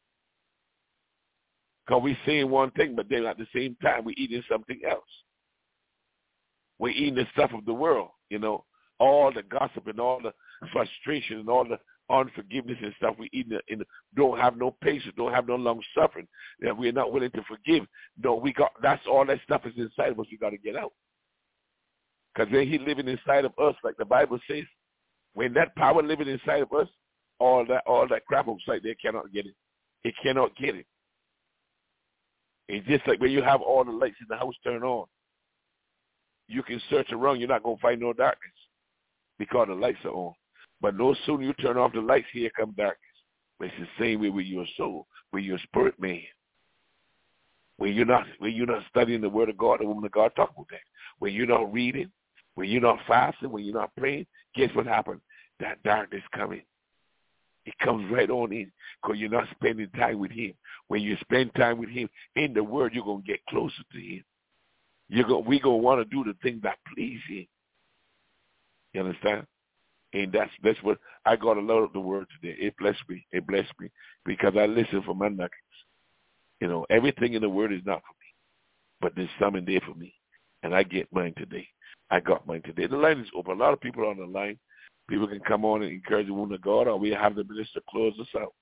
Because we're saying one thing, but then at the same time, we're eating something else. We're eating the stuff of the world, you know, all the gossip and all the frustration and all the unforgiveness and stuff. We eat in the, don't have no patience, don't have no long suffering. That we're not willing to forgive. No, we got that's all that stuff is inside of us. We got to get out. Because when He's living inside of us, like the Bible says, when that power living inside of us, all that all that crap outside there cannot get it. It cannot get it. It's just like when you have all the lights in the house turned on. You can search around, you're not going to find no darkness because the lights are on. But no sooner you turn off the lights, here come darkness. But it's the same way with your soul, with your spirit man. When you're not, when you're not studying the Word of God, the woman of God talk about that. When you're not reading, when you're not fasting, when you're not praying, guess what happened? that darkness coming. It comes right on in because you're not spending time with him. When you spend time with him in the word, you're going to get closer to him. You're going, we're going to want to do the thing that please him. You understand? And that's that's what I got a lot of the word today. It blessed me. It blessed me because I listen for my nuggets. You know, everything in the word is not for me, but there's some in there for me. And I get mine today. I got mine today. The line is open. A lot of people are on the line. People can come on and encourage the woman of God, or we have the minister close us out.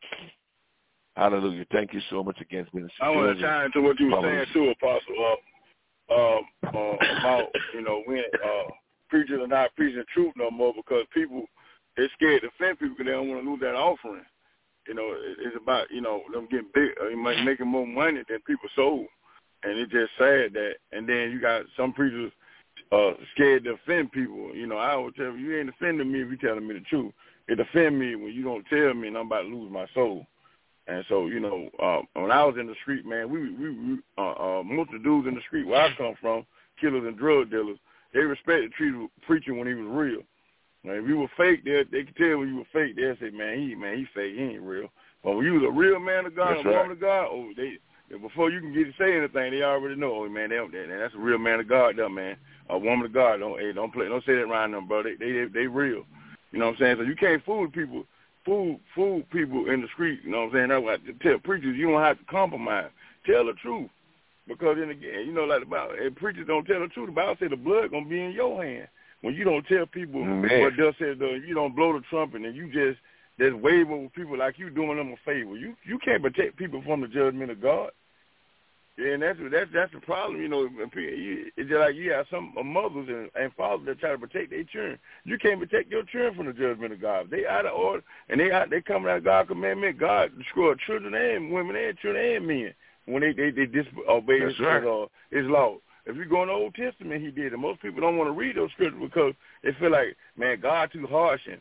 Hallelujah. Thank you so much again, Minister. I want to chime into what you were saying, too, Apostle, uh, uh, uh, about, you know, when uh, preachers are not preaching the truth no more because people, they're scared to offend people because they don't want to lose that offering. You know, it's about, you know, them getting big, uh, making more money than people sold. And it's just sad that, and then you got some preachers uh, scared to offend people. You know, I always tell you, you ain't offending me if you're telling me the truth. It offend me when you don't tell me and I'm about to lose my soul. And so, you know, uh, when I was in the street, man, we, we, we uh, uh, most of the dudes in the street where I come from, killers and drug dealers, they respected preaching when he was real. Now, if you were fake, they they could tell when you were fake. They'll say, man, he man, he fake, he ain't real. But when you was a real man of God, that's a right. woman of God, oh, they before you can get to say anything, they already know, oh, man, they, they, that's a real man of God, though, man. A woman of God, don't hey, don't play, don't say that around them, bro. They they they real. You know what I'm saying? So you can't fool people. Fool, fool people in the street, you know what I'm saying? That's why I tell preachers, you don't have to compromise. Tell the truth. Because then again, you know, like the Bible, if preachers don't tell the truth, the Bible says the blood going to be in your hand. When you don't tell people Man. what they'll say, if you don't blow the trumpet and you just, just wave over people like you doing them a favor, you you can't protect people from the judgment of God. Yeah, and that's that's that's the problem, you know. It's just like you have some mothers and, and fathers that try to protect their children. You can't protect your children from the judgment of God. They out of order, and they out, they coming out of God's commandment. God destroyed children and women and children and men when they they, they disobey his, right. his, uh, his law. If you go in the Old Testament, he did it. Most people don't want to read those scriptures because they feel like, man, God too harsh, and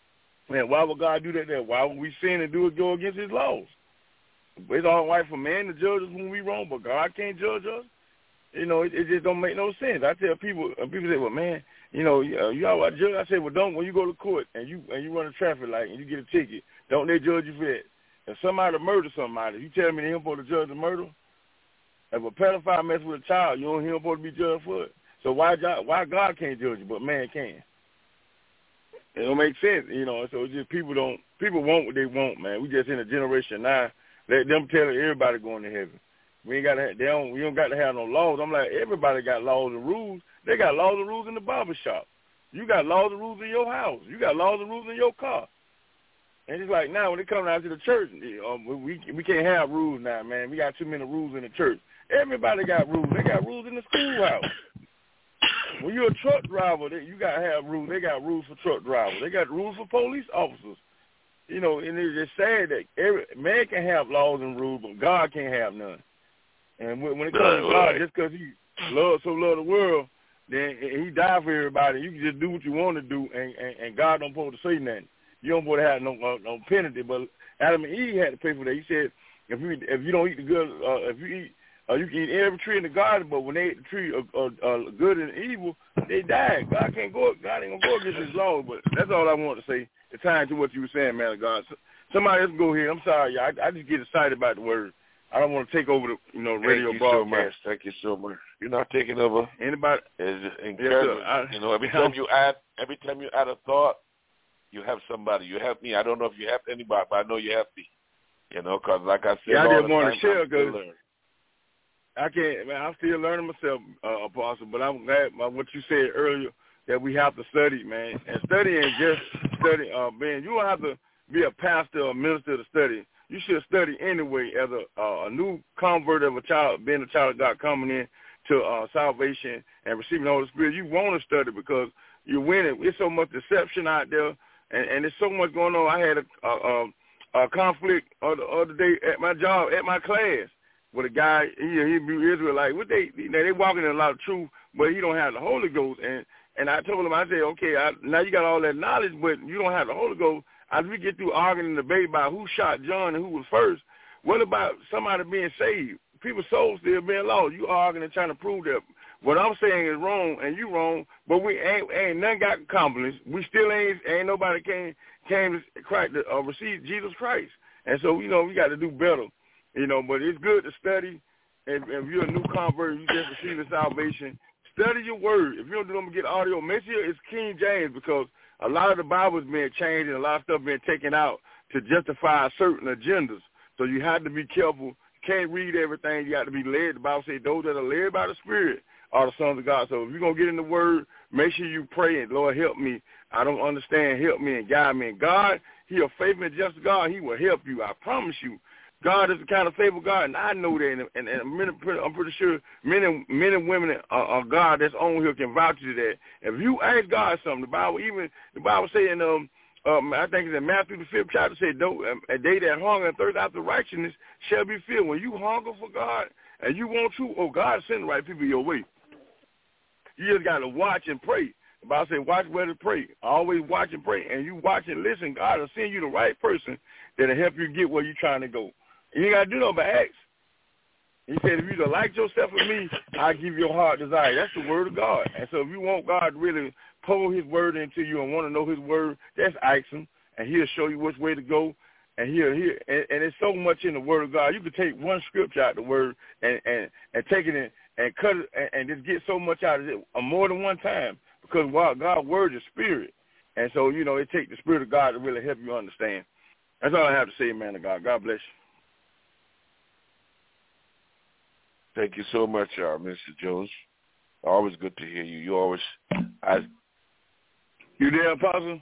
man, why would God do that there? Why would we sin and do it go against his laws? It's all right for man to judge us when we wrong, but God can't judge us. You know, it, it just don't make no sense. I tell people, and people say, well, man, you know, uh, you all right, judge. I say, well, don't, when you go to court and you and you run a traffic light and you get a ticket, don't they judge you for that? If somebody murders somebody, you tell me they ain't supposed to judge the murder? If a pedophile mess with a child, you don't hear him supposed to be judged for it. So why why God can't judge you, but man can? It don't make sense, you know. So it's just people don't people want what they want, man. We just in a generation now. Let them tell everybody going to heaven. We ain't got to. They don't. We don't got to have no laws. I'm like, everybody got laws and rules. They got laws and rules in the barber shop. You got laws and rules in your house. You got laws and rules in your car. And it's like now when they come out to the church, um, we we can't have rules now, man. We got too many rules in the church. Everybody got rules. They got rules in the schoolhouse. When you're a truck driver, they, you got to have rules. They got rules for truck drivers. They got rules for police officers. You know, and it's just sad that every man can have laws and rules, but God can't have none. And when, when it comes to God, just because he loves so love the world, then he died for everybody. You can just do what you want to do, and, and, and God don't supposed to say nothing. You don't supposed to have no uh, no penalty. But Adam and Eve had to pay for that. He said, if you if you don't eat the good, uh, if you eat, uh, you can eat every tree in the garden, but when they ate the tree of uh, uh, good and evil, they died. God can't go. God ain't gonna go against his laws. But that's all I want to say. It's time to what you were saying, man of God. Somebody else go ahead. I'm sorry, y'all. I, I just get excited about the word. I don't want to take over the you know radio Thank you broadcast. So much. Thank you so much. You're not taking over. Anybody? It's encouragement. Yes, I, you know, every time you add, every time you add a thought, you have somebody. You help me. I don't know if you help anybody, but I know you help me. You know, because like I said, yeah, I all just the want time, to share I'm still because I can't. Man, I'm still learning myself, uh, Apostle. But I'm glad by what you said earlier that we have to study, man. And study ain't just study. Uh, man, you don't have to be a pastor or minister to study. You should study anyway as a, uh, a new convert of a child, being a child of God coming in to uh, salvation and receiving the Holy Spirit. You want to study because you're winning. There's so much deception out there, and, and there's so much going on. I had a, a, a conflict the other day at my job, at my class, with a guy, he a Hebrew Israelite. What they, you know, they walking in a lot of truth, but he don't have the Holy Ghost. And and I told him, I said, okay, I, now you got all that knowledge, but you don't have the Holy Ghost. As we get through arguing and debate about who shot John and who was first, what about somebody being saved? People's souls still being lost. You arguing and trying to prove that what I'm saying is wrong and you wrong, but we ain't ain't nothing got accomplished. We still ain't ain't nobody came came to Christ to uh, receive Jesus Christ, and so you know we got to do better, you know. But it's good to study. If, if you're a new convert, you just receiving salvation. Study your word. If you don't do them, get audio. Make sure it's King James because a lot of the Bible's being changed and a lot of stuff being taken out to justify certain agendas. So you have to be careful. You can't read everything. You got to be led. The Bible says those that are led by the Spirit are the sons of God. So if you're going to get in the word, make sure you pray and, Lord, help me. I don't understand. Help me and guide me. And God, he a faithful and just God. He will help you. I promise you. God is the kind of faithful God, and I know that, and, and, and many, I'm pretty sure men and, men and women are, are God that's on here can vouch to that. If you ask God something, the Bible, even the Bible saying, um, um, I think it's in Matthew the fifth chapter, said, "Don't a day that hunger and thirst after righteousness shall be filled." When you hunger for God and you want to, oh, God send the right people your way. You just got to watch and pray. The Bible says, watch where to pray. Always watch and pray. And you watch and listen, God will send you the right person that'll help you get where you're trying to go. You ain't got to do no but ask. He said, if you delight yourself in me, I'll give your heart desire. That's the word of God. And so if you want God to really pour his word into you and want to know his word, just ask him, and he'll show you which way to go. And he'll, he'll and, and there's so much in the word of God. You can take one scripture out of the word and, and, and take it in and cut it and, and just get so much out of it more than one time because God's word is spirit. And so, you know, it takes the Spirit of God to really help you understand. That's all I have to say, man of God. God bless you. Thank you so much, uh, Mister Jones. Always good to hear you. You always, I. You there, Apostle?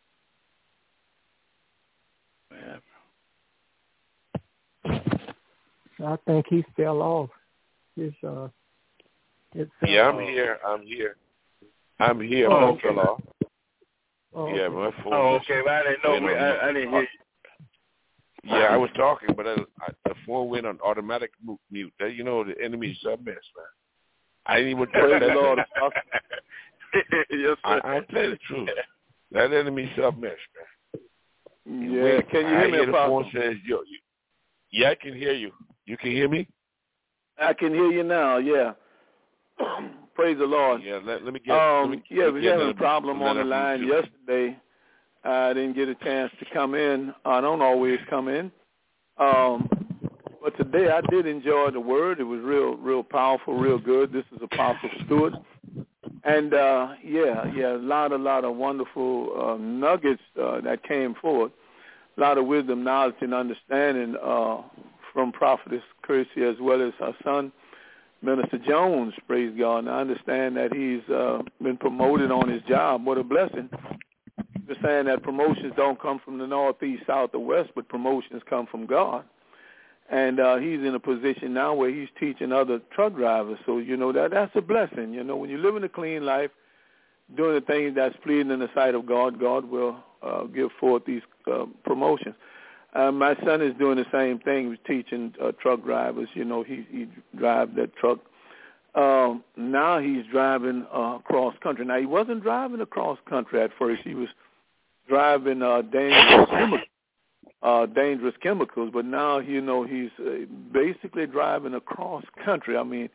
I think he fell off. His, uh, it fell yeah, I'm off. here. I'm here. I'm here. Oh, I okay. fell off. Oh, yeah, okay. my phone. Oh, was, okay. Well, I didn't know. you know I, I didn't hear you. Yeah, I was talking, but I, I, the phone went on automatic mute. That, you know, the enemy's a mess, man. I didn't even touch that. Lord. Yes, I, I tell the truth. That enemy's a mess, man. Yeah, Wait, can you I hear me, hear the Apostle? phone says, yo, you, yeah, I can hear you. You can hear me? I can hear you now, yeah. Praise the Lord. Yeah, let, let me get um, let me, Yeah, let we me had get a problem on the line Bluetooth. yesterday. I didn't get a chance to come in. I don't always come in. Um, but today I did enjoy the word. It was real, real powerful, real good. This is Apostle Stewart. And, uh, yeah, yeah, a lot, a lot of wonderful uh, nuggets uh, that came forth. A lot of wisdom, knowledge, and understanding uh, from Prophetess Kersey as well as her son, Minister Jones, praise God. And I understand that he's uh, been promoted on his job. What a blessing. They're saying that promotions don't come from the north, east, south, or west, but promotions come from God. And uh, he's in a position now where he's teaching other truck drivers. So, you know, that that's a blessing. You know, when you live in a clean life, doing the things that's pleasing in the sight of God, God will uh, give forth these uh, promotions. Uh, my son is doing the same thing. He's teaching uh, truck drivers. You know, he, he drives that truck. Um, now he's driving uh, cross country. Now, he wasn't driving across country at first. He was driving uh, dangerous chemicals. Uh, dangerous chemicals, but now, you know, he's uh, basically driving across country. I mean,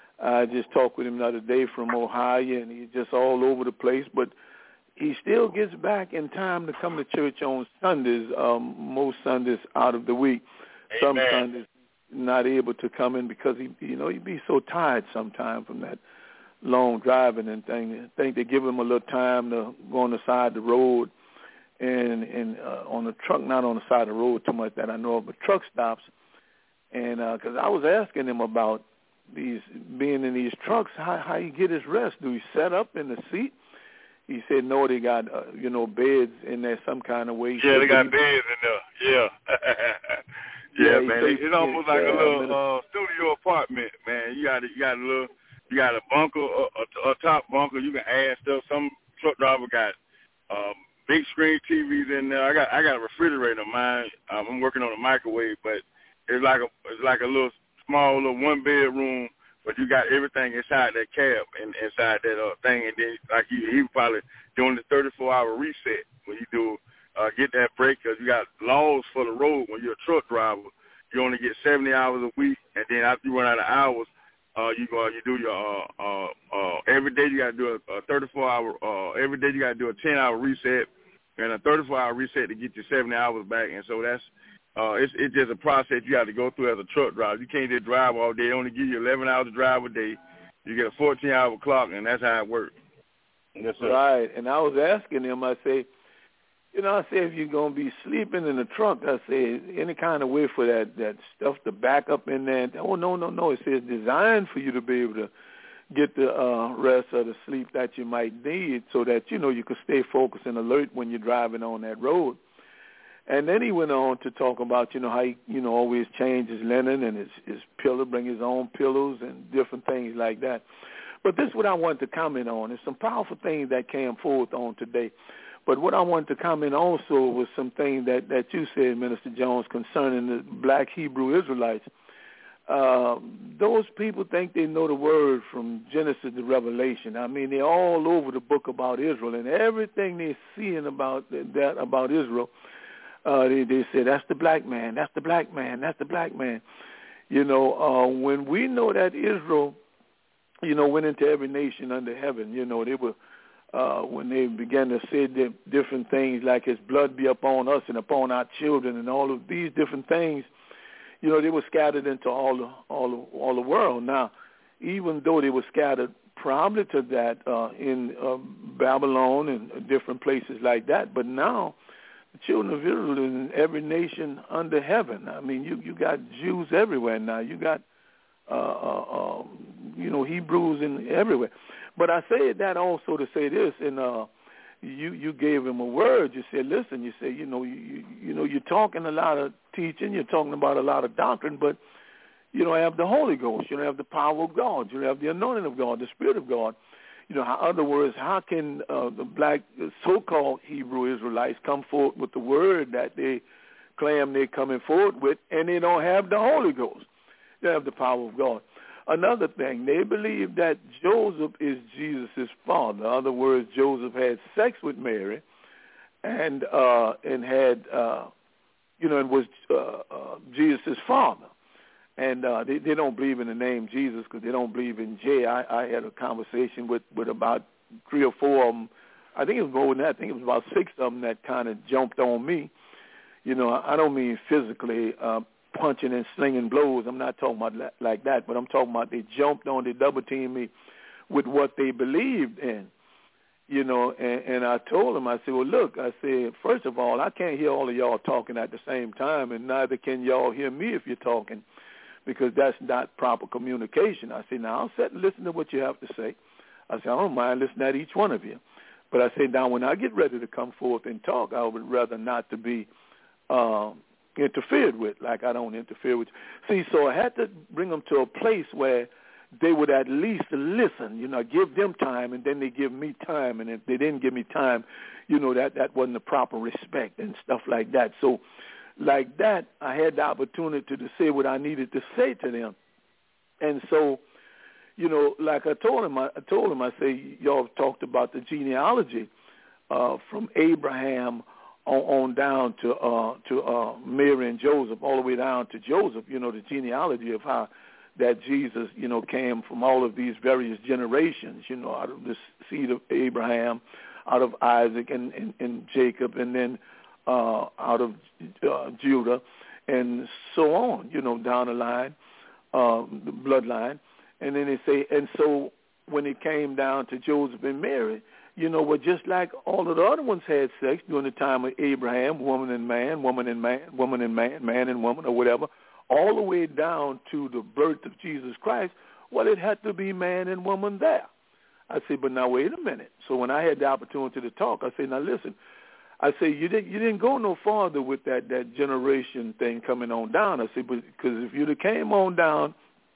I just talked with him the other day from Ohio, and he's just all over the place, but he still gets back in time to come to church on Sundays, um, most Sundays out of the week. Amen. Some Sundays not able to come in because, he, you know, he'd be so tired sometime from that long driving and thing. I think they give him a little time to go on the side of the road and and uh, on the truck, not on the side of the road too much that I know of, but truck stops. And because uh, I was asking him about these being in these trucks, how how he get his rest? Do he set up in the seat? He said no, they got uh, you know beds in there some kind of way. He yeah, said, they got he, beds in there. Yeah, yeah, yeah, man. said, It's almost like yeah, a little uh, studio apartment, man. You got you got a little, you got a bunker, a, a, a top bunker. You can add stuff. Some truck driver got. Um, Big screen T Vs in there. I got I got a refrigerator in mine. Um, I'm working on a microwave, but it's like a it's like a little small little one bedroom, but you got everything inside that cab and inside that uh, thing. And then like you, he probably doing the thirty-four hour reset when you do uh, get that break because you got laws for the road. When you're a truck driver, you only get seventy hours a week, and then after you run out of hours, Uh, you go, you do your uh, uh, uh, every day. You got to do a, a thirty-four hour. Uh, every day you got to do a ten hour reset and a thirty-four hour reset to get your seventy hours back. And so that's uh, it's it's just a process you have to go through as a truck driver. You can't just drive all day. They only give you eleven hours to drive a day. You get a fourteen hour clock, and that's how it works. Yes, sir. Right. And I was asking him. I say, you know, I say if you're gonna be sleeping in the trunk, I say any kind of way for that that stuff to back up in there. Oh no, no, no! It says designed for you to be able to get the uh, rest of the sleep that you might need, so that you know you can stay focused and alert when you're driving on that road. And then he went on to talk about you know how he you know always change his linen and his his pillow, bring his own pillows and different things like that. But this is what I wanted to comment on. There's some powerful things that came forth on today. But what I wanted to comment also was some things that, that you said, Minister Jones, concerning the black Hebrew Israelites. Uh, those people think they know the word from Genesis to Revelation. I mean, they're all over the book about Israel, and everything they're seeing about that about Israel, uh, they, they say, that's the black man, that's the black man, that's the black man. You know, uh, when we know that Israel, you know, went into every nation under heaven, you know, they were, Uh, when they began to say different things like his blood be upon us and upon our children and all of these different things, you know, they were scattered into all the, all the, all the world. Now, even though they were scattered probably to that uh, in uh, Babylon and different places like that, but now the children of Israel in every nation under heaven. I mean, you, you got Jews everywhere now. You got, uh, uh, uh, you know, Hebrews in everywhere. But I say that also to say this, and uh, you you gave him a word. You said, listen, you say, you know, you, you you know, you're talking a lot of teaching, you're talking about a lot of doctrine, but you don't have the Holy Ghost, you don't have the power of God, you don't have the anointing of God, the Spirit of God. You know, in other words, how can uh, the black so-called Hebrew Israelites come forward with the word that they claim they're coming forward with, and they don't have the Holy Ghost? They have the power of God. Another thing, they believe that Joseph is Jesus' father. In other words, Joseph had sex with Mary and uh, and had, uh, you know, and was uh, uh, Jesus' father. And uh, they, they don't believe in the name Jesus because they don't believe in J. I, I had a conversation with, with about three or four of them. I think it was more than that. I think it was about six of them that kind of jumped on me. You know, I don't mean physically uh punching and slinging blows. I'm not talking about like that, but I'm talking about they jumped on, they double-teamed me with what they believed in, you know, and, and I told them, I said, well, look, I said, first of all, I can't hear all of y'all talking at the same time, and neither can y'all hear me if you're talking, because that's not proper communication. I said, now, I'll sit and listen to what you have to say. I said, I don't mind listening at each one of you. But I said, now, when I get ready to come forth and talk, I would rather not to be um, interfered with, like I don't interfere with you. See, so I had to bring them to a place where they would at least listen, you know, give them time, and then they give me time, and if they didn't give me time, you know, that, that wasn't the proper respect and stuff like that. So like that, I had the opportunity to say what I needed to say to them. And so, you know, like I told him, I, I told him, I say, y'all talked about the genealogy uh, from Abraham On, on down to uh, to uh, Mary and Joseph, all the way down to Joseph, you know, the genealogy of how that Jesus, you know, came from all of these various generations, you know, out of the seed of Abraham, out of Isaac and, and, and Jacob, and then uh, out of uh, Judah, and so on, you know, down the line, uh, the bloodline. And then they say, and so when it came down to Joseph and Mary, you know, well, just like all of the other ones had sex during the time of Abraham, woman and man, woman and man, woman and man, man and woman, or whatever, all the way down to the birth of Jesus Christ, well, it had to be man and woman there. I said, but now wait a minute. So when I had the opportunity to talk, I said, now listen, I said, you didn't you didn't go no farther with that, that generation thing coming on down. I said, because if you'd have came on down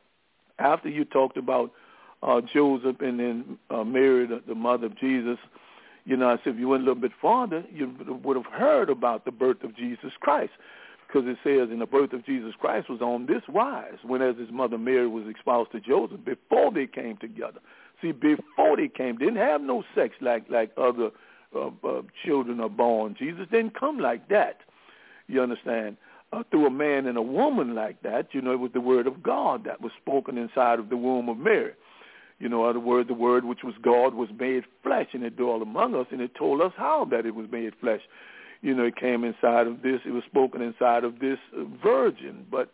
after you talked about Uh, Joseph and then uh, Mary, the, the mother of Jesus, you know, I said if you went a little bit farther, you would have heard about the birth of Jesus Christ, because it says in the birth of Jesus Christ was on this wise, when as his mother Mary was espoused to Joseph before they came together. See, before they came, didn't have no sex like like other uh, uh, children are born. Jesus didn't come like that. You understand? uh, through a man and a woman like that. You know, it was the word of God that was spoken inside of the womb of Mary. You know, other word, the word which was God was made flesh, and it dwelt among us, and it told us how that it was made flesh. You know, it came inside of this, it was spoken inside of this virgin, but,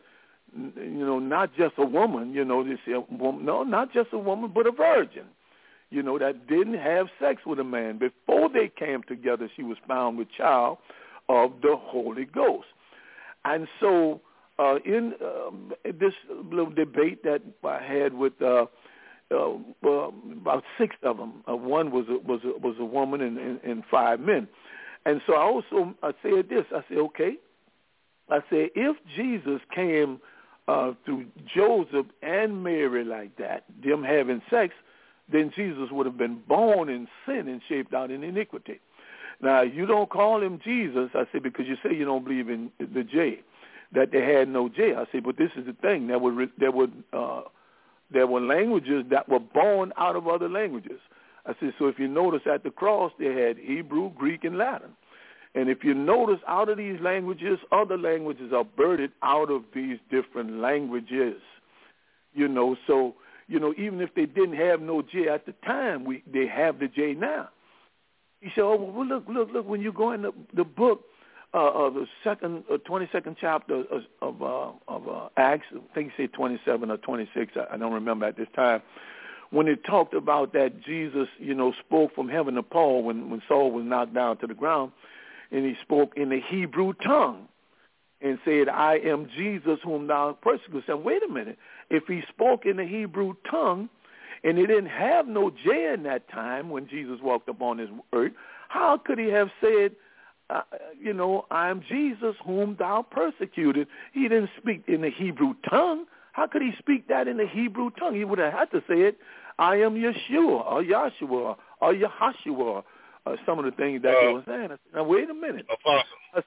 you know, not just a woman, you know, this, no, not just a woman, but a virgin, you know, that didn't have sex with a man. Before they came together, she was found with child of the Holy Ghost. And so uh, in um, this little debate that I had with uh, uh, uh, about six of them, uh, one was a, was a, was a woman and, and, and five men. And so I also I said this. I said, okay. I said, if Jesus came uh, through Joseph and Mary like that, them having sex, then Jesus would have been born in sin and shaped out in iniquity. Now, you don't call him Jesus, I said, because you say you don't believe in the J, that they had no J. I said, but this is the thing. There were, there were, uh, there were languages that were born out of other languages. I said, so if you notice at the cross, they had Hebrew, Greek, and Latin. And if you notice, out of these languages, other languages are birthed out of these different languages. You know, so, you know, even if they didn't have no J at the time, we they have the J now. He said, oh, well, look, look, look, when you go in the, the book, uh, of the second, uh, twenty-second chapter of, of, uh, of uh, Acts, I think he said twenty-seven or twenty-six, I, I don't remember at this time, when it talked about that Jesus, you know, spoke from heaven to Paul when, when Saul was knocked down to the ground, and he spoke in the Hebrew tongue and said, I am Jesus whom thou persecutest. And wait a minute, if he spoke in the Hebrew tongue and he didn't have no J in that time when Jesus walked upon this earth, how could he have said, uh, you know, I am Jesus whom thou persecuted? He didn't speak in the Hebrew tongue. How could he speak that in the Hebrew tongue? He would have had to say it, I am Yeshua or Yahshua or Yahashua, uh, some of the things that uh, they were saying. I said, now, wait a minute. Apostle. Said,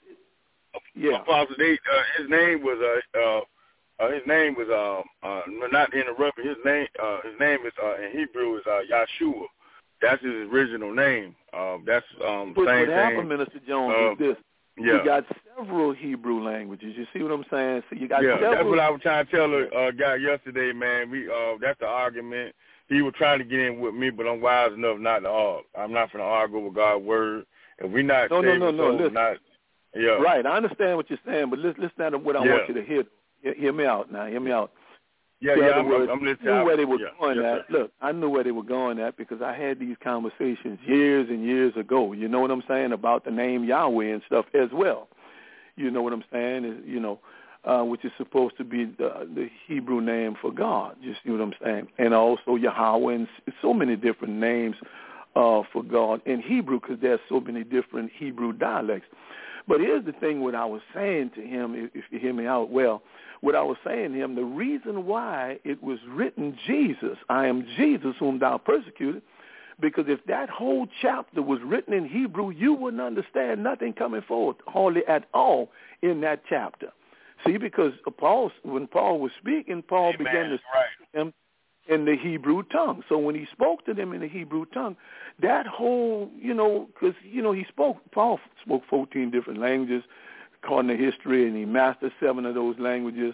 yeah. Apostle, they, uh, his name was, uh, uh, uh, his name was, uh, uh, not interrupting, his name, uh, his name is, uh, in Hebrew is, uh, Yahshua. That's his original name. Uh, that's, um, but same what thing. happened, Minister Jones, uh, is this. Yeah. You got several Hebrew languages. You see what I'm saying? So you got yeah, several. That's what I was trying to tell the uh, guy yesterday, man. We uh, that's the argument. He was trying to get in with me, but I'm wise enough not to argue. I'm not going to argue with God's word. If we not no, saving no, no, no, souls, not yeah. Right, I understand what you're saying, but listen, listen to what I yeah. want you to hear. Hear me out now. Hear me out. Yeah, In yeah, other I'm, words, I'm listening. I knew where they were yeah, going yes, at. Look, I knew where they were going at because I had these conversations years and years ago. You know what I'm saying about the name Yahweh and stuff as well. You know what I'm saying? Is you know, uh, which is supposed to be the, the Hebrew name for God. You see what I'm saying? And also Yahweh and so many different names uh, for God in Hebrew because there's so many different Hebrew dialects. But here's the thing: what I was saying to him, if, if you hear me out well, what I was saying to him, the reason why it was written Jesus, I am Jesus whom thou persecuted. Because if that whole chapter was written in Hebrew, you wouldn't understand nothing coming forward, hardly at all, in that chapter. See, because Paul, when Paul was speaking, Paul Amen. began to right. speak to them in the Hebrew tongue. So when he spoke to them in the Hebrew tongue, that whole, you know, because, you know, he spoke, Paul spoke fourteen different languages, according to history, and he mastered seven of those languages.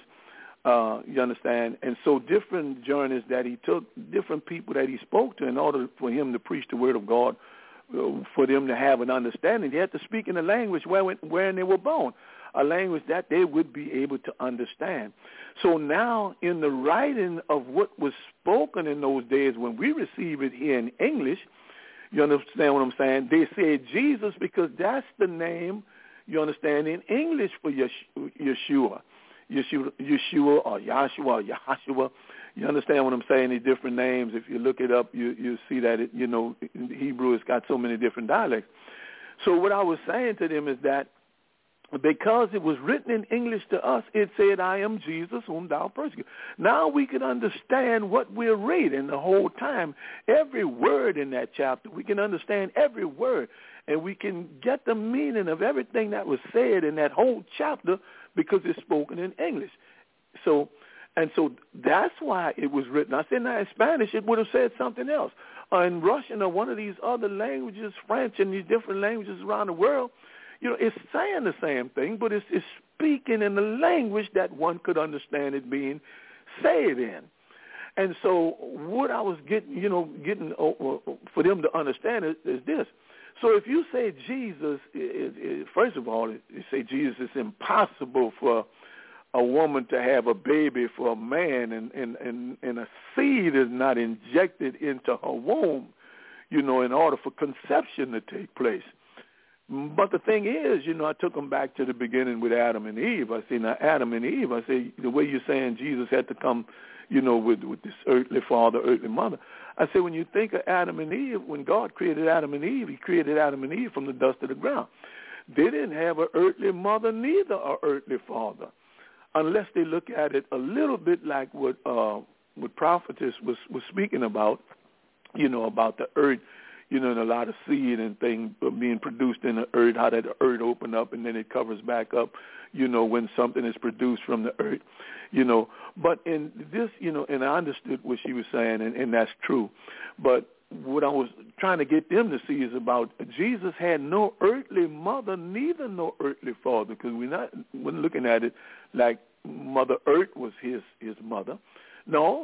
Uh, you understand? And so different journeys that he took, different people that he spoke to in order for him to preach the word of God, uh, for them to have an understanding. They had to speak in a language where, where they were born, a language that they would be able to understand. So now in the writing of what was spoken in those days when we receive it here in English, you understand what I'm saying? They said Jesus because that's the name, you understand, in English for Yeshua. Yeshua, Yeshua or Yahshua or Yahashua. You understand what I'm saying? These different names. If you look it up, you you see that, it, you know, in Hebrew it's got so many different dialects. So what I was saying to them is that because it was written in English to us, it said, I am Jesus whom thou persecutest. Now we can understand what we're reading the whole time. Every word in that chapter, we can understand every word. And we can get the meaning of everything that was said in that whole chapter because it's spoken in English. So, and so that's why it was written. I said, now in Spanish, it would have said something else. Or in Russian or one of these other languages, French and these different languages around the world, you know, it's saying the same thing, but it's, it's speaking in the language that one could understand it being said in. And so what I was getting, you know, getting uh, for them to understand is, is this. So if you say Jesus, is, is, first of all, you say Jesus is impossible for a woman to have a baby for a man, and, and, and, and a seed is not injected into her womb, you know, in order for conception to take place. But the thing is, you know, I took them back to the beginning with Adam and Eve. I say, now, Adam and Eve, I say, the way you're saying Jesus had to come, you know, with, with this earthly father, earthly mother. I say, when you think of Adam and Eve, when God created Adam and Eve, he created Adam and Eve from the dust of the ground. They didn't have an earthly mother, neither an earthly father, unless they look at it a little bit like what uh, what prophetess was, was speaking about, you know, about the earth, you know, and a lot of seed and things being produced in the earth, how that the earth open up and then it covers back up, you know, when something is produced from the earth, you know. But in this, you know, and I understood what she was saying, and, and that's true. But what I was trying to get them to see is about Jesus had no earthly mother, neither no earthly father, because we're not we're looking at it like Mother Earth was his his mother. No,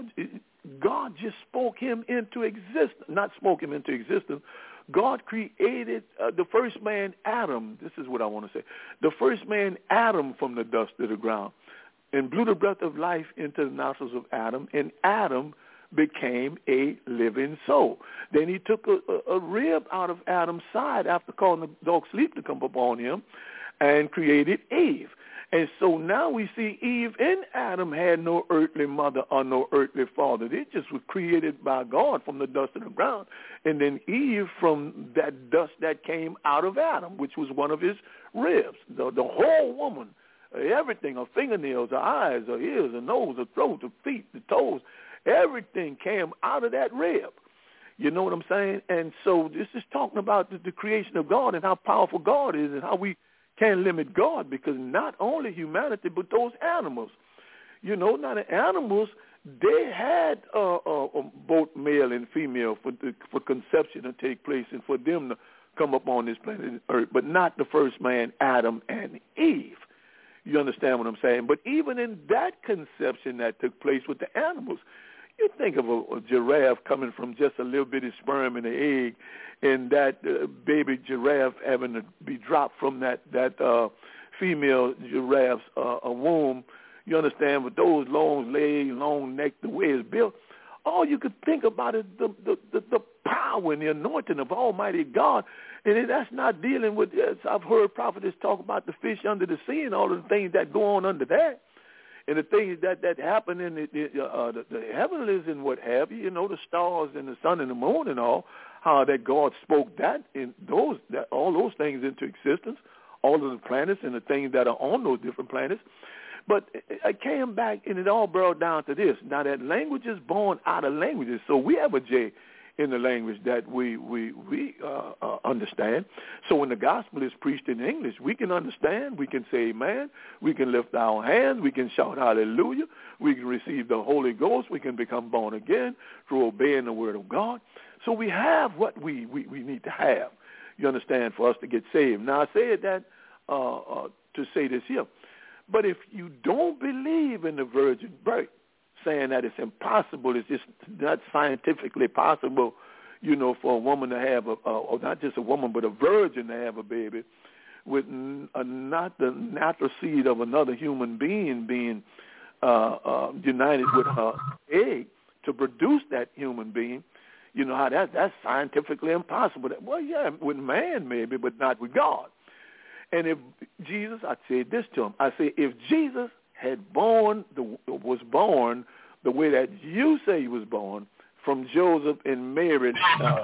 God just spoke him into existence, not spoke him into existence. God created uh, the first man, Adam. This is what I want to say. The first man, Adam, from the dust of the ground, and blew the breath of life into the nostrils of Adam, and Adam became a living soul. Then he took a, a, a rib out of Adam's side after calling the dog sleep to come upon him, and created Eve. And so now we see Eve and Adam had no earthly mother or no earthly father. They just were created by God from the dust of the ground. And then Eve from that dust that came out of Adam, which was one of his ribs. The, the whole woman, everything, her fingernails, her eyes, her ears, her nose, her throat, her feet, the toes, everything came out of that rib. You know what I'm saying? And so this is talking about the, the creation of God and how powerful God is and how we can't limit God, because not only humanity, but those animals. You know, now the animals, they had uh, uh, both male and female for the, for conception to take place and for them to come up on this planet Earth, but not the first man, Adam and Eve. You understand what I'm saying? But even in that conception that took place with the animals, you think of a, a giraffe coming from just a little bitty sperm and an egg, and that uh, baby giraffe having to be dropped from that that uh, female giraffe's uh, a womb. You understand? With those long legs, long neck, the way it's built, all you could think about is the the, the, the power and the anointing of Almighty God. And that's not dealing with, as I've heard prophets talk about the fish under the sea and all of the things that go on under that. And the things that, that happen in the, the, uh, the, the heavens and what have you, you know, the stars and the sun and the moon and all, how that God spoke that in those that, all those things into existence, all of the planets and the things that are on those different planets. But I came back and it all boiled down to this. Now that language is born out of languages, so we have a J in the language that we we we uh, uh, understand. So when the gospel is preached in English, we can understand, we can say amen, we can lift our hands, we can shout hallelujah, we can receive the Holy Ghost, we can become born again through obeying the word of God. So we have what we, we, we need to have, you understand, for us to get saved. Now I said that uh, uh, to say this here, but if you don't believe in the virgin birth, saying that it's impossible, it's just not scientifically possible, you know, for a woman to have a, a or not just a woman, but a virgin to have a baby with a, not the natural seed of another human being being uh, uh, united with her egg to produce that human being. You know how that that's scientifically impossible. Well, yeah, with man maybe, but not with God. And if Jesus, I said this to him, I say, if Jesus had born the was born the way that you say he was born, from Joseph and Mary. Uh,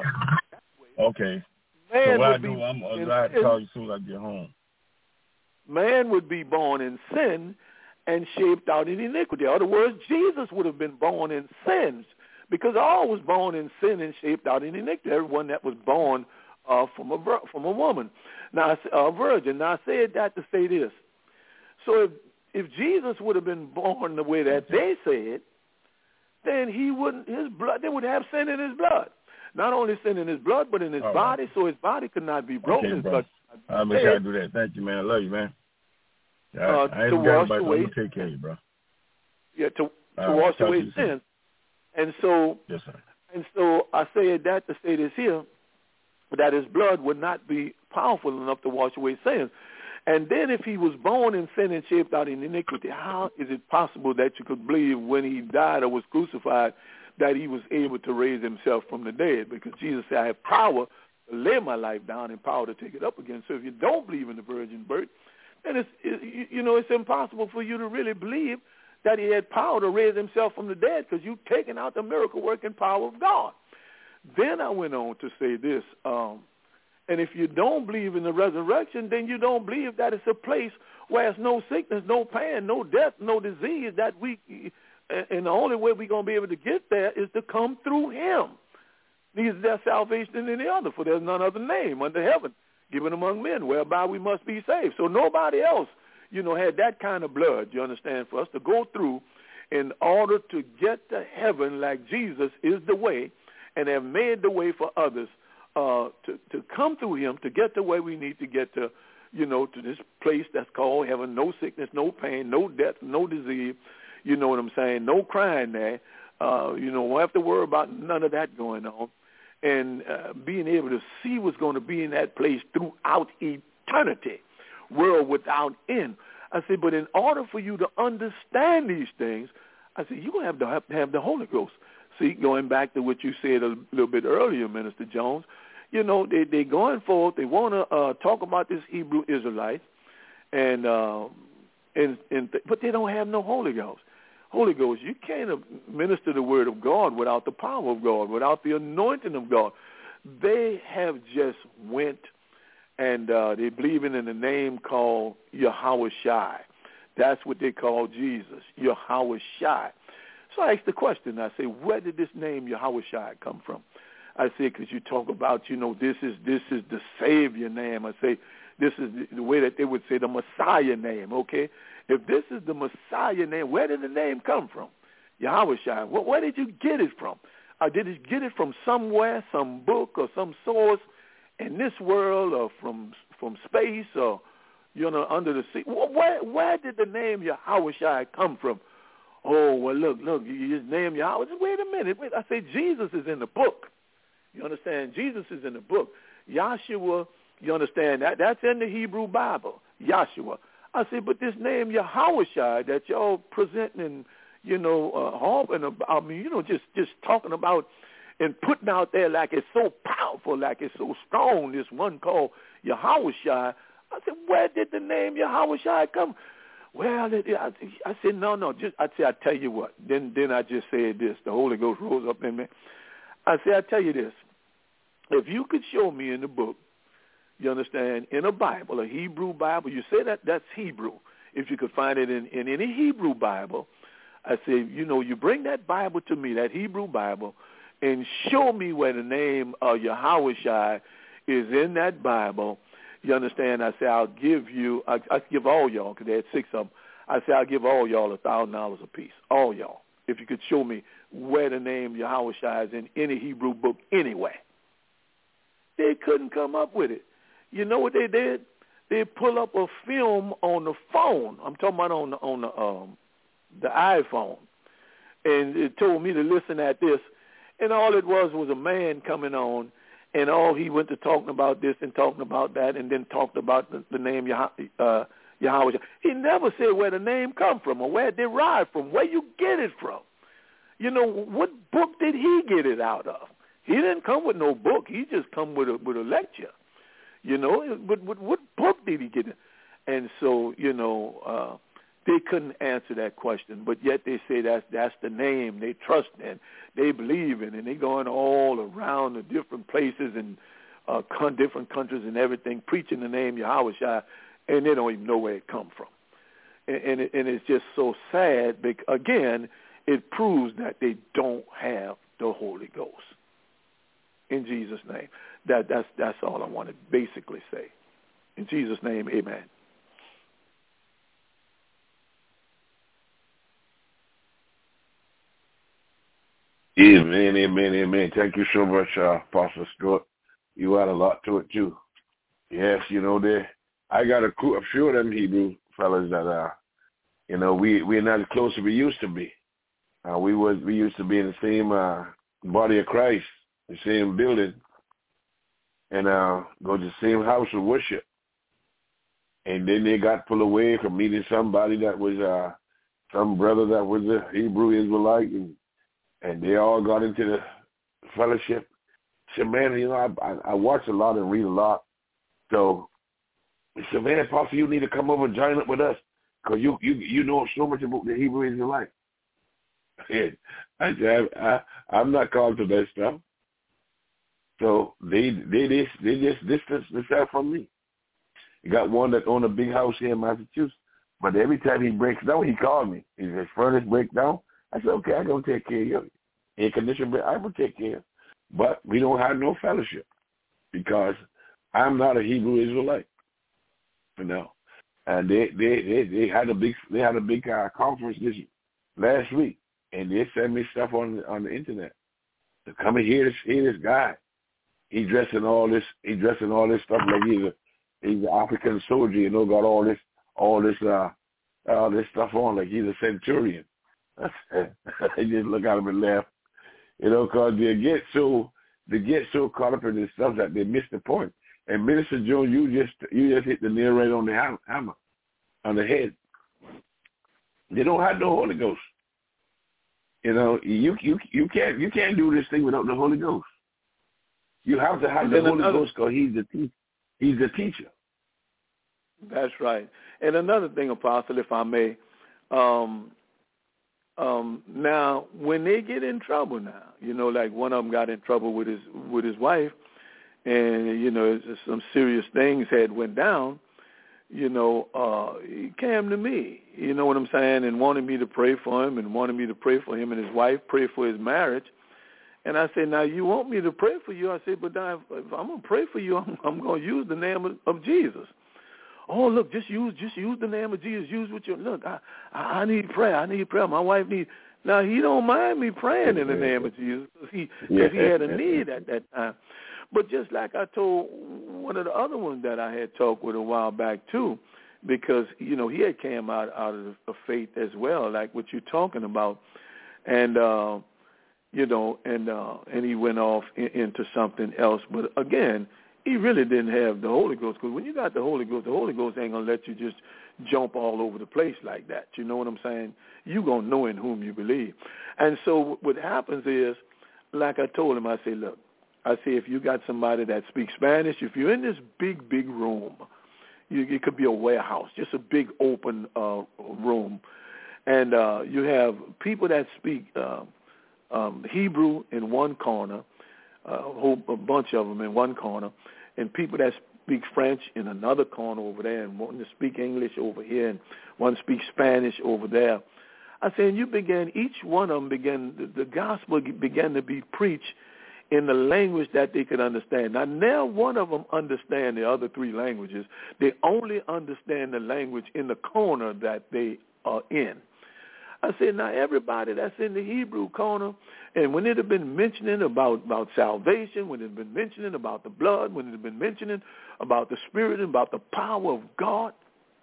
okay. Man so what I do, I'm going to have to call you as soon as I get home. Man would be born in sin and shaped out in iniquity. In other words, Jesus would have been born in sins, because all was born in sin and shaped out in iniquity. Everyone that was born uh, from a from a woman, now a virgin. Now I said that to say this. So if If Jesus would have been born the way that they said, then he wouldn't, his blood, they would have sin in his blood. Not only sin in his blood, but in his All body, right. So his body could not be broken. Okay, bro. I'll make sure I do that. Thank you, man. I love you, man. I, uh, I to wash away. Take care of you, bro. Yeah, to, to uh, wash away sins. And so, yes, sir. And so I say that to say this here, that his blood would not be powerful enough to wash away sins. And then if he was born in sin and shaped out in iniquity, how is it possible that you could believe when he died or was crucified that he was able to raise himself from the dead? Because Jesus said, I have power to lay my life down and power to take it up again. So if you don't believe in the virgin birth, then it's, it, you know, it's impossible for you to really believe that he had power to raise himself from the dead, because you've taken out the miracle-working power of God. Then I went on to say this, um, and if you don't believe in the resurrection, then you don't believe that it's a place where there's no sickness, no pain, no death, no disease, that we, and the only way we're going to be able to get there is to come through him. Neither there salvation in any other, for there's none other name under heaven given among men whereby we must be saved. So nobody else, you know, had that kind of blood, you understand, for us to go through in order to get to heaven like Jesus is the way, and have made the way for others uh, to, to come through him to get the way we need to get to, you know, to this place that's called heaven. No sickness, no pain, no death, no disease, you know what I'm saying, no crying there. Uh, you know, won't have to worry about none of that going on. And uh, being able to see what's going to be in that place throughout eternity, world without end. I said, but in order for you to understand these things, I said, you're going to have to have, have the Holy Ghost. See, going back to what you said a little bit earlier, Minister Jones, you know, they, they're going forth. They want to uh, talk about this Hebrew Israelite, and, uh, and, and th- but they don't have no Holy Ghost. Holy Ghost, you can't minister the word of God without the power of God, without the anointing of God. They have just went and uh, they believing in the name called Yahweh Shai. That's what they call Jesus, Yahweh Shai. So I asked the question, I say, where did this name Yahweh Shai come from? I say, because you talk about, you know, this is this is the Savior name. I say, this is the, the way that they would say the Messiah name, okay? If this is the Messiah name, where did the name come from? Yahweh Shai. Well, where did you get it from? Uh, did you get it from somewhere, some book or some source in this world, or from from space, or, you know, under the sea? Where, where did the name Yahweh Shai come from? Oh, well, look, look, you just name Yahweh. Wait a minute. Wait. I say Jesus is in the book. You understand? Jesus is in the book. Yahshua, you understand that? That's in the Hebrew Bible, Yahshua. I say, but this name Yahweh Shai that y'all presenting and, you know, uh, harping about, I mean, you know, just, just talking about and putting out there like it's so powerful, like it's so strong, this one called Yahweh Shai. I said, where did the name Yahweh Shai come? Well, it, I, I said, no, no, just, I said, I tell you what. Then then I just said this. The Holy Ghost rose up in me. I said, I tell you this. If you could show me in the book, you understand, in a Bible, a Hebrew Bible, you say that that's Hebrew. If you could find it in, in any Hebrew Bible, I say, you know, you bring that Bible to me, that Hebrew Bible, and show me where the name of Yahweh Shai is in that Bible. You understand? I say, I'll give you, I, I give all y'all, because they had six of them. I say, I'll give all y'all a thousand dollars a piece, all y'all, if you could show me where the name Yahweh Shai is in any Hebrew book anywhere. They couldn't come up with it. You know what they did? They pull up a film on the phone. I'm talking about on the, on the, um, the iPhone. And it told me to listen at this. And all it was was a man coming on, and all he went to talking about this and talking about that, and then talked about the, the name Yah, uh, Yahweh. He never said where the name come from or where it derived from, where you get it from. You know, what book did he get it out of? He didn't come with no book. He just come with a with a lecture. You know, but what, what book did he get it? And so, you know, uh, they couldn't answer that question, but yet they say that's that's the name they trust in, they believe in, and they going all around the different places and uh, con- different countries and everything, preaching the name Yahweh Shai, and they don't even know where it come from. And, and, it, and it's just so sad because, again, it proves that they don't have the Holy Ghost. In Jesus' name, that that's that's all I want to basically say. In Jesus' name, amen. Amen, amen, amen. Thank you so much, uh, Pastor Scott. You add a lot to it too. Yes, you know, there. I got a, a few of them Hebrew fellas, that uh, you know, we we're not as close as we used to be. Uh, we was we used to be in the same uh, body of Christ, the same building, and uh, go to the same house of worship. And then they got pulled away from meeting somebody that was uh, some brother that was a Hebrew Israelite, and, and they all got into the fellowship. I said, man, you know, I, I, I watch a lot and read a lot. So I said, man, Pastor, you need to come over and join up with us because you, you, you know so much about the Hebrew Israelite. And I said, I, I, I'm not called to that stuff. So they they they, they just distanced themselves from me. You got one that owned a big house here in Massachusetts, but every time he breaks down, he called me. He said, furnace break down. I said, okay, I'm going to take care of you. Air conditioner, I will take care of you. But we don't have no fellowship because I'm not a Hebrew Israelite, you know. And they they they, they had a big they had a big uh, conference this last week, and they sent me stuff on on the internet to come and hear this hear this guy. He dressing all this he dressing all this stuff like he's a he's an African soldier, you know, got all this all this uh all this stuff on like he's a centurion. I just look at him and laugh, you know, because they get so they get so caught up in this stuff that they miss the point. And Minister Jones, you just you just hit the nail right on the hammer, on the head. They don't have no Holy Ghost. You know, you you you can't you can't do this thing without the Holy Ghost. You have to have the Holy another, Ghost because he's the te- he's the teacher. That's right. And another thing, Apostle, if I may, um, um, now when they get in trouble, now you know, like one of them got in trouble with his with his wife. And, you know, some serious things had went down, you know, uh, he came to me, you know what I'm saying, and wanted me to pray for him and wanted me to pray for him and his wife, pray for his marriage. And I said, now, you want me to pray for you? I said, but now, if, if I'm going to pray for you, I'm, I'm going to use the name of, of Jesus. Oh, look, just use just use the name of Jesus. Use what you, look, I, I, I need prayer. I need prayer. My wife needs. Now, he don't mind me praying in the name of Jesus because he, yeah. he had a need at that time. But just like I told one of the other ones that I had talked with a while back too, because, you know, he had came out, out of, of faith as well, like what you're talking about. And, uh, you know, and uh, and he went off in, into something else. But, again, he really didn't have the Holy Ghost. Because when you got the Holy Ghost, the Holy Ghost ain't going to let you just jump all over the place like that. You know what I'm saying? You're going to know in whom you believe. And so what happens is, like I told him, I say, look, I say, if you got somebody that speaks Spanish, if you're in this big, big room, you, it could be a warehouse, just a big open uh, room, and uh, you have people that speak uh, um, Hebrew in one corner, uh, a whole a bunch of them in one corner, and people that speak French in another corner over there, and one to speak English over here, and one speaks Spanish over there. I say, and you began, each one of them began, the, the gospel began to be preached in the language that they could understand. Now, now one of them understand the other three languages. They only understand the language in the corner that they are in. I said, now everybody that's in the Hebrew corner, and when it had been mentioning about, about salvation, when it had been mentioning about the blood, when it had been mentioning about the Spirit and about the power of God,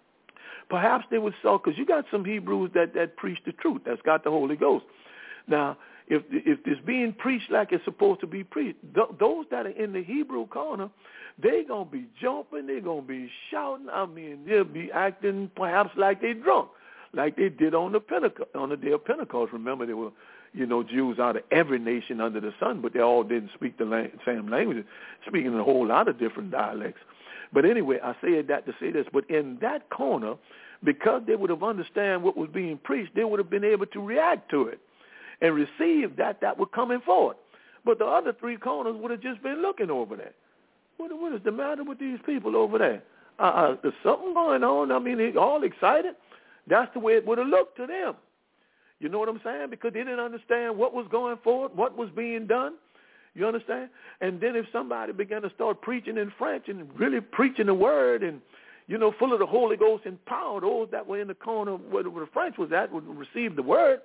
perhaps they would saw, because you got some Hebrews that, that preach the truth, that's got the Holy Ghost. Now, If if it's being preached like it's supposed to be preached, th- those that are in the Hebrew corner, they're going to be jumping, they're going to be shouting. I mean, they'll be acting perhaps like they're drunk, like they did on the Pentecost, on the day of Pentecost. Remember, there were, you know, Jews out of every nation under the sun, but they all didn't speak the lang- same language, speaking a whole lot of different dialects. But anyway, I say that to say this, but in that corner, because they would have understand what was being preached, they would have been able to react to it and receive that that was coming forward. But the other three corners would have just been looking over there. What, what is the matter with these people over there? Uh, uh, there's something going on. I mean, they all excited. That's the way it would have looked to them. You know what I'm saying? Because they didn't understand what was going forward, what was being done. You understand? And then if somebody began to start preaching in French and really preaching the word and, you know, full of the Holy Ghost and power, those that were in the corner where the French was at would receive the word.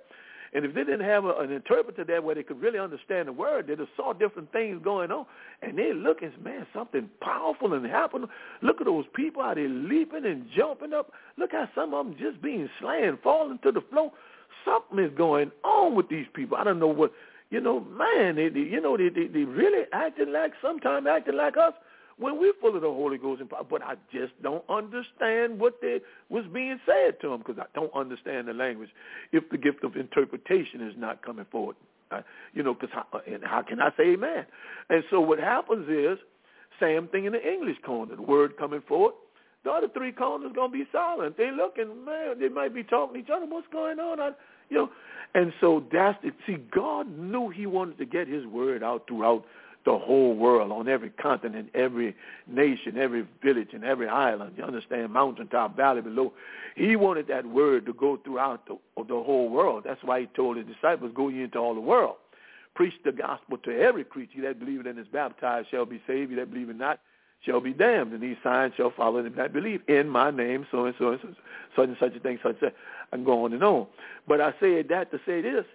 And if they didn't have a, an interpreter there where they could really understand the word, they'd have saw different things going on. And they look and say, man, something powerful and happened. Look at those people, how they leaping and jumping up. Look how some of them just being slain, falling to the floor. Something is going on with these people. I don't know what, you know, man, they, they, you know, they, they, they really acting like, sometimes acting like us when we're full of the Holy Ghost and power. But I just don't understand what they, was being said to them because I don't understand the language if the gift of interpretation is not coming forward. Uh, you know, because how, and how can I say amen? And so what happens is, same thing in the English corner, the word coming forward. The other three corners going to be silent. They looking, man, they might be talking to each other. What's going on? I, you know, and so that's the, see, God knew he wanted to get his word out throughout the whole world, on every continent, every nation, every village, and every island. You understand? Mountaintop, valley, below. He wanted that word to go throughout the, the whole world. That's why he told his disciples, go ye into all the world. Preach the gospel to every creature. He that believeth and is baptized shall be saved. He that believeth not shall be damned. And these signs shall follow them that believe. In my name, so and so and so, such and such a thing, such and such. I'm going on and on. But I say that to say this.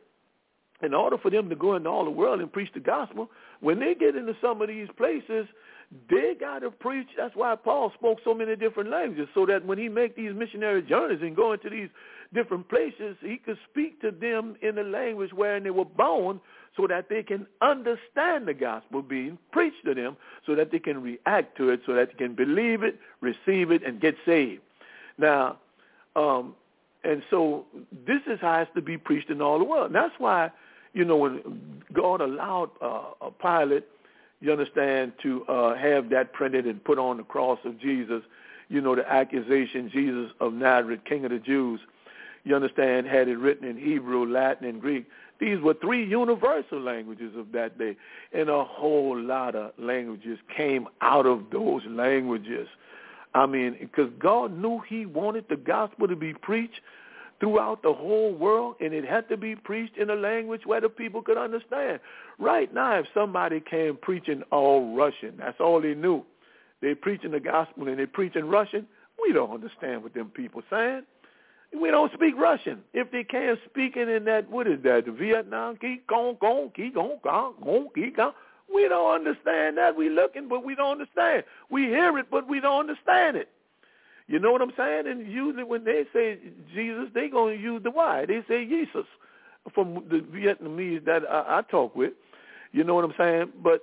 In order for them to go into all the world and preach the gospel, when they get into some of these places, they got to preach. That's why Paul spoke so many different languages, so that when he make these missionary journeys and go into these different places, he could speak to them in the language wherein they were born, so that they can understand the gospel being preached to them, so that they can react to it, so that they can believe it, receive it, and get saved. Now, um, and so this is how it's to be preached in all the world. And that's why, you know, when God allowed uh, a Pilate, you understand, to uh, have that printed and put on the cross of Jesus, you know, the accusation, Jesus of Nazareth, King of the Jews, you understand, had it written in Hebrew, Latin, and Greek. These were three universal languages of that day, and a whole lot of languages came out of those languages. I mean, because God knew he wanted the gospel to be preached throughout the whole world, and it had to be preached in a language where the people could understand. Right now, if somebody came preaching all Russian, that's all they knew. They're preaching the gospel and they're preaching Russian, we don't understand what them people saying. We don't speak Russian. If they can't speak it in that, what is that, the Vietnam, keep going, going, keep going, going, keep going. We don't understand that. We looking, but we don't understand. We hear it, but we don't understand it. You know what I'm saying? And usually when they say Jesus, they going to use the Y. They say Jesus from the Vietnamese that I, I talk with. You know what I'm saying? But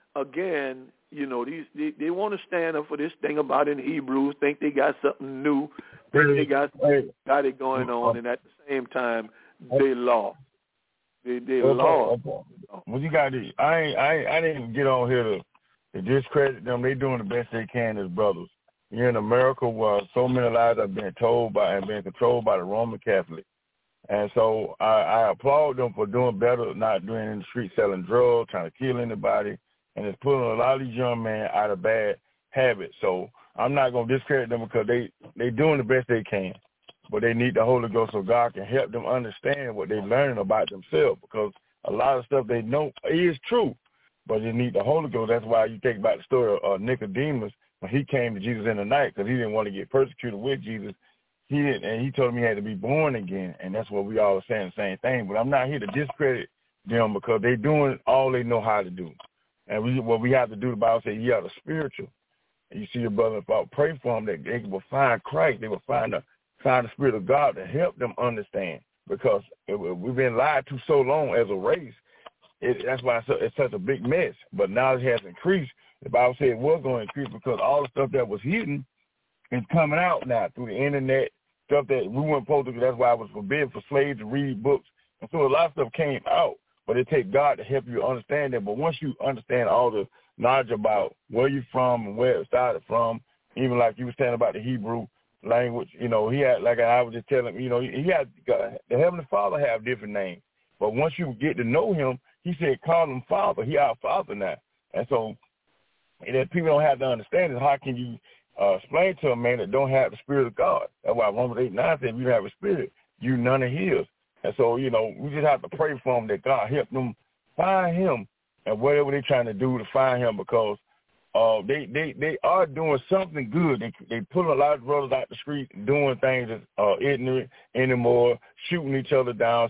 again, you know, these they, they want to stand up for this thing about in Hebrews, think they got something new, think they got, got it going on, and at the same time, they lost. They, they okay, lost. Okay. Well, you got to, I, ain't, I, ain't, I didn't get on here to, to discredit them. They doing the best they can as brothers. You're in America where so many lives have been told by and been controlled by the Roman Catholic. And so I, I applaud them for doing better, not doing in the street selling drugs, trying to kill anybody, and it's pulling a lot of these young men out of bad habits. So I'm not going to discredit them because they they doing the best they can, but they need the Holy Ghost so God can help them understand what they're learning about themselves, because a lot of stuff they know is true, but they need the Holy Ghost. That's why you think about the story of uh, Nicodemus when he came to Jesus in the night because he didn't want to get persecuted with Jesus. He didn't, and he told him he had to be born again, and that's what we all are saying the same thing. But I'm not here to discredit them because they're doing all they know how to do. And we, what we have to do, the Bible says, you are the spiritual. And you see your brother, if I pray for them, that they will find Christ. They will find the, find the Spirit of God to help them understand. Because it, we've been lied to so long as a race. It, that's why it's, it's such a big mess. But knowledge has increased. The Bible said it was going to increase because all the stuff that was hidden is coming out now through the internet, stuff that we weren't supposed to. That's why it was forbidden for slaves to read books. And so a lot of stuff came out. But it takes God to help you understand that. But once you understand all the knowledge about where you're from and where it started from, even like you were saying about the Hebrew language, you know, he had, like I was just telling him, you know, he had, the Heavenly Father have different names. But once you get to know him, he said, call him Father. He our Father now. And so and that people don't have to understand is how can you uh, explain to a man that don't have the Spirit of God? That's why Romans eight nine said, if you don't have a spirit, you none of his. And so, you know, we just have to pray for them that God help them find him and whatever they're trying to do to find him, because uh, they, they, they are doing something good. They they pulling a lot of brothers out the street doing things that's uh, ignorant anymore, shooting each other down. So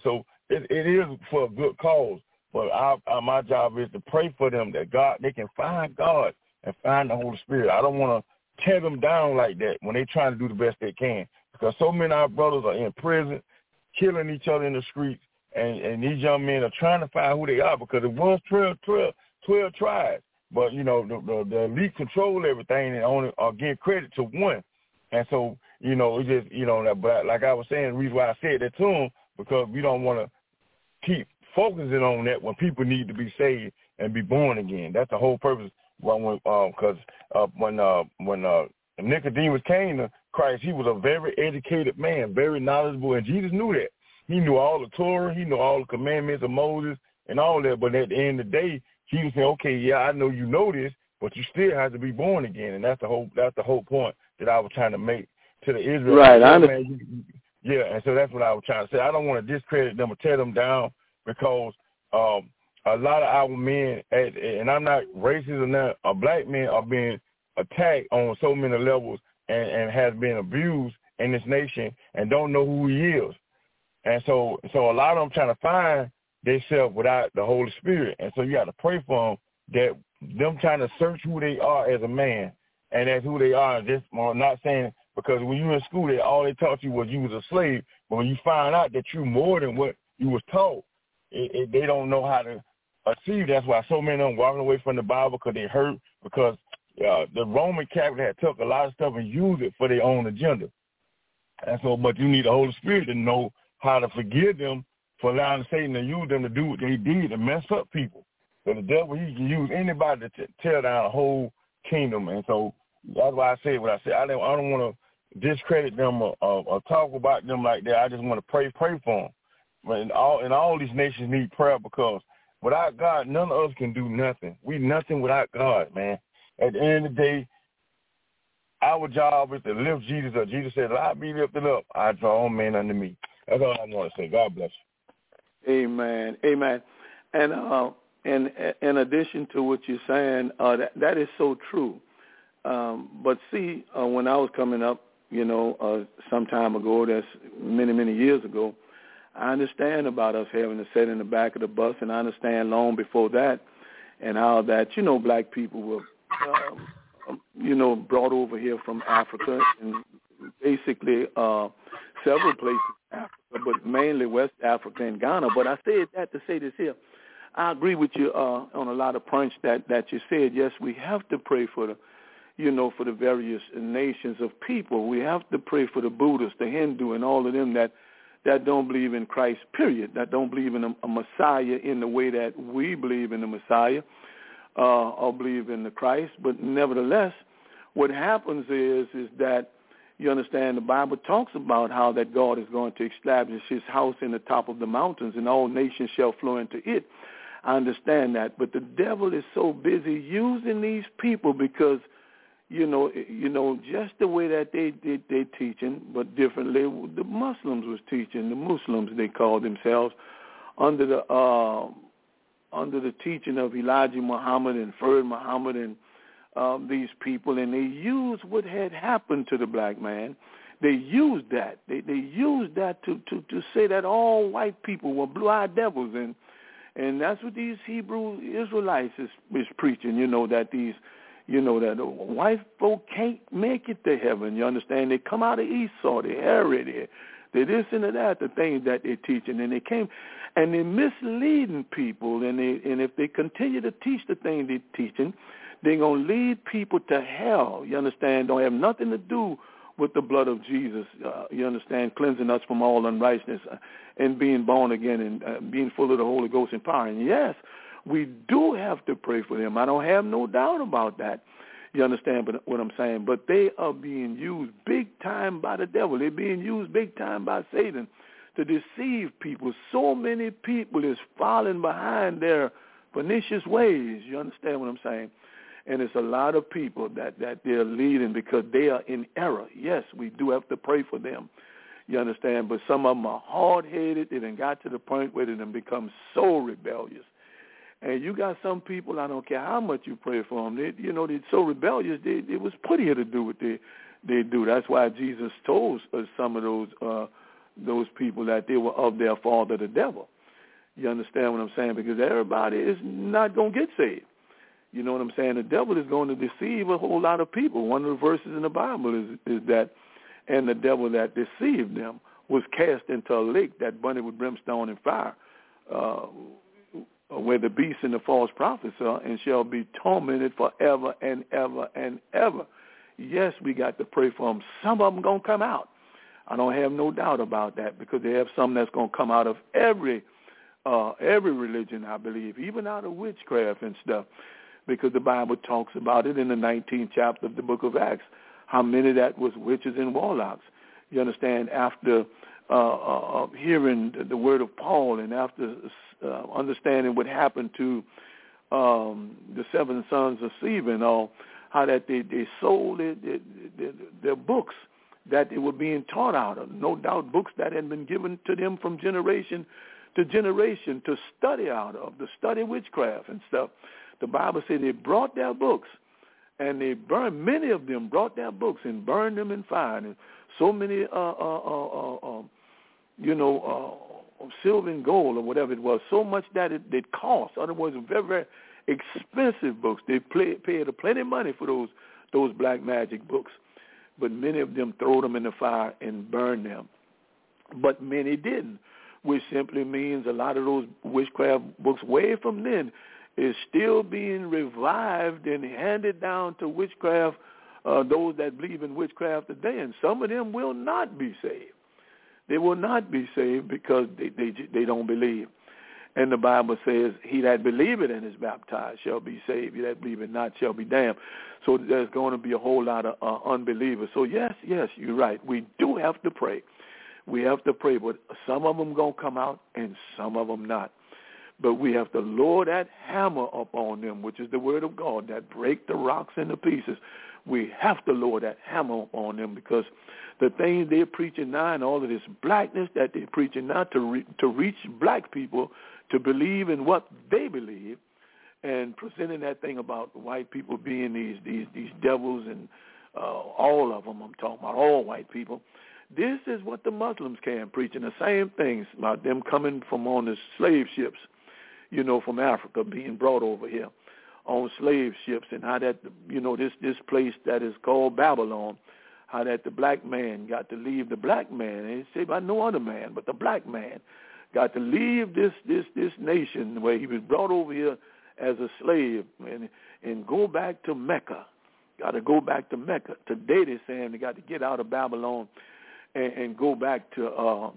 it, it is for a good cause. But our, our, my job is to pray for them that God, they can find God and find the Holy Spirit. I don't want to tear them down like that when they're trying to do the best they can, because so many of our brothers are in prison, killing each other in the streets, and, and these young men are trying to find who they are, because it was twelve, twelve, twelve tribes. But, you know, the, the, the elite control everything and only are giving credit to one. And so, you know, it just, you know, but like I was saying, the reason why I said that to them, because we don't want to keep focusing on that when people need to be saved and be born again. That's the whole purpose. When, because uh, uh, when uh, when uh, Nicodemus came to Christ, he was a very educated man, very knowledgeable, and Jesus knew that. He knew all the Torah, he knew all the commandments of Moses and all that. But at the end of the day, Jesus said, "Okay, yeah, I know you know this, but you still have to be born again." And that's the whole that's the whole point that I was trying to make to the Israelites. Right. I man, you, yeah, and so that's what I was trying to say. I don't want to discredit them or tear them down, because um, a lot of our men, and I'm not racist or not, uh, black men are being attacked on so many levels and, and has been abused in this nation and don't know who he is. And so so a lot of them trying to find themselves without the Holy Spirit. And so you got to pray for them, that them trying to search who they are as a man and as who they are. Just well, not saying, because when you were in school, they all they taught you was you was a slave. But when you find out that you're more than what you was taught, it, it, they don't know how to achieve. That's why so many of them walking away from the Bible, because they hurt, because uh, the Roman Catholic had took a lot of stuff and used it for their own agenda. And so, but you need the Holy Spirit to know how to forgive them for allowing Satan to use them to do what they did and mess up people. So the devil, he can use anybody to t- tear down a whole kingdom. And so that's why I say what I say. I don't, I don't want to discredit them or, or, or talk about them like that. I just want to pray, pray for them. And all, and all these nations need prayer, because without God, none of us can do nothing. We nothing without God, man. At the end of the day, our job is to lift Jesus up. Jesus said, "If I be lifted up, I draw all men unto me." That's all I want to say. God bless you. Amen. Amen. And uh, in, in addition to what you're saying, uh, that, that is so true. Um, but see, uh, when I was coming up, you know, uh, some time ago, that's many, many years ago, I understand about us having to sit in the back of the bus, and I understand long before that, and how that, you know, black people were, um, you know, brought over here from Africa, and basically uh, several places in Africa, but mainly West Africa and Ghana. But I said that to say this here. I agree with you uh, on a lot of points that, that you said. Yes, we have to pray for the, you know, for the various nations of people. We have to pray for the Buddhists, the Hindu, and all of them that that don't believe in Christ, period, that don't believe in a, a Messiah in the way that we believe in the Messiah uh, or believe in the Christ. But nevertheless, what happens is is that, you understand, the Bible talks about how that God is going to establish his house in the top of the mountains, and all nations shall flow into it. I understand that. But the devil is so busy using these people because, you know, you know, just the way that they they they teaching, but differently. The Muslims was teaching. The Muslims, they call themselves, under the uh, under the teaching of Elijah Muhammad and Ferd Muhammad and um, these people, and they used what had happened to the black man. They used that. They they used that to to to say that all white people were blue-eyed devils, and and that's what these Hebrew Israelites is is preaching. You know, that these. You know, that white folk can't make it to heaven. You understand? They come out of Esau. They Herod. They, they this and that, the things that they're teaching. And they came, and they're misleading people. And they and if they continue to teach the thing they're teaching, they're going to lead people to hell. You understand? Don't have nothing to do with the blood of Jesus. Uh, you understand? Cleansing us from all unrighteousness uh, and being born again and uh, being full of the Holy Ghost and power. And yes, we do have to pray for them. I don't have no doubt about that. You understand what I'm saying? But they are being used big time by the devil. They're being used big time by Satan to deceive people. So many people is falling behind their pernicious ways. You understand what I'm saying? And it's a lot of people that, that they're leading because they are in error. Yes, we do have to pray for them. You understand? But some of them are hard-headed. They done got to the point where they done become so rebellious. And you got some people, I don't care how much you pray for them, they, you know, they're so rebellious, they, it was prettier to do what they, they do. That's why Jesus told uh, some of those uh, those people that they were of their father, the devil. You understand what I'm saying? Because everybody is not going to get saved. You know what I'm saying? The devil is going to deceive a whole lot of people. One of the verses in the Bible is, is that, and the devil that deceived them was cast into a lake that burned with brimstone and fire, uh, where the beast and the false prophets are, and shall be tormented forever and ever and ever. Yes, we got to pray for them. Some of them going to come out. I don't have no doubt about that, because they have some that's going to come out of every uh, every religion, I believe, even out of witchcraft and stuff, because the Bible talks about it in the nineteenth chapter of the book of Acts, how many that was witches and warlocks. You understand, after uh, uh, hearing the word of Paul and after uh, understanding what happened to um, the seven sons of Sceva and all, how that they, they sold it, their, their, their books that they were being taught out of. No doubt books that had been given to them from generation to generation to study out of, to study witchcraft and stuff. The Bible said they brought their books, and they burned, many of them brought their books and burned them in fire. And so many, uh, uh, uh, uh, uh, you know, uh, silver and gold or whatever it was, so much that it, it cost. In other words, very, very expensive books. They play, paid plenty of money for those those black magic books. But many of them threw them in the fire and burned them. But many didn't, which simply means a lot of those witchcraft books way from then is still being revived and handed down to witchcraft, uh, those that believe in witchcraft today. And some of them will not be saved. They will not be saved because they, they, they don't believe. And the Bible says, he that believeth and is baptized shall be saved. He that believeth not shall be damned. So there's going to be a whole lot of uh, unbelievers. So yes, yes, you're right. We do have to pray. We have to pray, but some of them going to come out and some of them not. But we have to lower that hammer upon them, which is the word of God, that break the rocks into pieces. We have to lower that hammer upon them, because the things they're preaching now and all of this blackness that they're preaching now to re- to reach black people to believe in what they believe, and presenting that thing about white people being these these these devils and uh, all of them, I'm talking about all white people. This is what the Muslims can, preaching the same things about them coming from on the slave ships, you know, from Africa, being brought over here on slave ships, and how that, you know, this, this place that is called Babylon, how that the black man got to leave the black man, and he said by no other man, but the black man got to leave this, this, this nation where he was brought over here as a slave and, and go back to Mecca. Got to go back to Mecca. Today they're saying they got to get out of Babylon and, and go back to uh,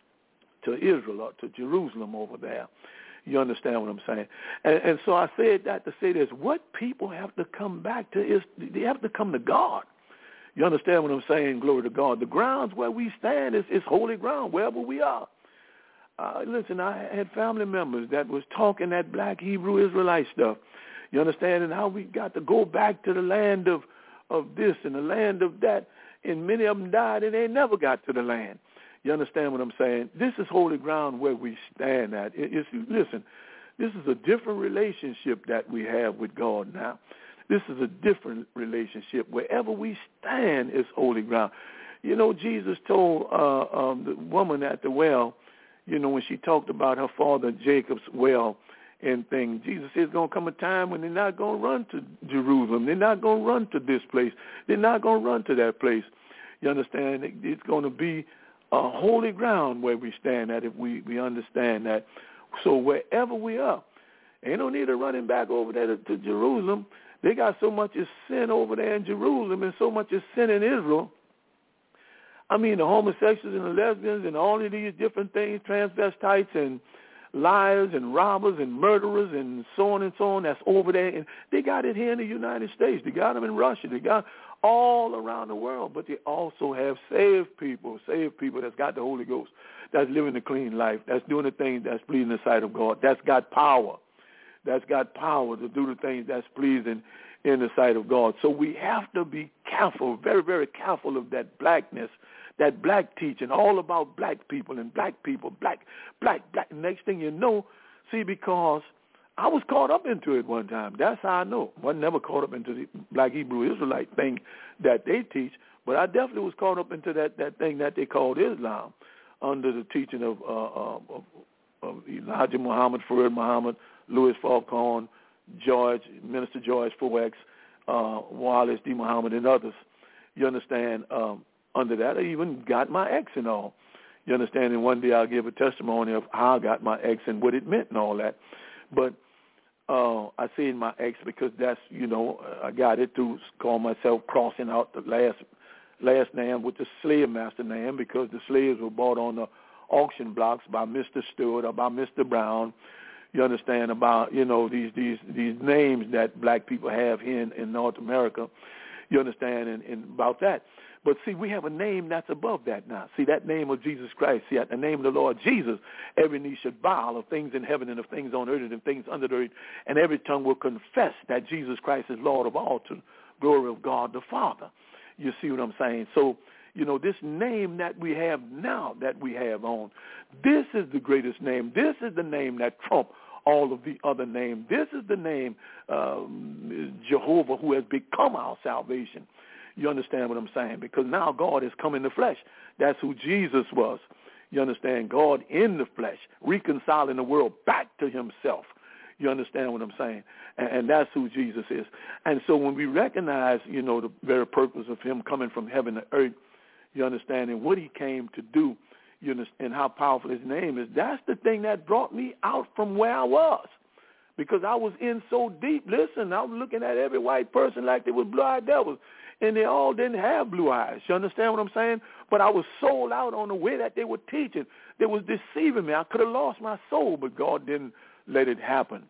to Israel or to Jerusalem over there. You understand what I'm saying? And, and so I said that to say this. What people have to come back to is they have to come to God. You understand what I'm saying? Glory to God. The grounds where we stand is, is holy ground, wherever we are. Uh, listen, I had family members that was talking that black Hebrew Israelite stuff. You understand? And how we got to go back to the land of, of this and the land of that. And many of them died and they never got to the land. You understand what I'm saying? This is holy ground where we stand at. It, it's, listen, this is a different relationship that we have with God now. This is a different relationship. Wherever we stand is holy ground. You know, Jesus told uh, um, the woman at the well, you know, when she talked about her father Jacob's well and things, Jesus says there's going to come a time when they're not going to run to Jerusalem. They're not going to run to this place. They're not going to run to that place. You understand? It's going to be a holy ground where we stand at if we, we understand that. So wherever we are, ain't no need of running back over there to, to Jerusalem. They got so much of sin over there in Jerusalem and so much of sin in Israel. I mean, the homosexuals and the lesbians and all of these different things, transvestites and liars and robbers and murderers and so on and so on, that's over there. And they got it here in the United States. They got them in Russia. They got all around the world. But they also have saved people, saved people that's got the Holy Ghost, that's living a clean life, that's doing the things that's pleasing in the sight of God, that's got power, that's got power to do the things that's pleasing in the sight of God. So we have to be careful, very, very careful of that blackness, that black teaching, all about black people and black people, black, black, black. Next thing you know, see, because I was caught up into it one time. That's how I know. I was never caught up into the black Hebrew Israelite thing that they teach, but I definitely was caught up into that, that thing that they called Islam under the teaching of, uh, of uh, Elijah Muhammad, Fard Muhammad, Louis Farrakhan, George, Minister George Forex, uh, Wallace D. Muhammad, and others. You understand? Um, under that, I even got my ex and all. You understand? And one day I'll give a testimony of how I got my ex and what it meant and all that. But uh, I say my ex because that's, you know, I got it to call myself crossing out the last last name with the slave master name because the slaves were bought on the auction blocks by Mister Stewart or by Mister Brown. You understand about, you know, these these these names that black people have here in, in North America. You understand, and, and about that. But see, we have a name that's above that now. See, that name of Jesus Christ, see, at the name of the Lord Jesus, every knee should bow of things in heaven and of things on earth and of things under the earth, and every tongue will confess that Jesus Christ is Lord of all to the glory of God the Father. You see what I'm saying? So, you know, this name that we have now that we have on, this is the greatest name. This is the name that trumps all of the other names. This is the name, um, Jehovah, who has become our salvation. You understand what I'm saying? Because now God has come in the flesh. That's who Jesus was. You understand? God in the flesh, reconciling the world back to himself. You understand what I'm saying? And, and that's who Jesus is. And so when we recognize, you know, the very purpose of him coming from heaven to earth, you understand, and what he came to do, you know, and how powerful his name is, that's the thing that brought me out from where I was. Because I was in so deep. Listen, I was looking at every white person like they were blue-eyed devils, and they all didn't have blue eyes. You understand what I'm saying? But I was sold out on the way that they were teaching. They was deceiving me. I could have lost my soul, but God didn't let it happen.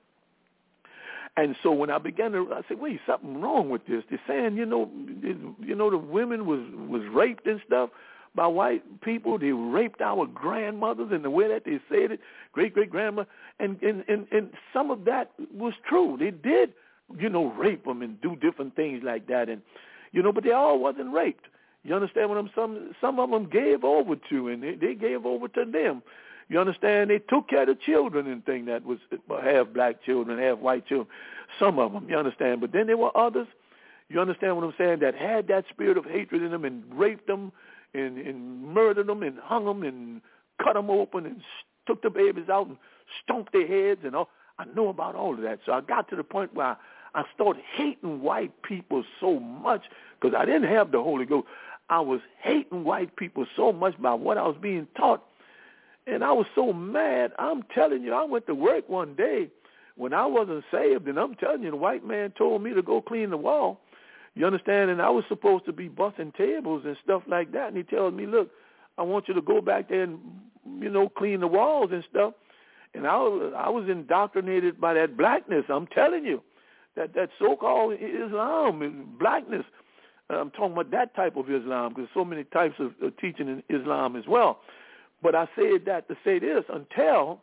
And so when I began to, I said, wait, something wrong with this. They're saying, you know, you know, the women was, was raped and stuff by white people. They raped our grandmothers in the way that they said it, great-great-grandma. And, and, and, and some of that was true. They did, you know, rape them and do different things like that. And, you know, but they all wasn't raped. You understand what I'm saying? Some, some of them gave over to, and they, they gave over to them. You understand? They took care of the children and things that was half black children, half white children. Some of them, you understand? But then there were others, you understand what I'm saying, that had that spirit of hatred in them and raped them and, and murdered them and hung them and cut them open and took the babies out and stomped their heads and all. I know about all of that. So I got to the point where I, I started hating white people so much because I didn't have the Holy Ghost. I was hating white people so much by what I was being taught. And I was so mad. I'm telling you, I went to work one day when I wasn't saved, and I'm telling you, the white man told me to go clean the wall. You understand? And I was supposed to be busting tables and stuff like that. And he tells me, look, I want you to go back there and, you know, clean the walls and stuff. And I was, I was indoctrinated by that blackness. I'm telling you, that, that so-called Islam, blackness. I'm talking about that type of Islam because so many types of, of teaching in Islam as well. But I said that to say this until,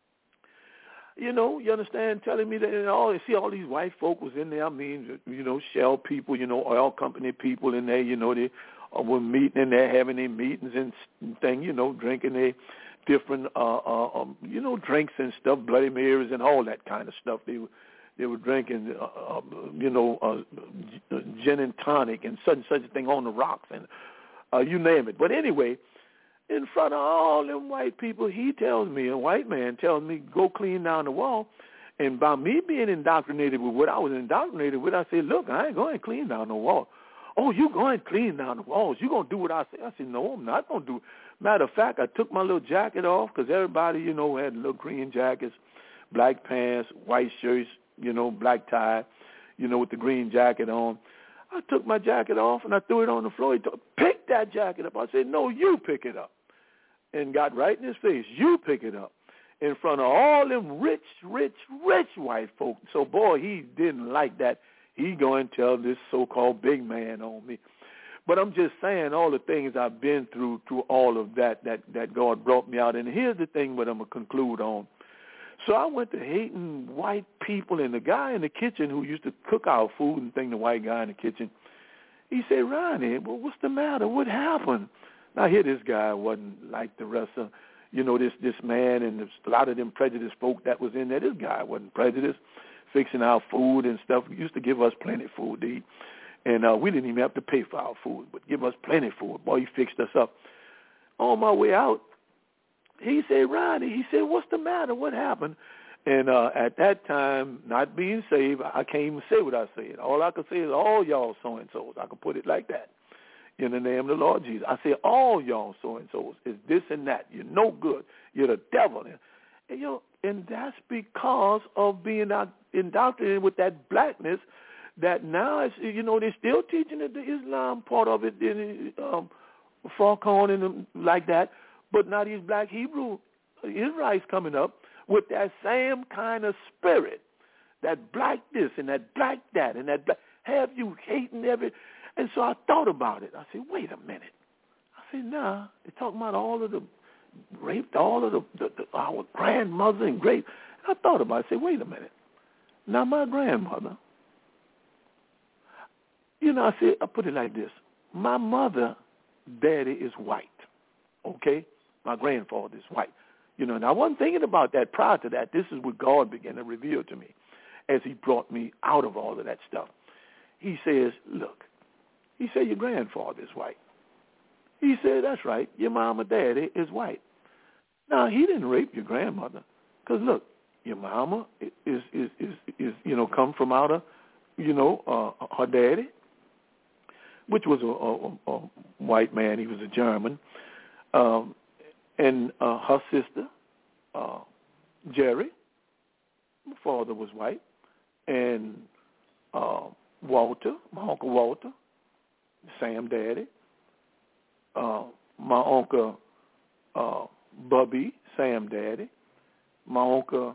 you know, you understand, telling me that, and all, you see all these white folk was in there. I mean, you know, Shell people, you know, oil company people in there, you know, they were meeting in there, having their meetings and thing, you know, drinking their different, uh, uh, um, you know, drinks and stuff, Bloody Marys and all that kind of stuff. They were, they were drinking, uh, uh, you know, uh, gin and tonic and such and such a thing on the rocks and uh, you name it. But anyway, in front of all them white people, he tells me, a white man tells me, go clean down the wall. And by me being indoctrinated with what I was indoctrinated with, I said, look, I ain't going to clean down the wall. Oh, you going to clean down the walls. You going to do what I say. I said, no, I'm not going to do it. Matter of fact, I took my little jacket off because everybody, you know, had little green jackets, black pants, white shirts, you know, black tie, you know, with the green jacket on. I took my jacket off and I threw it on the floor. He told, pick that jacket up. I said, no, you pick it up. And got right in his face. You pick it up in front of all them rich, rich, rich white folk. So, boy, he didn't like that. He going to tell this so-called big man on me. But I'm just saying all the things I've been through, through all of that, that, that God brought me out. And here's the thing what I'm going to conclude on. So I went to hating white people, and the guy in the kitchen who used to cook our food and thing, the white guy in the kitchen, he said, Ronnie, well, what's the matter? What happened? Now, here this guy wasn't like the rest of, you know, this this man and a lot of them prejudiced folk that was in there. This guy wasn't prejudiced, fixing our food and stuff. He used to give us plenty of food to eat. And uh, we didn't even have to pay for our food, but give us plenty of food. Boy, he fixed us up. On my way out, he said, Ronnie, he said, what's the matter? What happened? And uh, at that time, not being saved, I can't even say what I said. All I could say is, all y'all so-and-sos. I could put it like that. In the name of the Lord Jesus. I say, all y'all so-and-sos is this and that. You're no good. You're the devil. And, and, you know, and that's because of being indoctrinated with that blackness that now, it's, you know, they're still teaching the Islam part of it, in um, Farrakhan and like that. But now these black Hebrew Israelites coming up with that same kind of spirit, that black this and that black that and that black, have you hating every. And so I thought about it. I said, wait a minute. I said, nah, they're talking about all of the raped, all of the, the, the our grandmother and great. And I thought about it. I said, wait a minute. Now my grandmother, you know, I said, I put it like this. My mother, daddy is white, okay? My grandfather is white. You know, and I wasn't thinking about that prior to that. This is what God began to reveal to me as he brought me out of all of that stuff. He says, look, he said, your grandfather is white. He said, that's right, your mama, daddy is white. Now, he didn't rape your grandmother because, look, your mama is, is, is, is, you know, come from out of, you know, uh, her daddy, which was a, a, a white man. He was a German. Um, and uh, her sister, uh, Jerry, my father was white. And uh, Walter, my Uncle Walter, Sam daddy. Uh, my uncle uh, Bubby, Sam daddy. My uncle,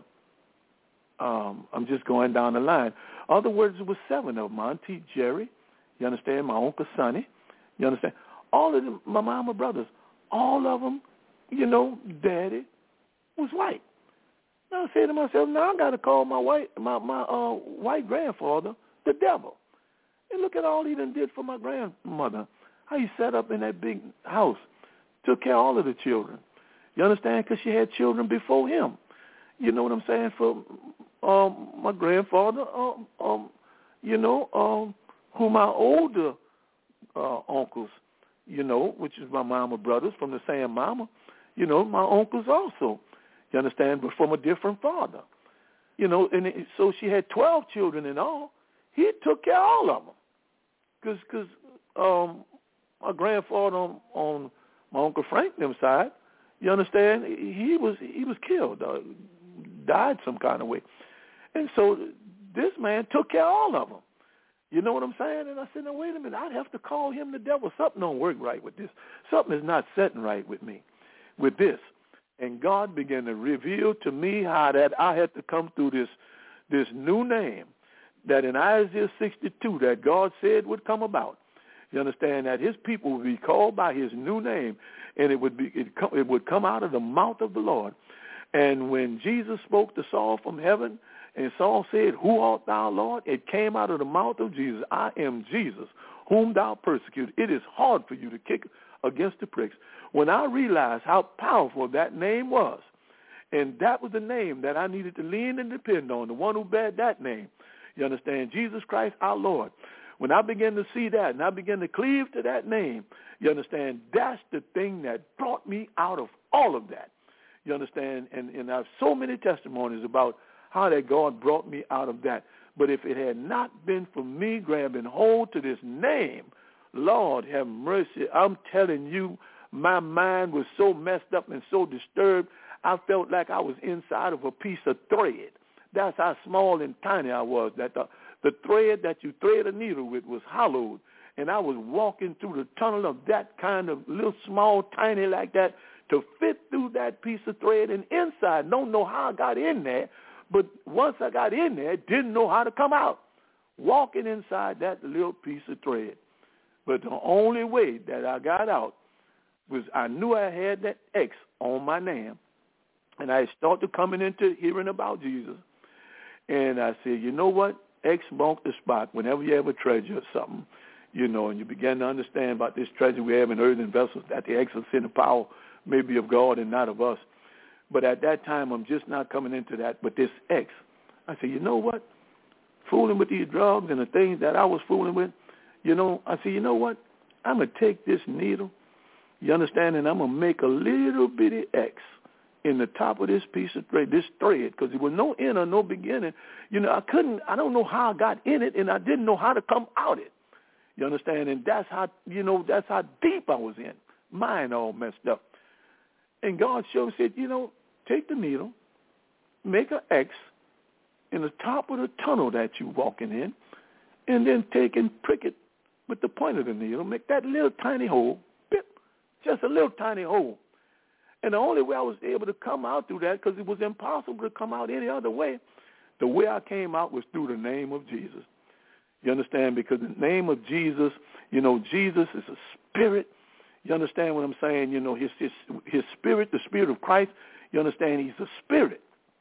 um, I'm just going down the line. Other words, it was seven of them. My auntie Jerry, you understand? My uncle Sonny, you understand? All of them, my mama brothers, all of them, you know, daddy was white. Now I say to myself, now I got to call my white, my my uh, white grandfather the devil. And look at all he done did for my grandmother. How he sat up in that big house, took care of all of the children. You understand? Because she had children before him. You know what I'm saying? For um, my grandfather, um, um, you know, um, who my older uh, uncles, you know, which is my mama brothers from the same mama, you know, my uncles also. You understand? But from a different father. You know, and it, so she had twelve children in all. He took care of all of them. Because cause, um, my grandfather on, on my Uncle Frank them side, you understand, he was he was killed, uh, died some kind of way. And so this man took care of all of them. You know what I'm saying? And I said, now, wait a minute, I'd have to call him the devil. Something don't work right with this. Something is not setting right with me, with this. And God began to reveal to me how that I had to come through this this new name that in Isaiah sixty-two that God said would come about. You understand that his people would be called by his new name, and it would be it, come, it would come out of the mouth of the Lord. And when Jesus spoke to Saul from heaven, and Saul said, who art thou, Lord? It came out of the mouth of Jesus. I am Jesus, whom thou persecutest. It is hard for you to kick against the pricks. When I realized how powerful that name was, and that was the name that I needed to lean and depend on, the one who bared that name, you understand, Jesus Christ our Lord. When I began to see that and I began to cleave to that name, you understand, that's the thing that brought me out of all of that. You understand, and, and I have so many testimonies about how that God brought me out of that. But if it had not been for me grabbing hold to this name, Lord have mercy, I'm telling you, my mind was so messed up and so disturbed, I felt like I was inside of a piece of thread. That's how small and tiny I was, that the, the thread that you thread a needle with was hollowed. And I was walking through the tunnel of that kind of little small, tiny like that to fit through that piece of thread. And inside, don't know how I got in there, but once I got in there, didn't know how to come out, walking inside that little piece of thread. But the only way that I got out was I knew I had that X on my name. And I started coming into hearing about Jesus. And I said, you know what? X marked the spot. Whenever you have a treasure or something, you know, and you begin to understand about this treasure we have in earthen vessels, that the excellence and the power may be of God and not of us. But at that time, I'm just not coming into that. But this X, I said, you know what? Fooling with these drugs and the things that I was fooling with, you know, I said, you know what? I'm going to take this needle, you understand, and I'm going to make a little bitty X in the top of this piece of thread, this thread, because there was no end or no beginning. You know, I couldn't, I don't know how I got in it, and I didn't know how to come out it. You understand? And that's how, you know, that's how deep I was in. Mind all messed up. And God showed, said, you know, take the needle, make an X in the top of the tunnel that you're walking in, and then take and prick it with the point of the needle, make that little tiny hole, bip, just a little tiny hole. And the only way I was able to come out through that, because it was impossible to come out any other way, the way I came out was through the name of Jesus. You understand? Because the name of Jesus, you know, Jesus is a spirit. You understand what I'm saying? You know, his his, his spirit, the spirit of Christ, you understand he's a spirit.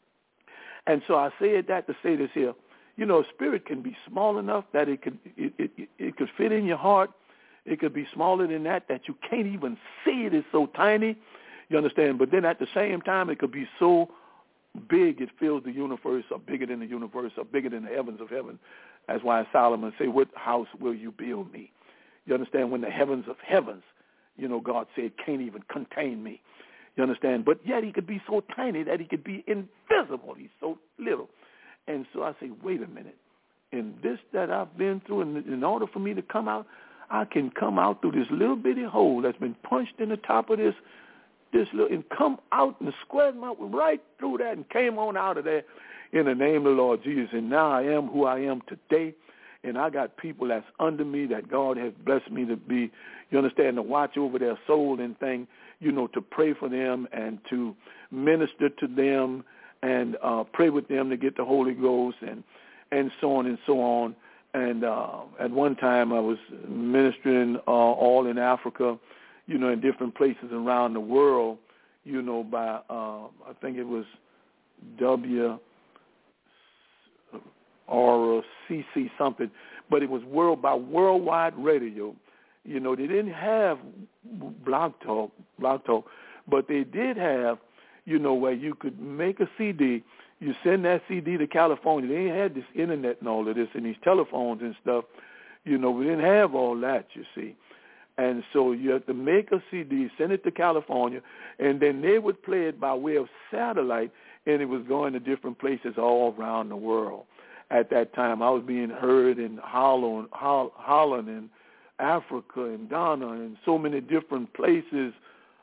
And so I said that to say this here. You know, a spirit can be small enough that it could it, it, it could fit in your heart. It could be smaller than that, that you can't even see it. It's so tiny. You understand? But then at the same time, it could be so big it fills the universe, or bigger than the universe, or bigger than the heavens of heaven. That's why Solomon said, what house will you build me? You understand? When the heavens of heavens, you know, God said, can't even contain me. You understand? But yet he could be so tiny that he could be invisible. He's so little. And so I say, wait a minute. In this that I've been through, in, in order for me to come out, I can come out through this little bitty hole that's been punched in the top of this, this little, and come out and square my right through that and came on out of there in the name of the Lord Jesus. And now I am who I am today. And I got people that's under me that God has blessed me to be, you understand, to watch over their soul and thing, you know, to pray for them and to minister to them and uh, pray with them to get the Holy Ghost and, and so on and so on. And uh, at one time I was ministering uh, all in Africa, you know, in different places around the world, you know, by, uh, I think it was W or C C something, but it was world by worldwide radio. You know, they didn't have Blog Talk, Blog Talk, but they did have, you know, where you could make a C D, you send that C D to California. They ain't had this internet and all of this and these telephones and stuff. You know, we didn't have all that, you see. And so you have to make a C D, send it to California, and then they would play it by way of satellite, and it was going to different places all around the world. At that time, I was being heard in Holland, Holland and Africa and Ghana and so many different places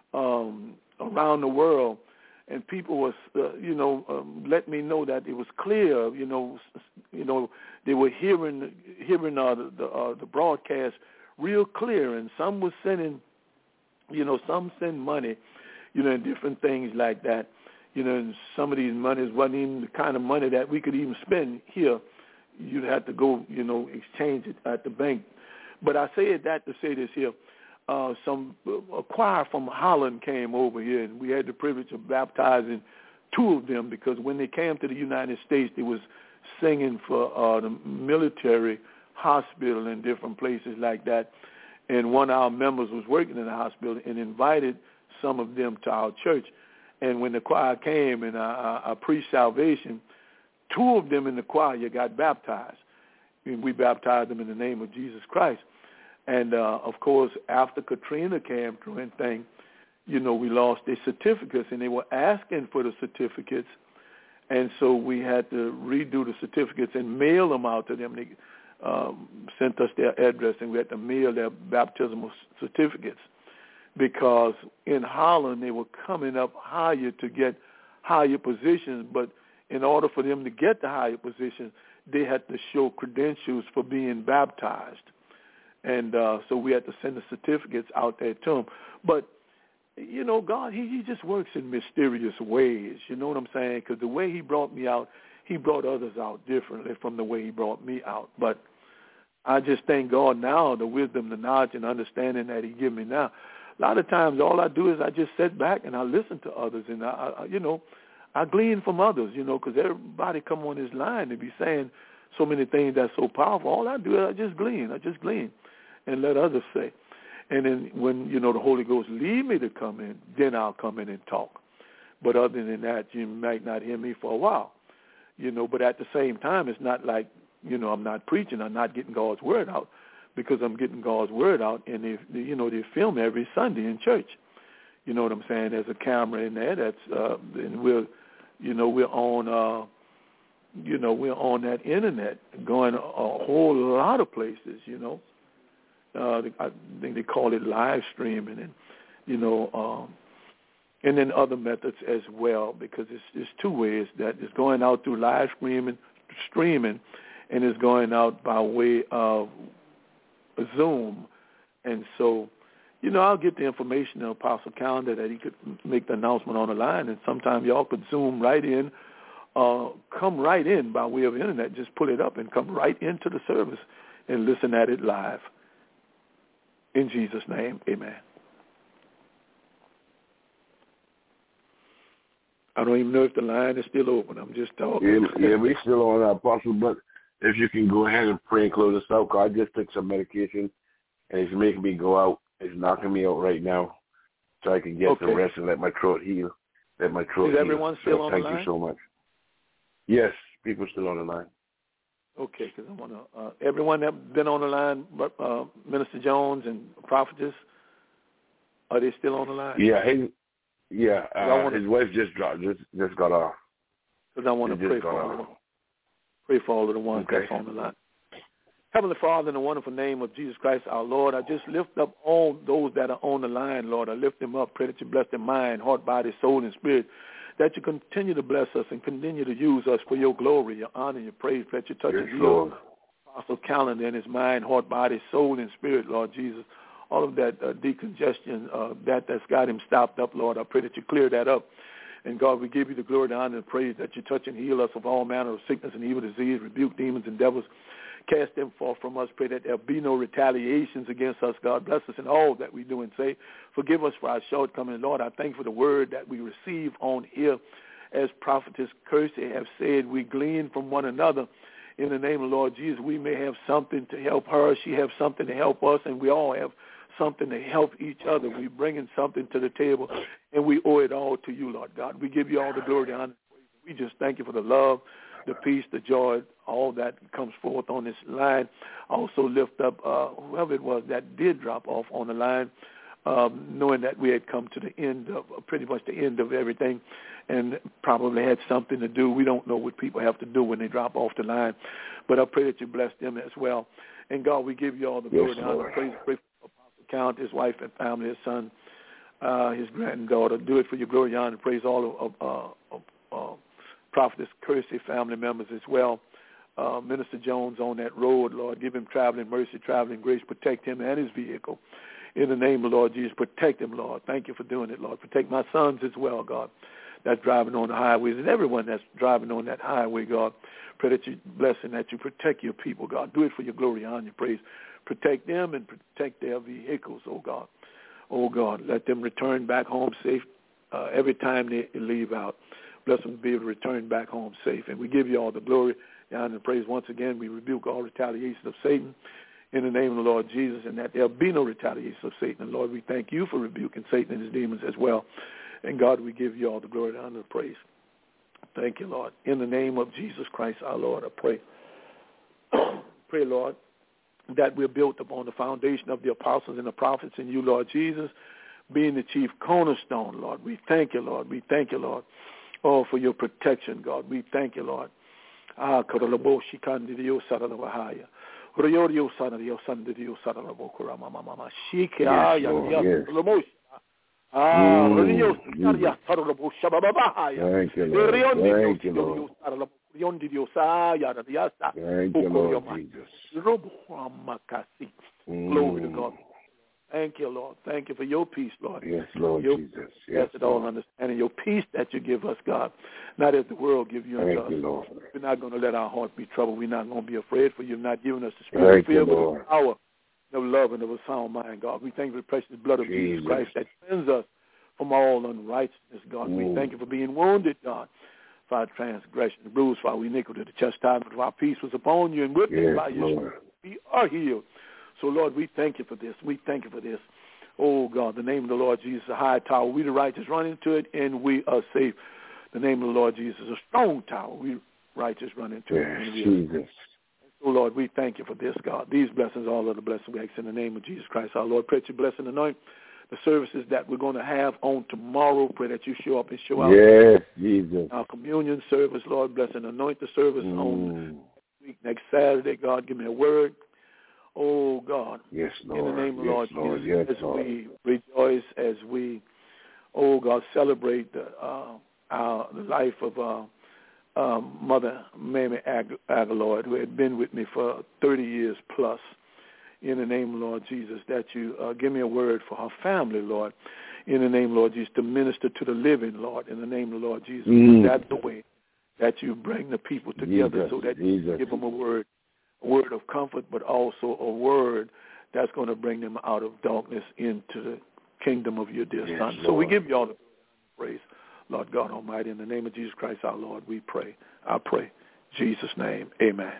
um, around the world. And people was, uh, you know, um, let me know that it was clear. You know, you know, they were hearing hearing uh, the the, uh, the broadcast real clear. And some was sending, you know, some send money, you know, and different things like that. You know, and some of these monies wasn't even the kind of money that we could even spend here. You'd have to go, you know, exchange it at the bank. But I said that to say this here. Uh, some a choir from Holland came over here, and we had the privilege of baptizing two of them because when they came to the United States, they was singing for uh, the military hospital and different places like that. And one of our members was working in the hospital and invited some of them to our church. And when the choir came and I, I, I preached salvation, two of them in the choir got baptized. And we baptized them in the name of Jesus Christ. And, uh, of course, after Katrina came through and thing, you know, we lost their certificates, and they were asking for the certificates. And so we had to redo the certificates and mail them out to them. They um, sent us their address, and we had to mail their baptismal certificates because in Holland they were coming up higher to get higher positions, but in order for them to get the higher positions, they had to show credentials for being baptized. And uh, so we had to send the certificates out there to them. But, you know, God, he, he just works in mysterious ways. You know what I'm saying? Because the way he brought me out, he brought others out differently from the way he brought me out. But I just thank God now, the wisdom, the knowledge, and understanding that he give me now. A lot of times all I do is I just sit back and I listen to others. And, I, I you know, I glean from others, you know, because everybody come on this line and be saying so many things that's so powerful. All I do is I just glean. I just glean. And let others say. And then when, you know, the Holy Ghost lead me to come in, then I'll come in and talk. But other than that, you might not hear me for a while. You know, but at the same time, it's not like, you know, I'm not preaching. I'm not getting God's word out because I'm getting God's word out. And, they, you know, they film every Sunday in church. You know what I'm saying? There's a camera in there that's, uh, and we're, you know, we're on, uh, you know, we're on that internet going a, a whole lot of places, you know. Uh, I think they call it live streaming and, you know, um, and then other methods as well, because it's, it's two ways that it's going out through live streaming, streaming, and it's going out by way of Zoom. And so, you know, I'll get the information to Apostle Calendar that he could make the announcement on the line, and sometime y'all could Zoom right in, uh, come right in by way of internet, just pull it up and come right into the service and listen at it live. In Jesus' name, amen. I don't even know if the line is still open. I'm just talking. Yeah, yeah, we're still on, uh, Apostle, but if you can go ahead and pray and close us out, because I just took some medication, and it's making me go out. It's knocking me out right now, so I can get Okay. some rest and let my throat heal. Let my throat Is heal. everyone still so on thank the line? you so much. Yes, people still on the line. Okay, because I want to, uh, everyone that been on the line, uh, Minister Jones and Prophetess, are they still on the line? Yeah, his, yeah, uh, wanna, his wife just got just just got off. Because I want to pray for all of them. Pray for all of the ones okay. that's on the line. Heavenly Father, in the wonderful name of Jesus Christ, our Lord, I just lift up all those that are on the line, Lord. I lift them up. Pray that you bless their mind, heart, body, soul, and spirit. That you continue to bless us and continue to use us for your glory, your honor, your praise. That you touch yes, his Lord. Apostle Calendar in his mind, heart, body, soul, and spirit, Lord Jesus. All of that uh, decongestion, uh, that that's got him stopped up, Lord. I pray that you clear that up. And, God, we give you the glory, the honor, and praise that you touch and heal us of all manner of sickness and evil disease, rebuke demons and devils, cast them forth from us. Pray that there be no retaliations against us, God. Bless us in all that we do and say. Forgive us for our shortcomings. Lord, I thank you for the word that we receive on here. As Prophetess Kirsty have said, we glean from one another. In the name of the Lord Jesus, we may have something to help her. She have something to help us, and we all have something to help each other. We're bringing something to the table, and we owe it all to you, Lord God. We give you all the glory, the honor. We just thank you for the love, the peace, the joy, all that comes forth on this line. Also lift up uh, whoever it was that did drop off on the line, um, knowing that we had come to the end of, pretty much the end of everything, and probably had something to do. We don't know what people have to do when they drop off the line, but I pray that you bless them as well. And, God, we give you all the glory, yes, the honor, praise, pray for Apostle Count, his wife and family, his son, uh, his granddaughter. Do it for your glory, honor, and praise all of, of, uh, of uh, Prophetess Kirsty family members as well. Uh, Minister Jones on that road, Lord, give him traveling mercy, traveling grace. Protect him and his vehicle. In the name of the Lord Jesus, protect him, Lord. Thank you for doing it, Lord. Protect my sons as well, God, that's driving on the highways, and everyone that's driving on that highway, God. Pray that you bless and that you protect your people, God. Do it for your glory, honor, your praise. Protect them and protect their vehicles, oh God. Oh, God, let them return back home safe uh, every time they leave out. Bless them to be able to return back home safe. And we give you all the glory, the honor, and praise. Once again, we rebuke all retaliation of Satan in the name of the Lord Jesus, and that there'll be no retaliation of Satan. And, Lord, we thank you for rebuking Satan and his demons as well. And, God, we give you all the glory, the honor, and praise. Thank you, Lord. In the name of Jesus Christ, our Lord, I pray. Pray, Lord, that we're built upon the foundation of the apostles and the prophets in you, Lord Jesus, being the chief cornerstone, Lord. We thank you, Lord. We thank you, Lord. Oh, for your protection, God. We thank you, Lord. Ah, Karalabo Shikandidio Saranavahaya. Riodio Sanadio Sandidio Saranabo Kuramama Shike Aya. Ah, Rio Saria Tarabo Shababahaya. Thank you, Lord. Thank you, Lord. Riondidio Saya Diasa. Thank you, Lord Jesus. Glory to God. Thank you, Lord. Thank you for your peace, Lord. Yes, Lord your, Jesus. Yes, it all understanding. Your peace that you give us, God. Not as the world give you unto us. You, Lord. We're not going to let our heart be troubled. We're not going to be afraid, for you've not given us the spirit of fear, but the power of love and of a sound mind, God. We thank you for the precious blood of Jesus, Jesus Christ that cleanses us from all unrighteousness, God. Mm. We thank you for being wounded, God, for our transgression, bruised for our iniquity. The chastisement of our peace was upon you, and with yes, it by your we are healed. So, Lord, we thank you for this. We thank you for this. Oh, God, the name of the Lord Jesus is a high tower. We the righteous run into it, and we are safe. The name of the Lord Jesus is a strong tower. We righteous run into yes, it, and we Jesus. are safe. Oh, Lord, we thank you for this, God. These blessings, all of the blessings we ask in the name of Jesus Christ, our Lord. Pray that you bless and anoint the services that we're going to have on tomorrow. Pray that you show up and show out. Yes, Jesus. Our communion service, Lord, bless and anoint the service mm. on week next Saturday. God, give me a word. Oh, God. Yes, Lord. In the name of yes, Lord, Lord. Jesus, yes, as Lord. we rejoice, as we, oh, God, celebrate the, uh, our, the life of uh, um, Mother Mamie Ag- Aguilar, who had been with me for thirty years plus. In the name of Lord Jesus, that you uh, give me a word for her family, Lord. In the name of Lord Jesus, to minister to the living, Lord. In the name of Lord Jesus, mm. that's the way that you bring the people together, Jesus, so that Jesus. you give them a word, a word of comfort, but also a word that's going to bring them out of darkness into the kingdom of your dear yes, Son. Lord. So we give you all the praise, Lord God Almighty. In the name of Jesus Christ, our Lord, we pray. I pray. In Jesus' name, amen.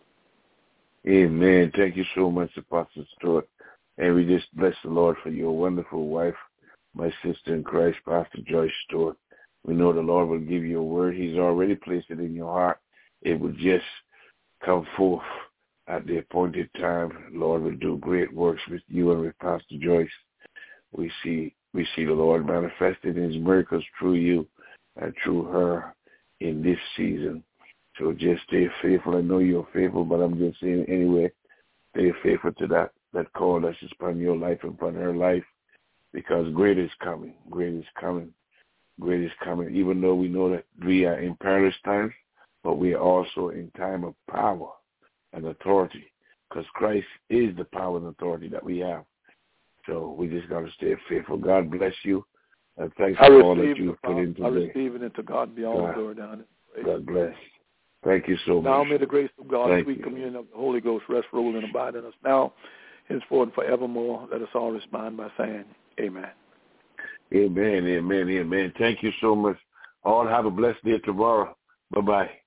Amen. Thank you so much, Apostle Stewart. And we just bless the Lord for your wonderful wife, my sister in Christ, Pastor Joyce Stewart. We know the Lord will give you a word. He's already placed it in your heart. It will just come forth at the appointed time. Lord will do great works with you and with Pastor Joyce. We see we see the Lord manifested in his miracles through you and through her in this season. So just stay faithful. I know you're faithful, but I'm just saying anyway, stay faithful to that, that call that's upon your life and upon her life, because great is coming. Great is coming. Great is coming. Even though we know that we are in perilous times, but we are also in time of power and authority, because Christ is the power and authority that we have. So we just got to stay faithful. God bless you. And thanks for all that you've put in today. I receive it, and to God be all the glory down. God bless. Thank you so much. Now may the grace of God, Thank sweet you. communion of the Holy Ghost rest, rule, and abide in us now, henceforth and forevermore. Let us all respond by saying, amen. Amen, amen, amen. Thank you so much. All have a blessed day tomorrow. Bye-bye.